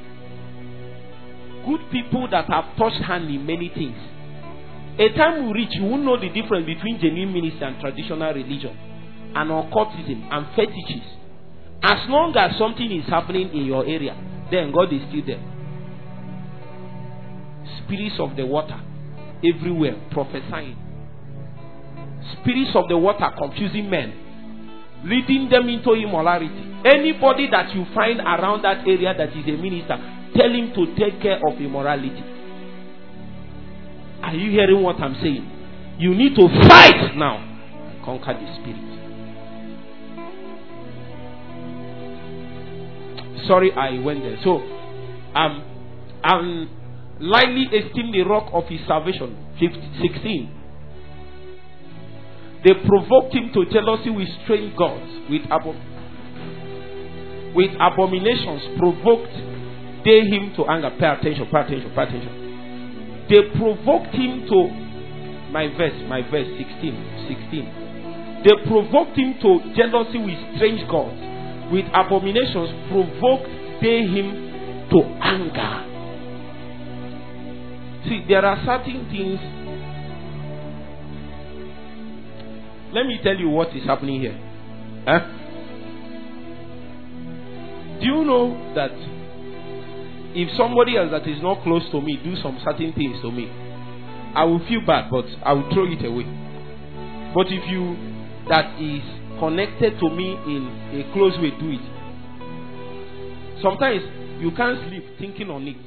Good people that have touched hand in many things. A time will reach, you won't know the difference between genuine ministry and traditional religion, and occultism and fetishes. As long as something is happening in your area, then God is still there. Spirits of the water everywhere prophesying. Spirits of the water confusing men, leading them into immorality. Anybody that you find around that area that is a minister, tell him to take care of immorality. Are you hearing what I'm saying? You need to fight now and conquer the spirit. Sorry, I went there. So, lightly esteem the rock of his salvation. 16. They provoked him to jealousy with strange gods, with abominations provoked they him to anger. Pay attention. They provoked him to my verse 16. They provoked him to jealousy with strange gods, with abominations provoked they him to anger. See, there are certain things. Let me tell you what is happening here. Do you know that if somebody else that is not close to me do some certain things to me, I will feel bad, but I will throw it away. But if you that is connected to me in a close way do it, sometimes you can't sleep thinking on it.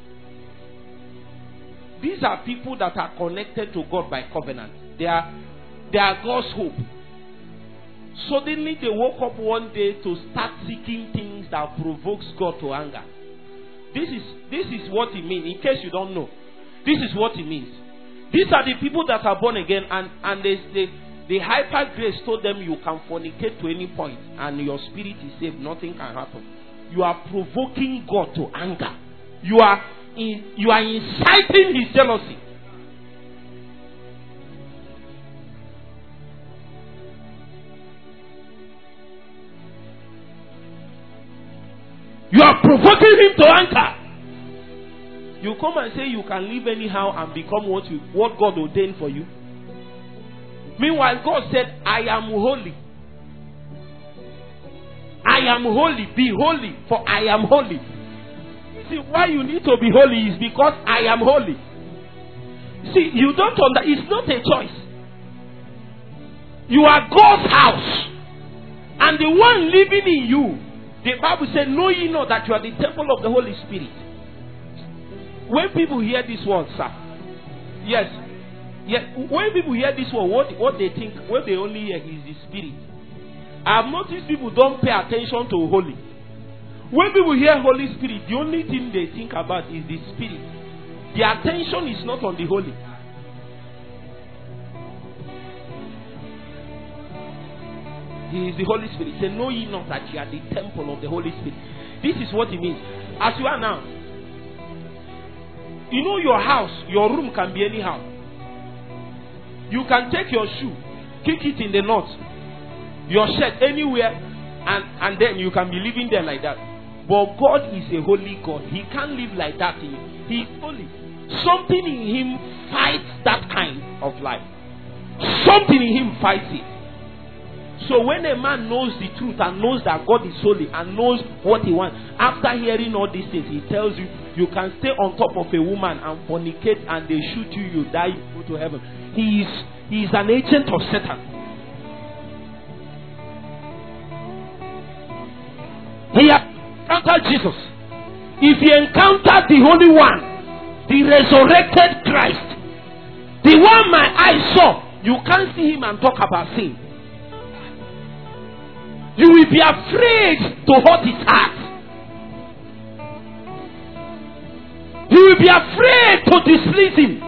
These are people that are connected to God by covenant. They are God's hope. Suddenly they woke up one day to start seeking things that provokes God to anger. This is what it means. In case you don't know, this is what it means. These are the people that are born again, and the hyper grace told them you can fornicate to any point and your spirit is saved. Nothing can happen. You are provoking God to anger. You are inciting his jealousy. You are provoking him to anger. You come and say you can live anyhow and become what God ordained for you. Meanwhile, God said, I am holy. I am holy. Be holy, for I am holy. See, why you need to be holy is because I am holy. See, you don't understand. It's not a choice. You are God's house. And the one living in you, the Bible said, know ye not that you are the temple of the Holy Spirit. When people hear this word, sir, yes, when people hear this word, what they think, what they only hear is the Spirit. I have noticed people don't pay attention to holy. When people hear Holy Spirit, the only thing they think about is the Spirit. Their attention is not on the holy. He is the Holy Spirit. Say, know ye not that ye are the temple of the Holy Spirit. This is what it means. As you are now, you know your house, your room can be anyhow. You can take your shoe, kick it in the knot, your shirt anywhere, and then you can be living there like that. But God is a holy God. He can't live like that. He is holy. Something in him fights that kind of life. Something in him fights it. So when a man knows the truth and knows that God is holy and knows what he wants, after hearing all these things, he tells you, you can stay on top of a woman and fornicate and they shoot you, you die, you go to heaven. He is an agent of Satan. He has encountered Jesus. If he encountered the Holy One, the resurrected Christ, the one my eyes saw, you can't see him and talk about sin. You will be afraid to hurt his heart. You will be afraid to displease him.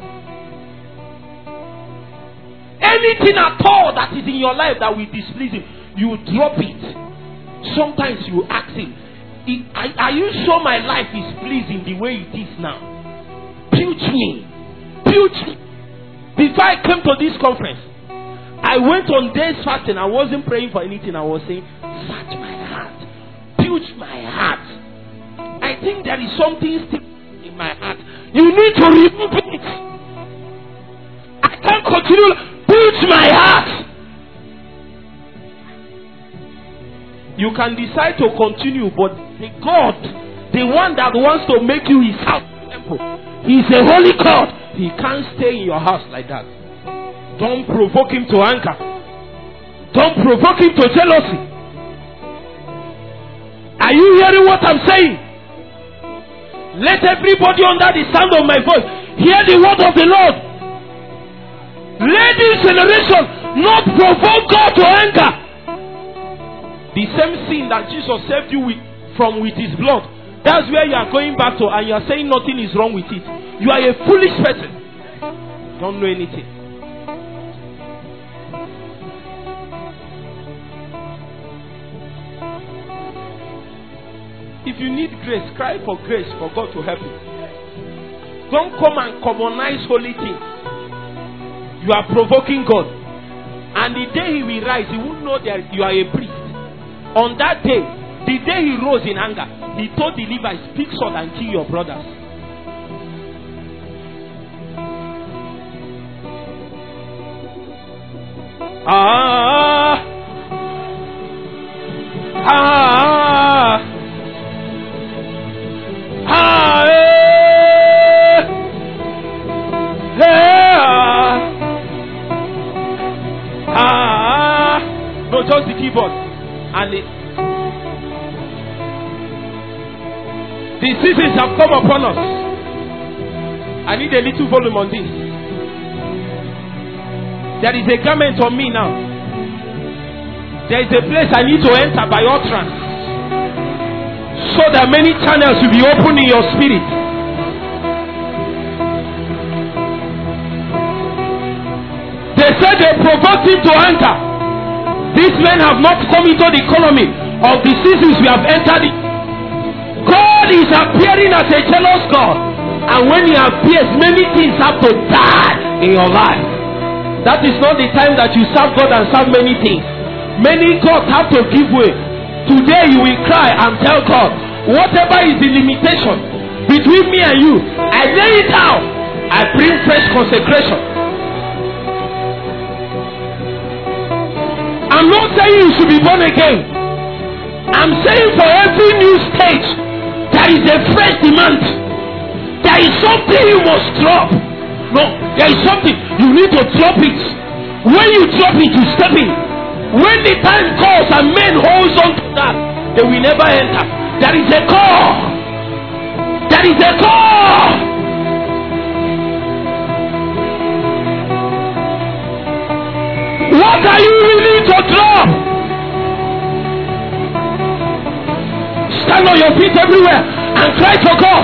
Anything at all that is in your life that will displease him, you drop it. Sometimes you ask him, are you sure my life is pleasing the way it is now? Purge me. Purge me. Before I came to this conference, I went on days fasting. I wasn't praying for anything. I was saying, search my heart. Purge my heart. I think there is something still in my heart. You need to remove it. I can't continue. Purge my heart. You can decide to continue, but the God, the one that wants to make you his house temple, he is a holy God. He can't stay in your house like that. Don't provoke him to anger. Don't provoke him to jealousy. Are you hearing what I'm saying? Let everybody under the sound of my voice hear the word of the Lord. Let this generation not provoke God to anger. The same sin that Jesus saved you from with his blood, that's where you are going back to, and you are saying nothing is wrong with it. You are a foolish person. Don't know anything. If you need grace, cry for grace for God to help you. Don't come and commonize holy things. You are provoking God. And the day he will rise, he will know that you are a priest. On that day, the day he rose in anger, he told the Levites, pick sword and kill your brothers. No, just the keyboard. And the seasons have come upon us. I need a little volume on this. There is a garment on me now. There is a place I need to enter by utterance, so that many channels will be open in your spirit. They said they provoked him to anger. These men have not come into the economy of the seasons we have entered in. God is appearing as a jealous God. And when he appears, many things have to die in your life. That is not the time that you serve God and serve many things. Many gods have to give way. Today you will cry and tell God, whatever is the limitation between me and you, I lay it down. I bring fresh consecration. I'm not saying you should be born again. I'm saying for every new stage There is a fresh demand. There is something you must drop. No, there is something. You need to drop it. When you drop it, you step in. When the time calls and men hold on to that, they will never enter. There is a call. There is a call. What are you willing to drop? Stand on your feet everywhere and cry to God.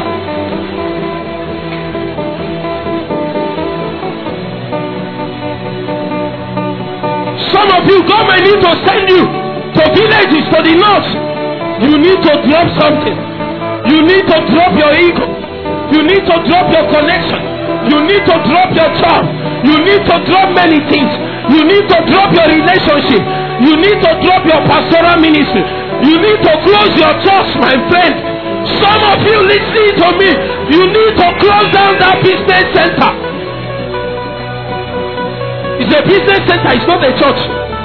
Some of you, God may need to send you to villages to the north. You need to drop something. You need to drop your ego. You need to drop your connection. You need to drop your job. You need to drop many things. You need to drop your relationship. You need to drop your pastoral ministry. You need to close your church, my friend. Some of you listening to me, you need to close down that business center. It's a business center, it's not a church.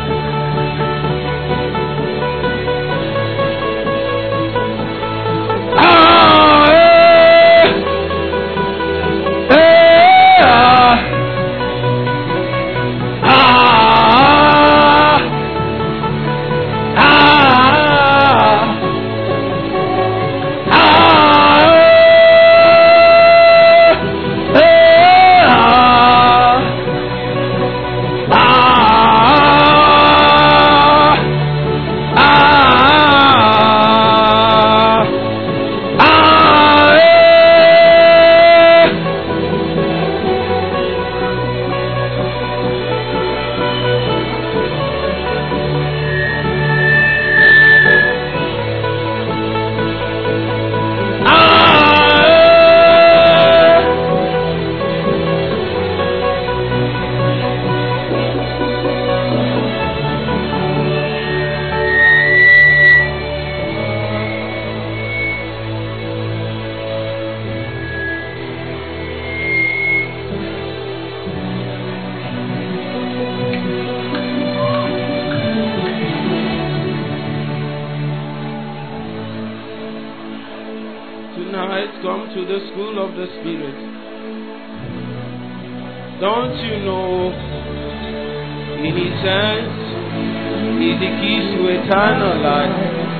Don't you know, in His hands is the keys to eternal life.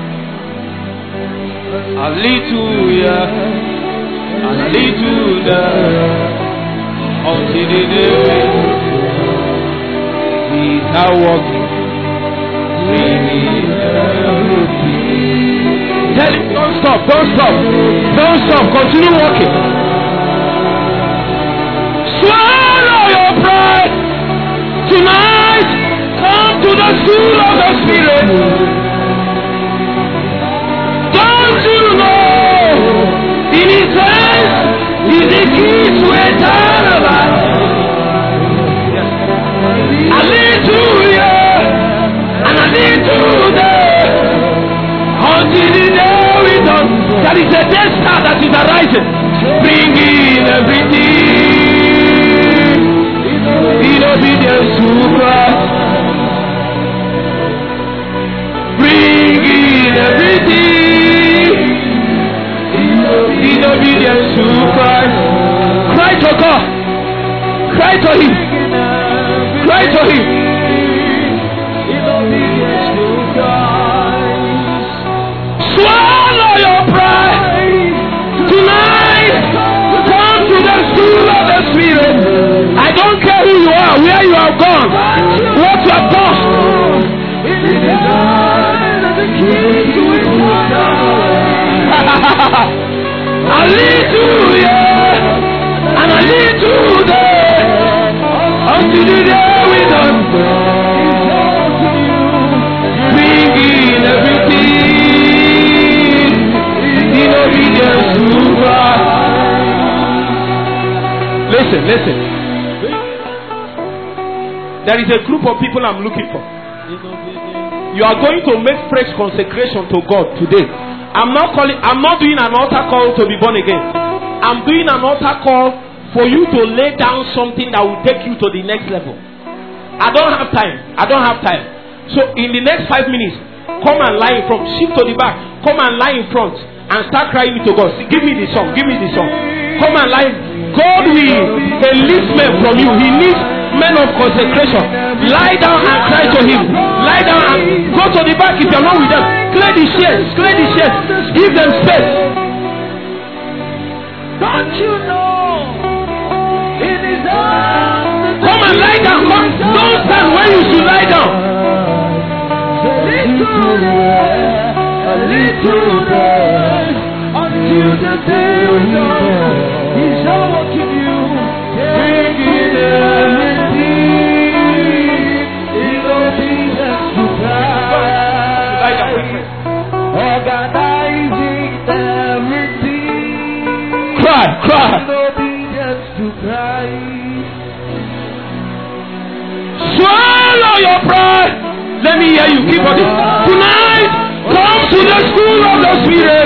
Hallelujah, hallelujah, until the day we are walking. Tell him, don't stop, don't stop, don't stop, continue walking. Swallow your pride. Tonight, come to the school of the Spirit. Don't you know, in His hands is the key to eternal life. Hallelujah, and hallelujah, until the day we done. There is a death star that is arising, bringing everything in obedience to Christ, bringing everything in obedience to Christ. Cry to God, cry to Him, cry to Him. In obedience to Christ. Swallow your pride tonight. Come to the school of the Spirit. I don't care who you are, where you have gone, what you have done. Hallelujah, and hallelujah, until the day we done. Bringing everything in obedience to God. Listen, listen. There is a group of people I'm looking for. You are going to make fresh consecration to God today. I'm not doing an altar call to be born again. I'm doing an altar call for you to lay down something that will take you to the next level. I don't have time. So in the next 5 minutes, come and lie in front. Shift to the back. Come and lie in front. and start crying to God. See, give me the song. Give me the song. Come and lie. God will enlist men from you. He needs men of consecration. Lie down and cry to Him. Lie down and go to the back if you are not with them. Clear the chairs. Clear the chairs. Give them space. Don't you know? In His arms. Come and lie down. Come. Don't stand where you should lie down. A little bit until the day we know He's all working you, bringing everything in obedience to Christ, organizing everything Cry. in obedience to Christ. Swallow your pride. Let me hear you. Keep on it. Tonight, come to the school of the Spirit.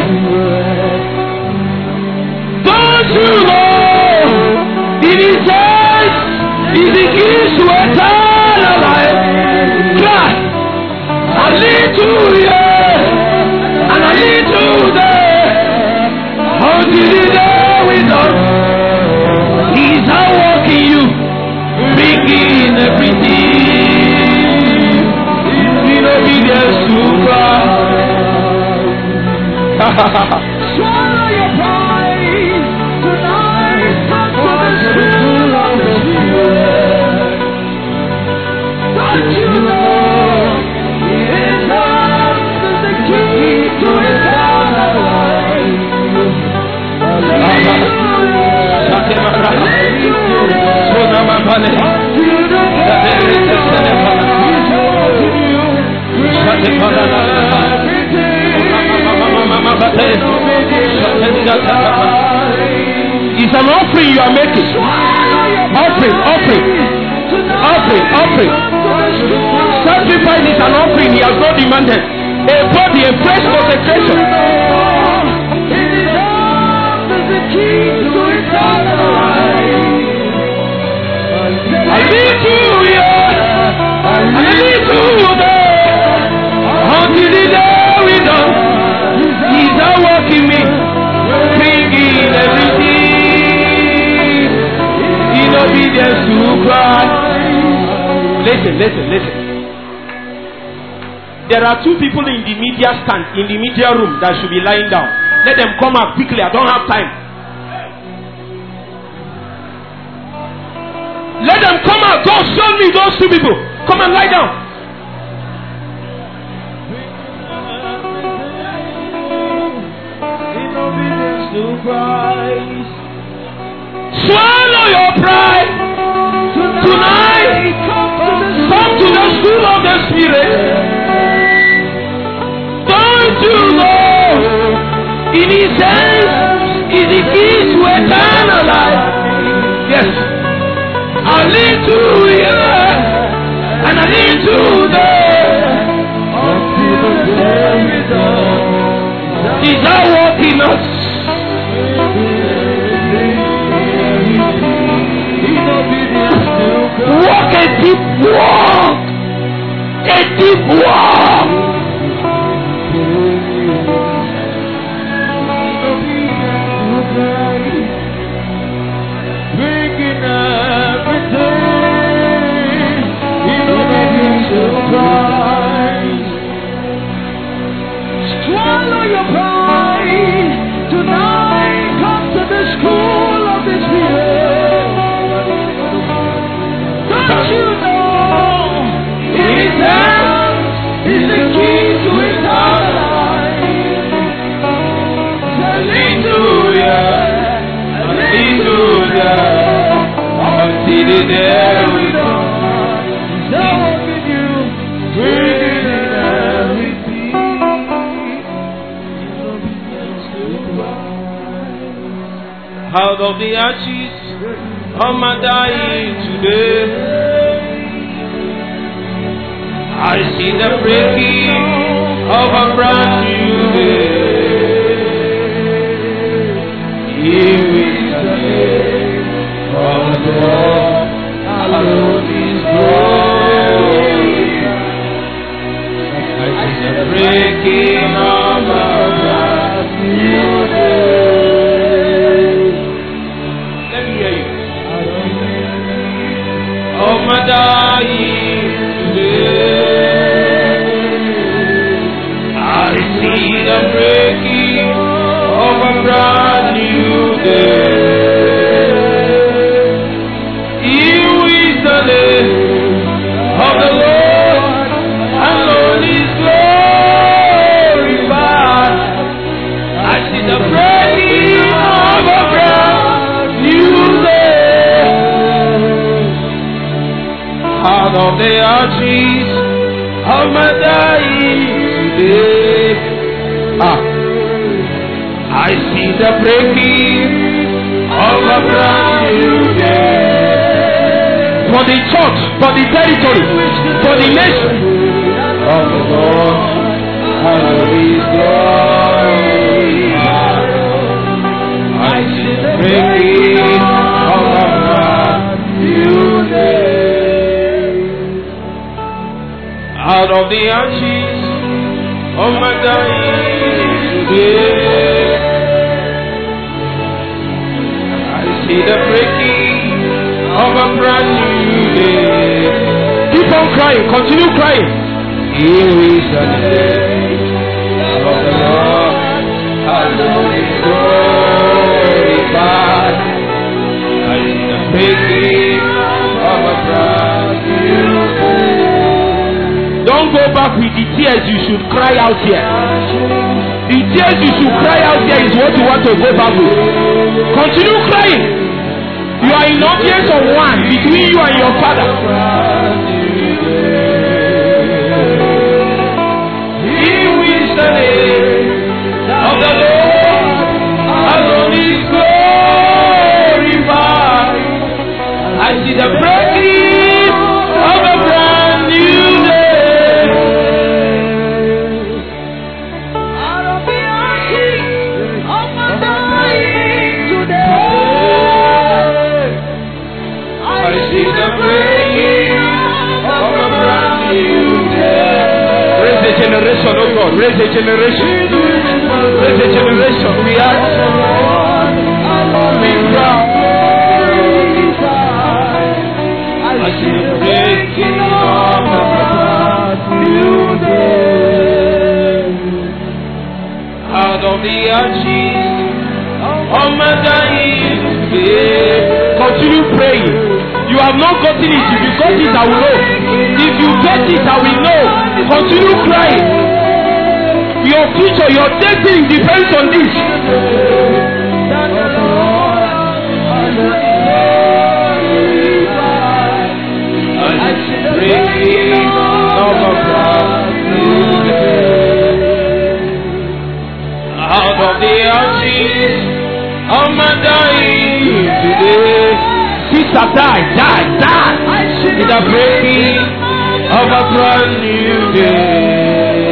Don't you know? In His hands is the keys to eternal life. Cry. A little here and a little there. Until the day we done. He's out walking you, bringing everything. Obedience to Christ. Swallow your pride tonight. Come to the school of the Spirit. Don't you know? His arms is the key to eternal life. It's an offering you are making. Offering. Sacrifice is an offering. He has not demanded. A body, a fresh consecration. A little here, a little there. Until the day we done. He's not working me, bringing everything in obedience to Christ. Listen. There are two people in the media stand, in the media room that should be lying down. Let them come out quickly. I don't have time. Let them come out. God, show me those two people. Come and lie down. Christ. Swallow your pride. Tonight, come to the school of the Spirit. Don't you know? In His hands is the key to eternal life. Yes. A little here and a little there. Until the day we done. Is that walking us? Walk a deep walk. A deep walk. Bringing everything in obedience to Christ. Swallow your pride tonight. Come to the school of the Spirit. Don't you know? His hands is the key to eternal life. Hallelujah, hallelujah. Until the day we know, He's helping you, bringing everything. Out of the ashes of my dying today, I see the breaking of a brand new day. Here is the day of the Lord, alone is glory. I see the breaking of a brand new day. Out of the ashes of my dying today, I see the breaking of a brand new day. For the church, for the territory, for the nation of the Lord, and His glory. I see the breaking of a brand new day. Out of the ashes of my dying today, see the breaking of a brand new day. Keep on crying, continue crying. Here is the day of the Lord, and His glorified. I see the breaking of a brand new day. Don't go back with the tears you should cry out here. The tears you should cry out here is what you want to go back with. Continue crying. You are in audience of one between you and your Father. He is the name of the Lord, and His glorified. I see the breaking of a brand new day. Out of the ashes of my dying today, I see the breaking of a brand new day. Raise a generation, oh God, raise a generation. Raise a generation. We are being proud. I see the breaking of a brand new day. Out of the ashes of my dying day. Continue praying. You have not gotten it. If you got it, I will know. If you get it, I will know. Continue crying. Your future, your destiny depends on this. Breaking of a brand new day. Out of the ashes of my dying today. Sister, die. In the breaking of a brand new day.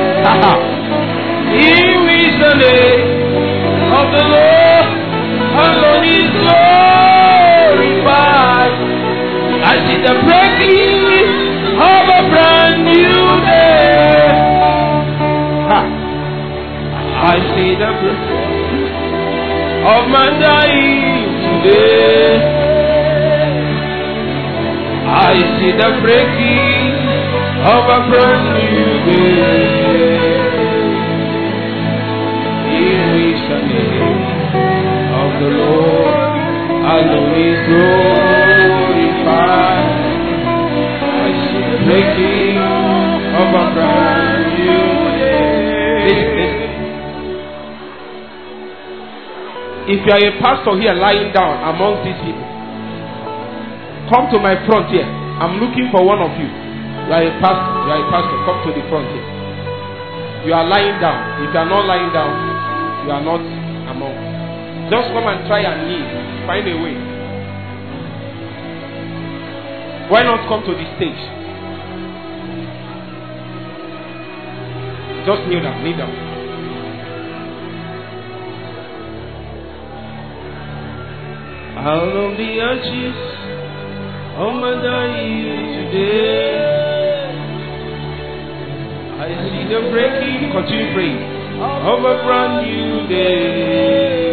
He is the name of the Lord, and Lord is glorified. I see the breaking of a brand new day. I see the breaking of my dying today. I see the breaking of a brand new day. Here is the name of the Lord, and His glorified. I see the breaking of a brand new day. Listen. If you are a pastor here lying down among these people, come to my front here. I'm looking for one of you. You are a pastor. Come to the front here. You are lying down. If you are not lying down, you are not among. Just come and try and kneel. Find a way. Why not come to the stage? Just kneel down. Kneel down. Out of the ashes of my dying today, I see the breaking, continue praying, of a brand new day.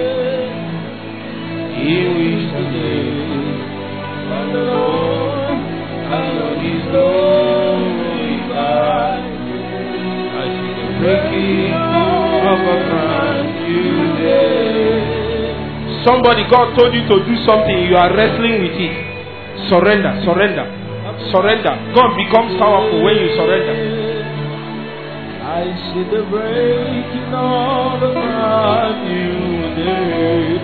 Here is the day of the Lord, and Lord is glorified. I see the breaking of a brand new day. Somebody, God told you to do something, you are wrestling with it. Surrender. God becomes powerful when you surrender. I see the breaking of a brand new day.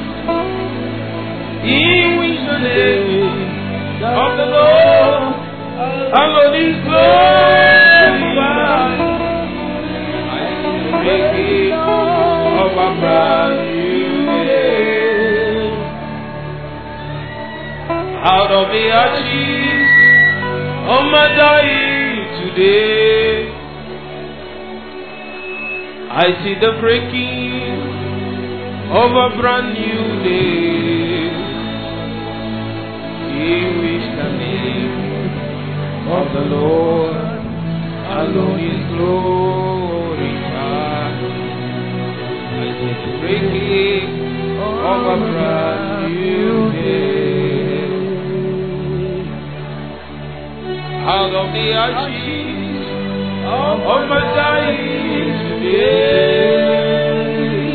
In which the day of the Lord, Alone is glorified. I see the breaking of a brand new day. Out of the ashes of my dying today, I see the breaking of a brand new day, in which the name of the Lord alone is glorified. I see the breaking of a brand new day. Out of the ashes of my dying today,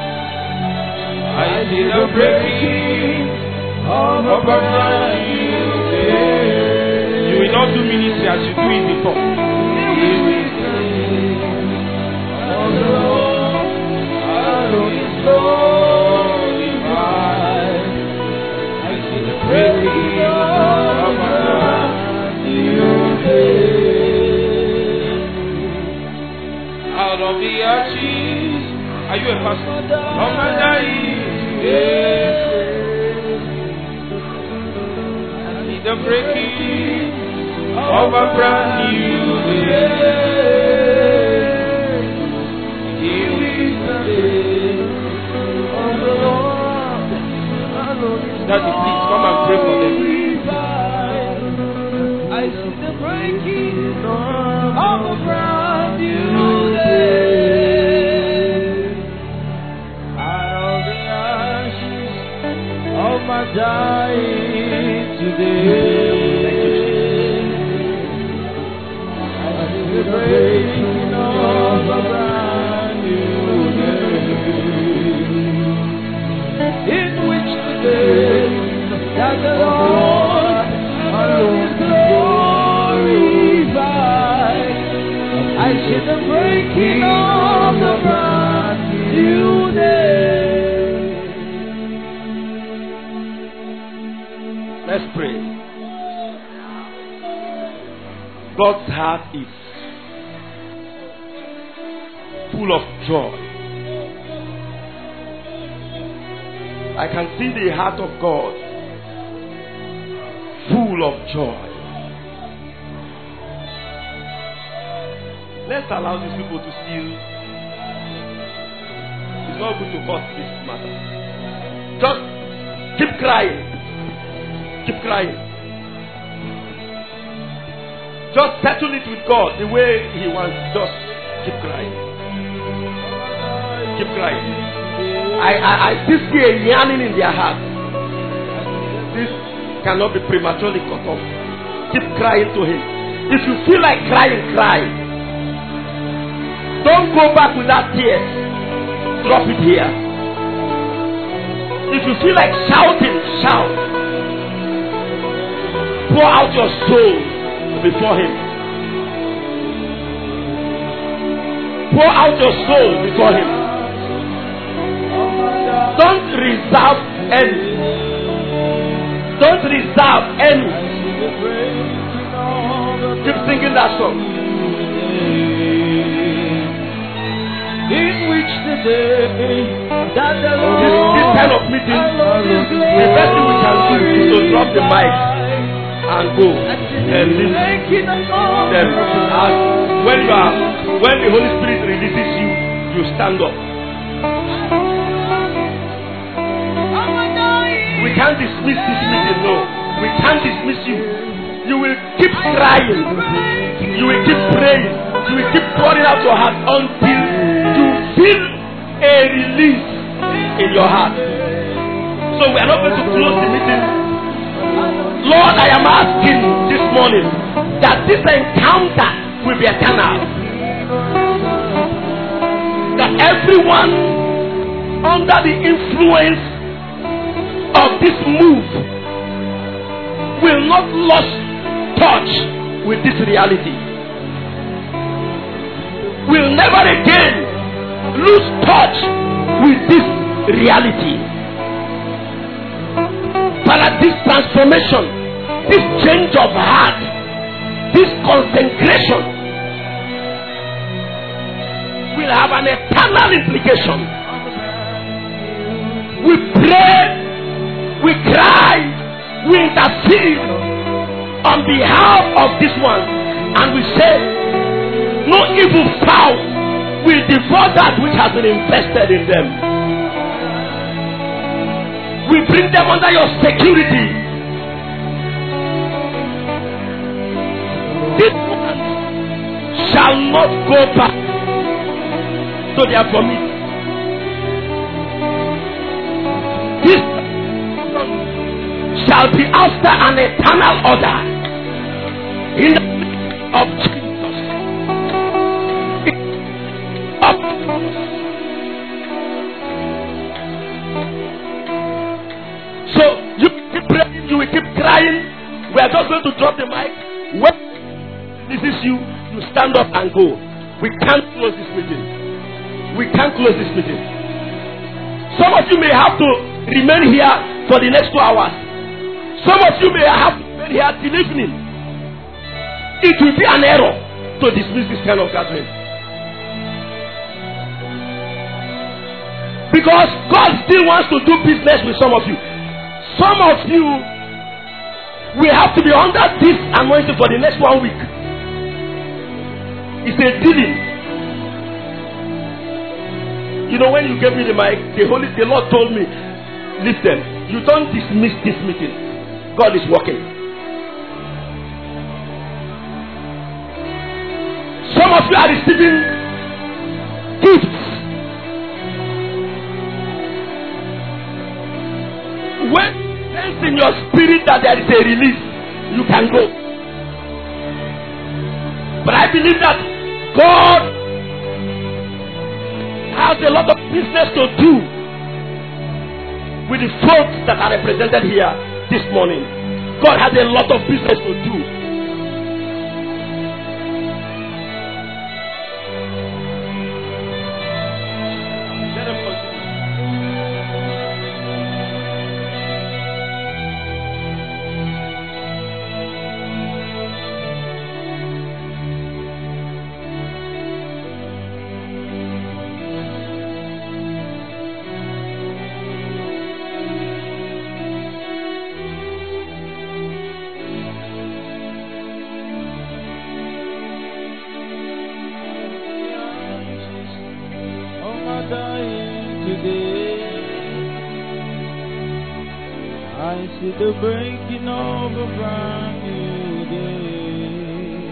I see the breaking of a brand new day. You will not do ministry as you do it before. Here is the name of the Lord, alone is glorified. I see the breaking of a brand new day. Out of the ashes, are you a pastor? Of my dying today, I see the breaking of a brand new day. Here is the day of the Lord. Daddy, please come and pray for them. I see the breaking of a brand new day. Out of the ashes of my dying today, I see the breaking of a brand new day, in which the day that the Lord alone is glorified. I see the breaking of the brand new day. Let's pray. God's heart is full of joy. I can see the heart of God full of joy. Let's allow these people to still. It's not good to cause this matter. Just keep crying. Keep crying. Just settle it with God the way He wants. Just keep crying. Keep crying. I still see a yearning in their heart. This cannot be prematurely cut off. Keep crying to Him. If you feel like crying, cry. Don't go back without tears. Drop it here. If you feel like shouting, shout. Pour out your soul before Him. Pour out your soul before Him. Don't reserve any. Don't reserve any. Keep singing that song. In which the day that the Lord this kind of meeting, the best thing we can do is to drop the mic and go and listen. Then when the Holy Spirit releases you, you stand up. We can't dismiss this meeting, no. We can't dismiss you. You will keep crying. You will keep praying. You will keep pouring out your heart until you feel a release in your heart. So we are not going to close the meeting. Lord, I am asking this morning that this encounter will be eternal. That everyone under the influence of this move will not lose touch with this reality. Will never again lose touch with this reality. But this transformation, this change of heart this consecration will have an eternal implication. We pray, we cry, we intercede on behalf of this one, and we say, no evil fowl will devour that which has been invested in them. We bring them under your security. This one shall not go back to their vomit. This shall be after an eternal order in the name of Jesus. So you keep praying, you will keep crying. We are just going to drop the mic. When this is you, you stand up and go. We can't close this meeting. We can't close this meeting. Some of you may have to remain here for the next 2 hours. Some of you may have to remain here till evening. It will be an error to dismiss this kind of gathering. Because God still wants to do business with some of you. Some of you will have to be under this anointing for the next 1 week. It's a dealing. You know, when you gave me the mic, the Lord told me, listen, you don't dismiss this meeting. God is working. Some of you are receiving gifts. When sense in your spirit that there is a release, you can go. But I believe that God has a lot of business to do with the folks that are represented here this morning. God has a lot of business to do. Let us continue. The breaking of a brand new day,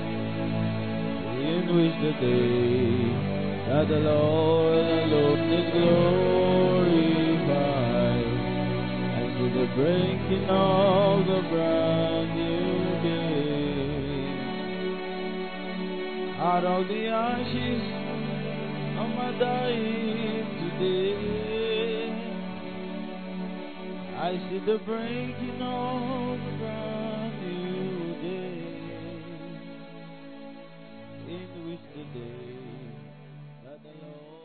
in which the day that the Lord alone is glorified. I see the breaking of the brand new day. Out of the ashes of my dying today, I see the breaking of a brand new day, in which the day that the Lord